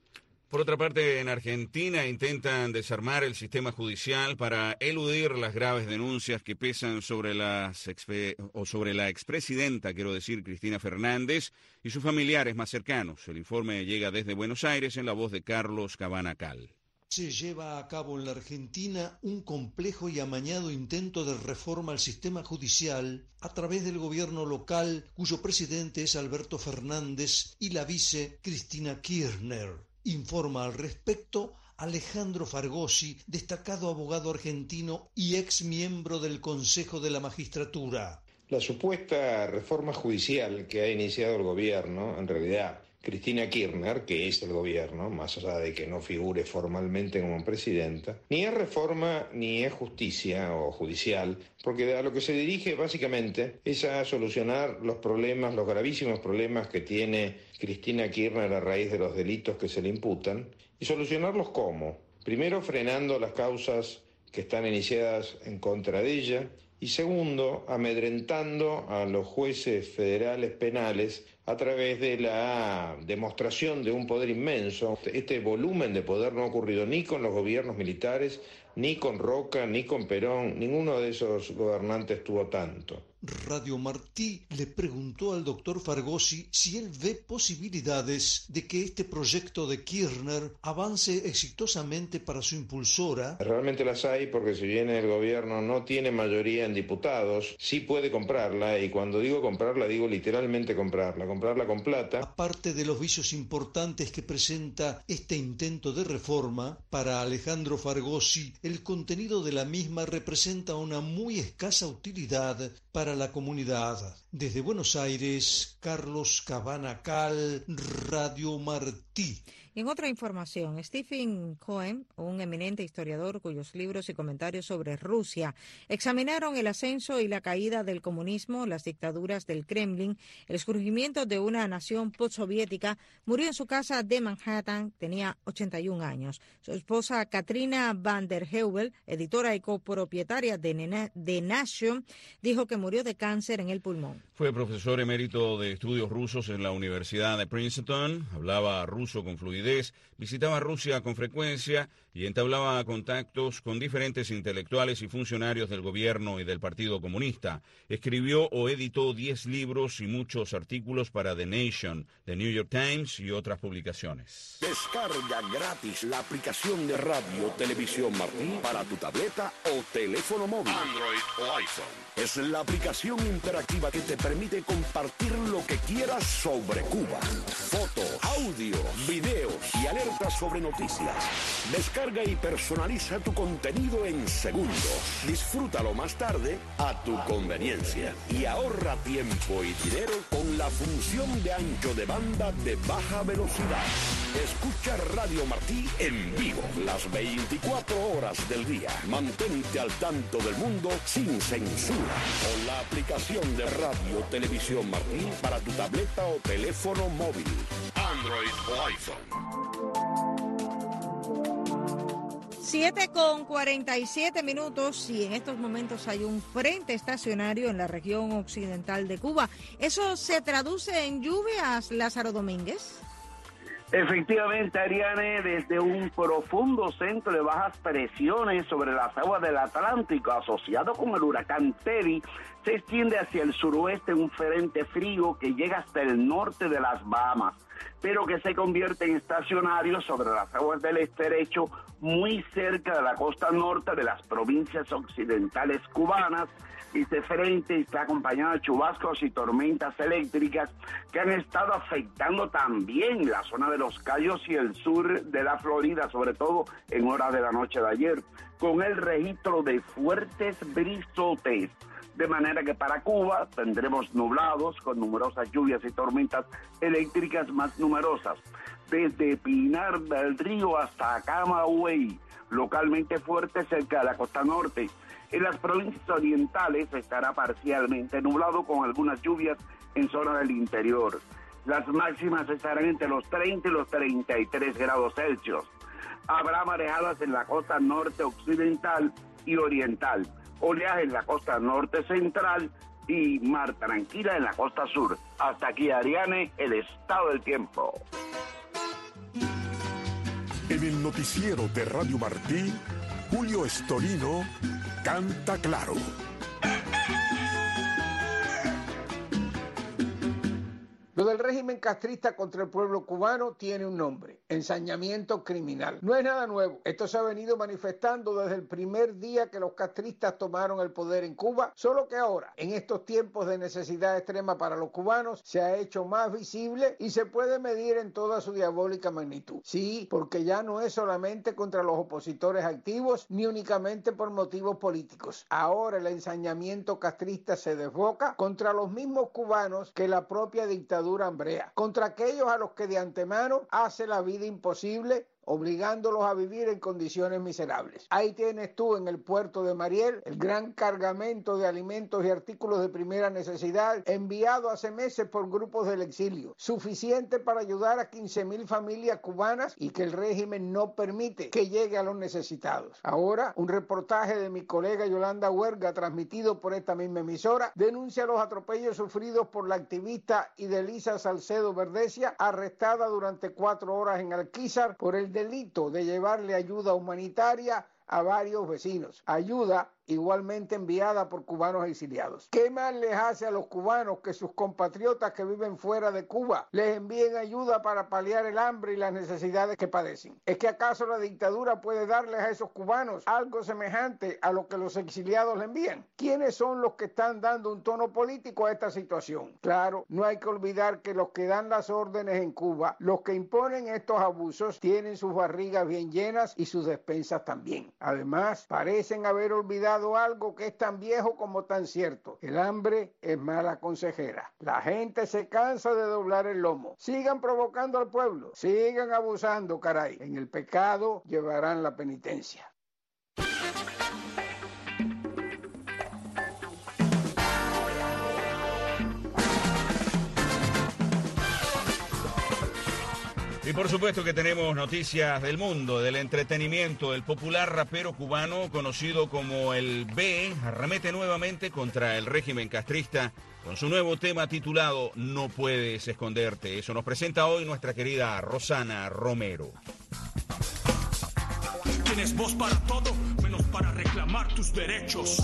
Por otra parte, en Argentina intentan desarmar el sistema judicial para eludir las graves denuncias que pesan sobre, las expe o sobre la expresidenta, quiero decir, Cristina Fernández, y sus familiares más cercanos. El informe llega desde Buenos Aires en la voz de Carlos Cabana Cal. Se lleva a cabo en la Argentina un complejo y amañado intento de reforma al sistema judicial a través del gobierno local, cuyo presidente es Alberto Fernández y la vice Cristina Kirchner. Informa al respecto Alejandro Fargosi, destacado abogado argentino y ex miembro del Consejo de la Magistratura. La supuesta reforma judicial que ha iniciado el gobierno, en realidad Cristina Kirchner, que es el gobierno, más allá de que no figure formalmente como presidenta, ni es reforma ni es justicia o judicial, porque a lo que se dirige básicamente es a solucionar los problemas, los gravísimos problemas que tiene Cristina Kirchner a raíz de los delitos que se le imputan, y solucionarlos ¿cómo? Primero, frenando las causas que están iniciadas en contra de ella, y segundo, amedrentando a los jueces federales penales a través de la demostración de un poder inmenso. Este volumen de poder no ha ocurrido ni con los gobiernos militares, ni con Roca, ni con Perón. Ninguno de esos gobernantes tuvo tanto. Radio Martí le preguntó al doctor Fargosi si él ve posibilidades de que este proyecto de Kirchner avance exitosamente para su impulsora. Realmente las hay, porque si bien el gobierno no tiene mayoría en diputados, sí puede comprarla, y cuando digo comprarla, digo literalmente comprarla, comprarla con plata. Aparte de los vicios importantes que presenta este intento de reforma, para Alejandro Fargosi, el contenido de la misma representa una muy escasa utilidad para la comunidad. Desde Buenos Aires, Carlos Cabana Cal, Radio Martí. En otra información, Stephen Cohen, un eminente historiador cuyos libros y comentarios sobre Rusia examinaron el ascenso y la caída del comunismo, las dictaduras del Kremlin, el surgimiento de una nación postsoviética, murió en su casa de Manhattan, tenía ochenta y un años. Su esposa Katrina van der Heuvel, editora y copropietaria de The Nation, dijo que murió de cáncer en el pulmón. Fue profesor emérito de estudios rusos en la Universidad de Princeton, hablaba ruso con fluidez, visitaba Rusia con frecuencia y entablaba contactos con diferentes intelectuales y funcionarios del gobierno y del Partido Comunista. Escribió o editó diez libros y muchos artículos para The Nation, The New York Times y otras publicaciones. Descarga gratis la aplicación de Radio Televisión Martí para tu tableta o teléfono móvil, Android o iPhone. Es la aplicación interactiva que te permite compartir lo que quieras sobre Cuba. Fotos, audio, videos y alertas sobre noticias. Descarga y personaliza tu contenido en segundos. Disfrútalo más tarde a tu conveniencia. Y ahorra tiempo y dinero con la función de ancho de banda de baja velocidad. Escucha Radio Martí en vivo las veinticuatro horas del día. Mantente al tanto del mundo sin censura con la aplicación de Radio Televisión Martí para tu tableta o teléfono móvil, Android o iPhone. siete con cuarenta y siete minutos y en estos momentos hay un frente estacionario en la región occidental de Cuba. ¿Eso se traduce en lluvias, Lázaro Domínguez? Efectivamente, Ariane, desde un profundo centro de bajas presiones sobre las aguas del Atlántico asociado con el huracán Teddy, se extiende hacia el suroeste un frente frío que llega hasta el norte de las Bahamas, pero que se convierte en estacionario sobre las aguas del estrecho muy cerca de la costa norte de las provincias occidentales cubanas. Este frente está acompañado de chubascos y tormentas eléctricas que han estado afectando también la zona de Los Cayos y el sur de la Florida, sobre todo en horas de la noche de ayer, con el registro de fuertes brisotes. De manera que para Cuba tendremos nublados con numerosas lluvias y tormentas eléctricas más numerosas, desde Pinar del Río hasta Camagüey, localmente fuerte cerca de la costa norte. En las provincias orientales estará parcialmente nublado con algunas lluvias en zona del interior. Las máximas estarán entre los treinta y los treinta y tres grados Celsius. Habrá marejadas en la costa norte occidental y oriental, oleaje en la costa norte central y mar tranquila en la costa sur. Hasta aquí, Ariane, el estado del tiempo. En el noticiero de Radio Martí, Julio Estorino canta claro. Lo del régimen castrista contra el pueblo cubano tiene un nombre: ensañamiento criminal. No es nada nuevo. Esto se ha venido manifestando desde el primer día que los castristas tomaron el poder en Cuba, solo que ahora, en estos tiempos de necesidad extrema para los cubanos, se ha hecho más visible y se puede medir en toda su diabólica magnitud. Sí, porque ya no es solamente contra los opositores activos, ni únicamente por motivos políticos. Ahora el ensañamiento castrista se desboca contra los mismos cubanos que la propia dictadura hambrea, contra aquellos a los que de antemano hace la vida imposible, obligándolos a vivir en condiciones miserables. Ahí tienes tú en el puerto de Mariel el gran cargamento de alimentos y artículos de primera necesidad enviado hace meses por grupos del exilio, suficiente para ayudar a quince mil familias cubanas y que el régimen no permite que llegue a los necesitados. Ahora, un reportaje de mi colega Yolanda Huerga, transmitido por esta misma emisora, denuncia los atropellos sufridos por la activista Idelisa Salcedo Verdecia, arrestada durante cuatro horas en Alquizar por el delito de llevarle ayuda humanitaria a varios vecinos. Ayuda igualmente enviada por cubanos exiliados. ¿Qué más les hace a los cubanos que sus compatriotas que viven fuera de Cuba les envíen ayuda para paliar el hambre y las necesidades que padecen? ¿Es que acaso la dictadura puede darles a esos cubanos algo semejante a lo que los exiliados le envían? ¿Quiénes son los que están dando un tono político a esta situación? Claro, no hay que olvidar que los que dan las órdenes en Cuba, los que imponen estos abusos, tienen sus barrigas bien llenas y sus despensas también. Además, parecen haber olvidado algo que es tan viejo como tan cierto: el hambre es mala consejera. La gente se cansa de doblar el lomo. Sigan provocando al pueblo, sigan abusando, caray. En el pecado llevarán la penitencia. Y por supuesto que tenemos noticias del mundo, del entretenimiento. El popular rapero cubano conocido como el B arremete nuevamente contra el régimen castrista con su nuevo tema titulado No Puedes Esconderte. Eso nos presenta hoy nuestra querida Rosana Romero. Tienes voz para todo, menos para reclamar tus derechos.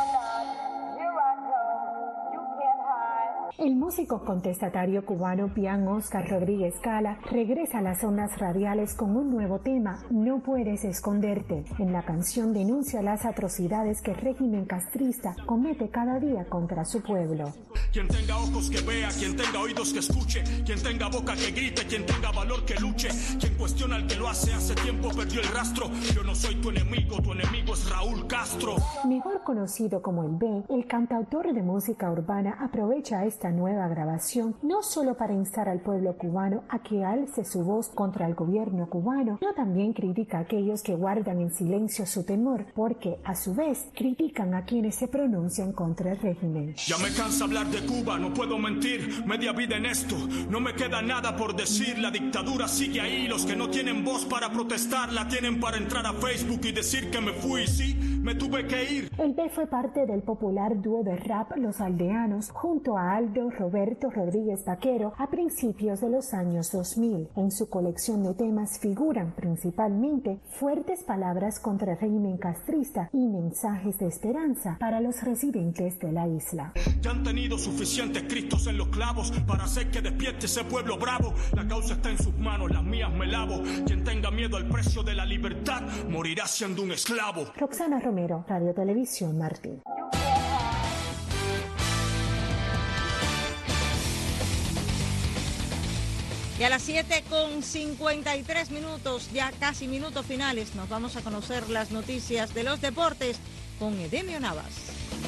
El músico contestatario cubano Pian Oscar Rodríguez Cala regresa a las ondas radiales con un nuevo tema, No Puedes Esconderte. En la canción denuncia las atrocidades que el régimen castrista comete cada día contra su pueblo. Quien tenga ojos que vea, quien tenga oídos que escuche, quien tenga boca que grite, quien tenga valor que luche, quien cuestiona al que lo hace hace tiempo perdió el rastro. Yo no soy tu enemigo, tu enemigo es Raúl Castro. Mejor conocido como el B, el cantautor de música urbana aprovecha este esta nueva grabación no solo para instar al pueblo cubano a que alce su voz contra el gobierno cubano, sino también critica a aquellos que guardan en silencio su temor, porque a su vez critican a quienes se pronuncian contra el régimen. Ya me cansa hablar de Cuba, no puedo mentir, media vida en esto, no me queda nada por decir, la dictadura sigue ahí, los que no tienen voz para protestar la tienen para entrar a Facebook y decir que me fui, sí, me tuve que ir. El B fue parte del popular dúo de rap Los Aldeanos junto a Aldo Roberto Rodríguez Vaquero a principios de los años dos mil. En su colección de temas figuran principalmente fuertes palabras contra el régimen castrista y mensajes de esperanza para los residentes de la isla. Ya han tenido suficientes cristos en los clavos para hacer que despierte ese pueblo bravo. La causa está en sus manos, las mías me lavo. Quien tenga miedo al precio de la libertad morirá siendo un esclavo. Roxana Romero, Radio Televisión Martín. Y a las siete con cincuenta y tres minutos, ya casi minutos finales, nos vamos a conocer las noticias de los deportes con Edemio Navas.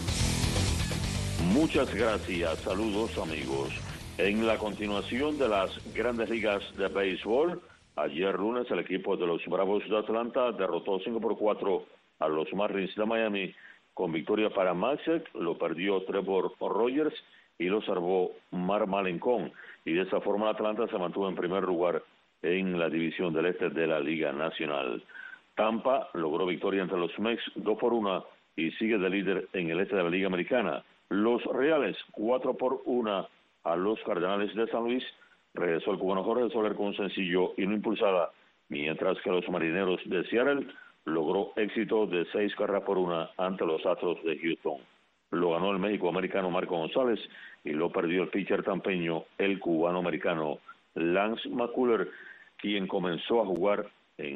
Muchas gracias, saludos amigos. En la continuación de las grandes ligas de béisbol, ayer lunes el equipo de los Bravos de Atlanta derrotó cinco por cuatro a los Marlins de Miami con victoria para Matzek, lo perdió Trevor Rogers y lo salvó Mark Malencon, y de esa forma Atlanta se mantuvo en primer lugar en la división del este de la Liga Nacional. Tampa logró victoria entre los Mex dos por uno y sigue de líder en el este de la Liga Americana. Los Reales cuatro por uno a los Cardenales de San Luis. Regresó el cubano Jorge Soler con un sencillo y una impulsada, mientras que los Marineros de Seattle logró éxito de seis carreras por una ante los Astros de Houston. Lo ganó el México-americano Marco González y lo perdió el pitcher tampeño, el cubano-americano Lance McCullers, quien comenzó a jugar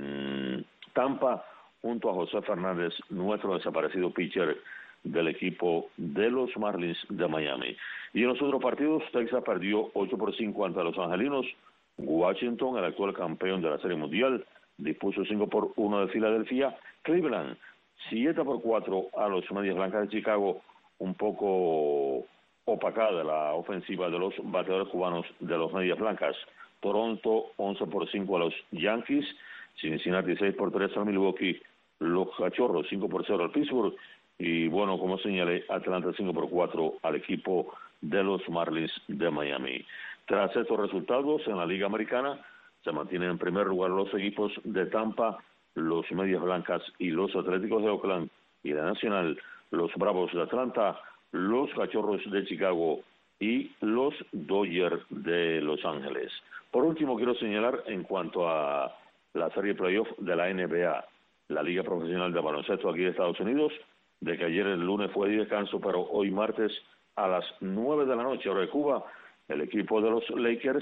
en Tampa junto a José Fernández, nuestro desaparecido pitcher del equipo de los Marlins de Miami. Y en los otros partidos, Texas perdió ocho por cinco ante los Angelinos. Washington, el actual campeón de la Serie Mundial, dispuso cinco por uno de Filadelfia. Cleveland, siete por cuatro a los Medias Blancas de Chicago, un poco opacada la ofensiva de los bateadores cubanos de los Medias Blancas. Toronto, once por cinco a los Yankees. Cincinnati, seis por tres al Milwaukee. Los Cachorros, cinco por cero al Pittsburgh. Y bueno, como señalé, Atlanta cinco por cuatro al equipo de los Marlins de Miami. Tras estos resultados en la Liga Americana, se mantienen en primer lugar los equipos de Tampa, los Medias Blancas y los Atléticos de Oakland, y la Nacional, los Bravos de Atlanta, los Cachorros de Chicago y los Dodgers de Los Ángeles. Por último, quiero señalar en cuanto a la serie playoff de la N B A, la Liga Profesional de Baloncesto aquí de Estados Unidos, de que ayer el lunes fue de descanso, pero hoy martes a las nueve de la noche, hora de Cuba, el equipo de los Lakers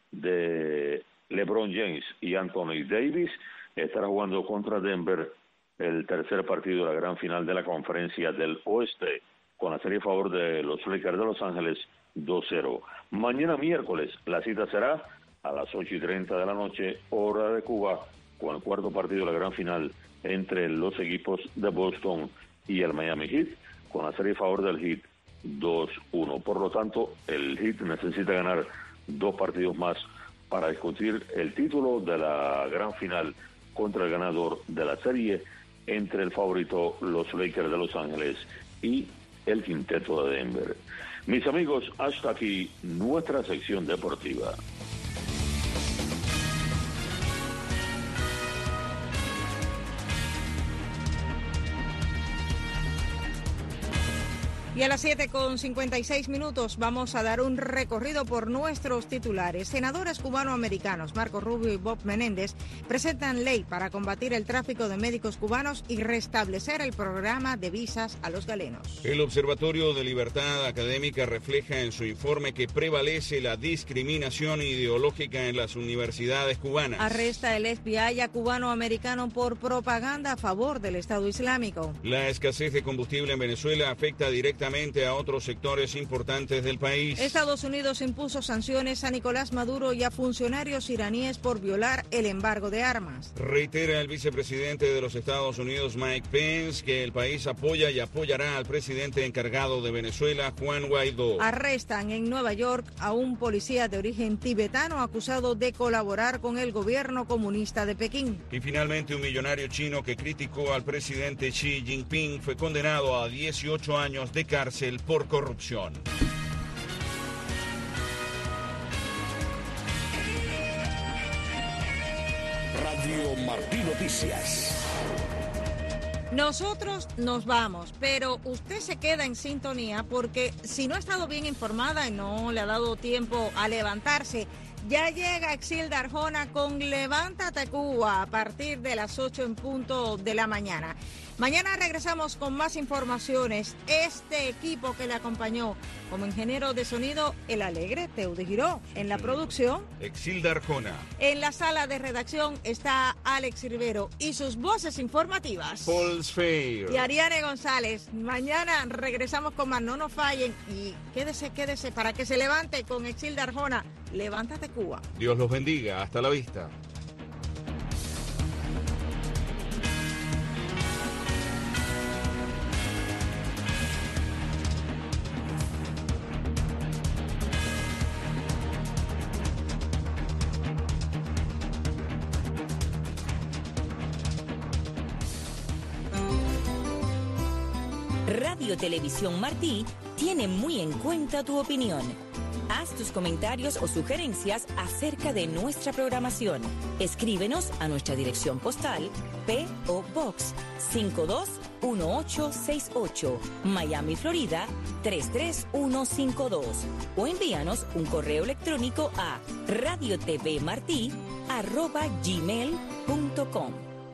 de LeBron James y Anthony Davis estará jugando contra Denver el tercer partido de la gran final de la Conferencia del Oeste, con la serie a favor de los Lakers de Los Ángeles dos cero. Mañana miércoles la cita será a las ocho y treinta de la noche, hora de Cuba, con el cuarto partido de la gran final entre los equipos de Boston y el Miami Heat, con la serie a favor del Heat dos uno. Por lo tanto, el Heat necesita ganar dos partidos más para discutir el título de la gran final contra el ganador de la serie entre el favorito, los Lakers de Los Ángeles, y el quinteto de Denver. Mis amigos, hasta aquí nuestra sección deportiva. Y a las siete con cincuenta y seis minutos vamos a dar un recorrido por nuestros titulares. Senadores cubanoamericanos Marco Rubio y Bob Menéndez presentan ley para combatir el tráfico de médicos cubanos y restablecer el programa de visas a los galenos. El Observatorio de Libertad Académica refleja en su informe que prevalece la discriminación ideológica en las universidades cubanas. Arresta el F B I a cubanoamericano por propaganda a favor del Estado Islámico. La escasez de combustible en Venezuela afecta directamente directamente a otros sectores importantes del país. Estados Unidos impuso sanciones a Nicolás Maduro y a funcionarios iraníes por violar el embargo de armas. Reitera el vicepresidente de los Estados Unidos, Mike Pence, que el país apoya y apoyará al presidente encargado de Venezuela, Juan Guaidó. Arrestan en Nueva York a un policía de origen tibetano acusado de colaborar con el gobierno comunista de Pekín. Y finalmente un millonario chino que criticó al presidente Xi Jinping fue condenado a dieciocho años de cárcel por corrupción. Radio Martí Noticias. Nosotros nos vamos, pero usted se queda en sintonía porque si no ha estado bien informada y no le ha dado tiempo a levantarse, ya llega Exilda Arjona con Levántate Cuba a partir de las ocho en punto de la mañana. Mañana regresamos con más informaciones. Este equipo que le acompañó como ingeniero de sonido, el alegre Teude Giró. En la producción, Exilda Arjona. En la sala de redacción está Alex Rivero y sus voces informativas, Paul Sfeir y Ariane González. Mañana regresamos con más, no nos fallen y quédese, quédese para que se levante con Exilda Arjona. Levántate Cuba. Dios los bendiga. Hasta la vista. Radio Televisión Martí tiene muy en cuenta tu opinión. Haz tus comentarios o sugerencias acerca de nuestra programación. Escríbenos a nuestra dirección postal P O Box cinco dos uno ocho seis ocho, Miami, Florida tres tres uno cinco dos, o envíanos un correo electrónico a radiotvmartí arroba gmail punto com.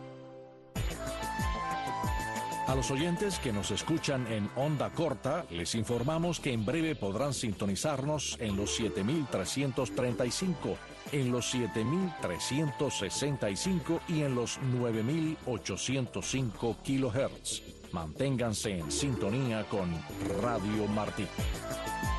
A los oyentes que nos escuchan en onda corta, les informamos que en breve podrán sintonizarnos en los siete mil trescientos treinta y cinco, en los siete mil trescientos sesenta y cinco y en los nueve mil ochocientos cinco kilohertz. Manténganse en sintonía con Radio Martí.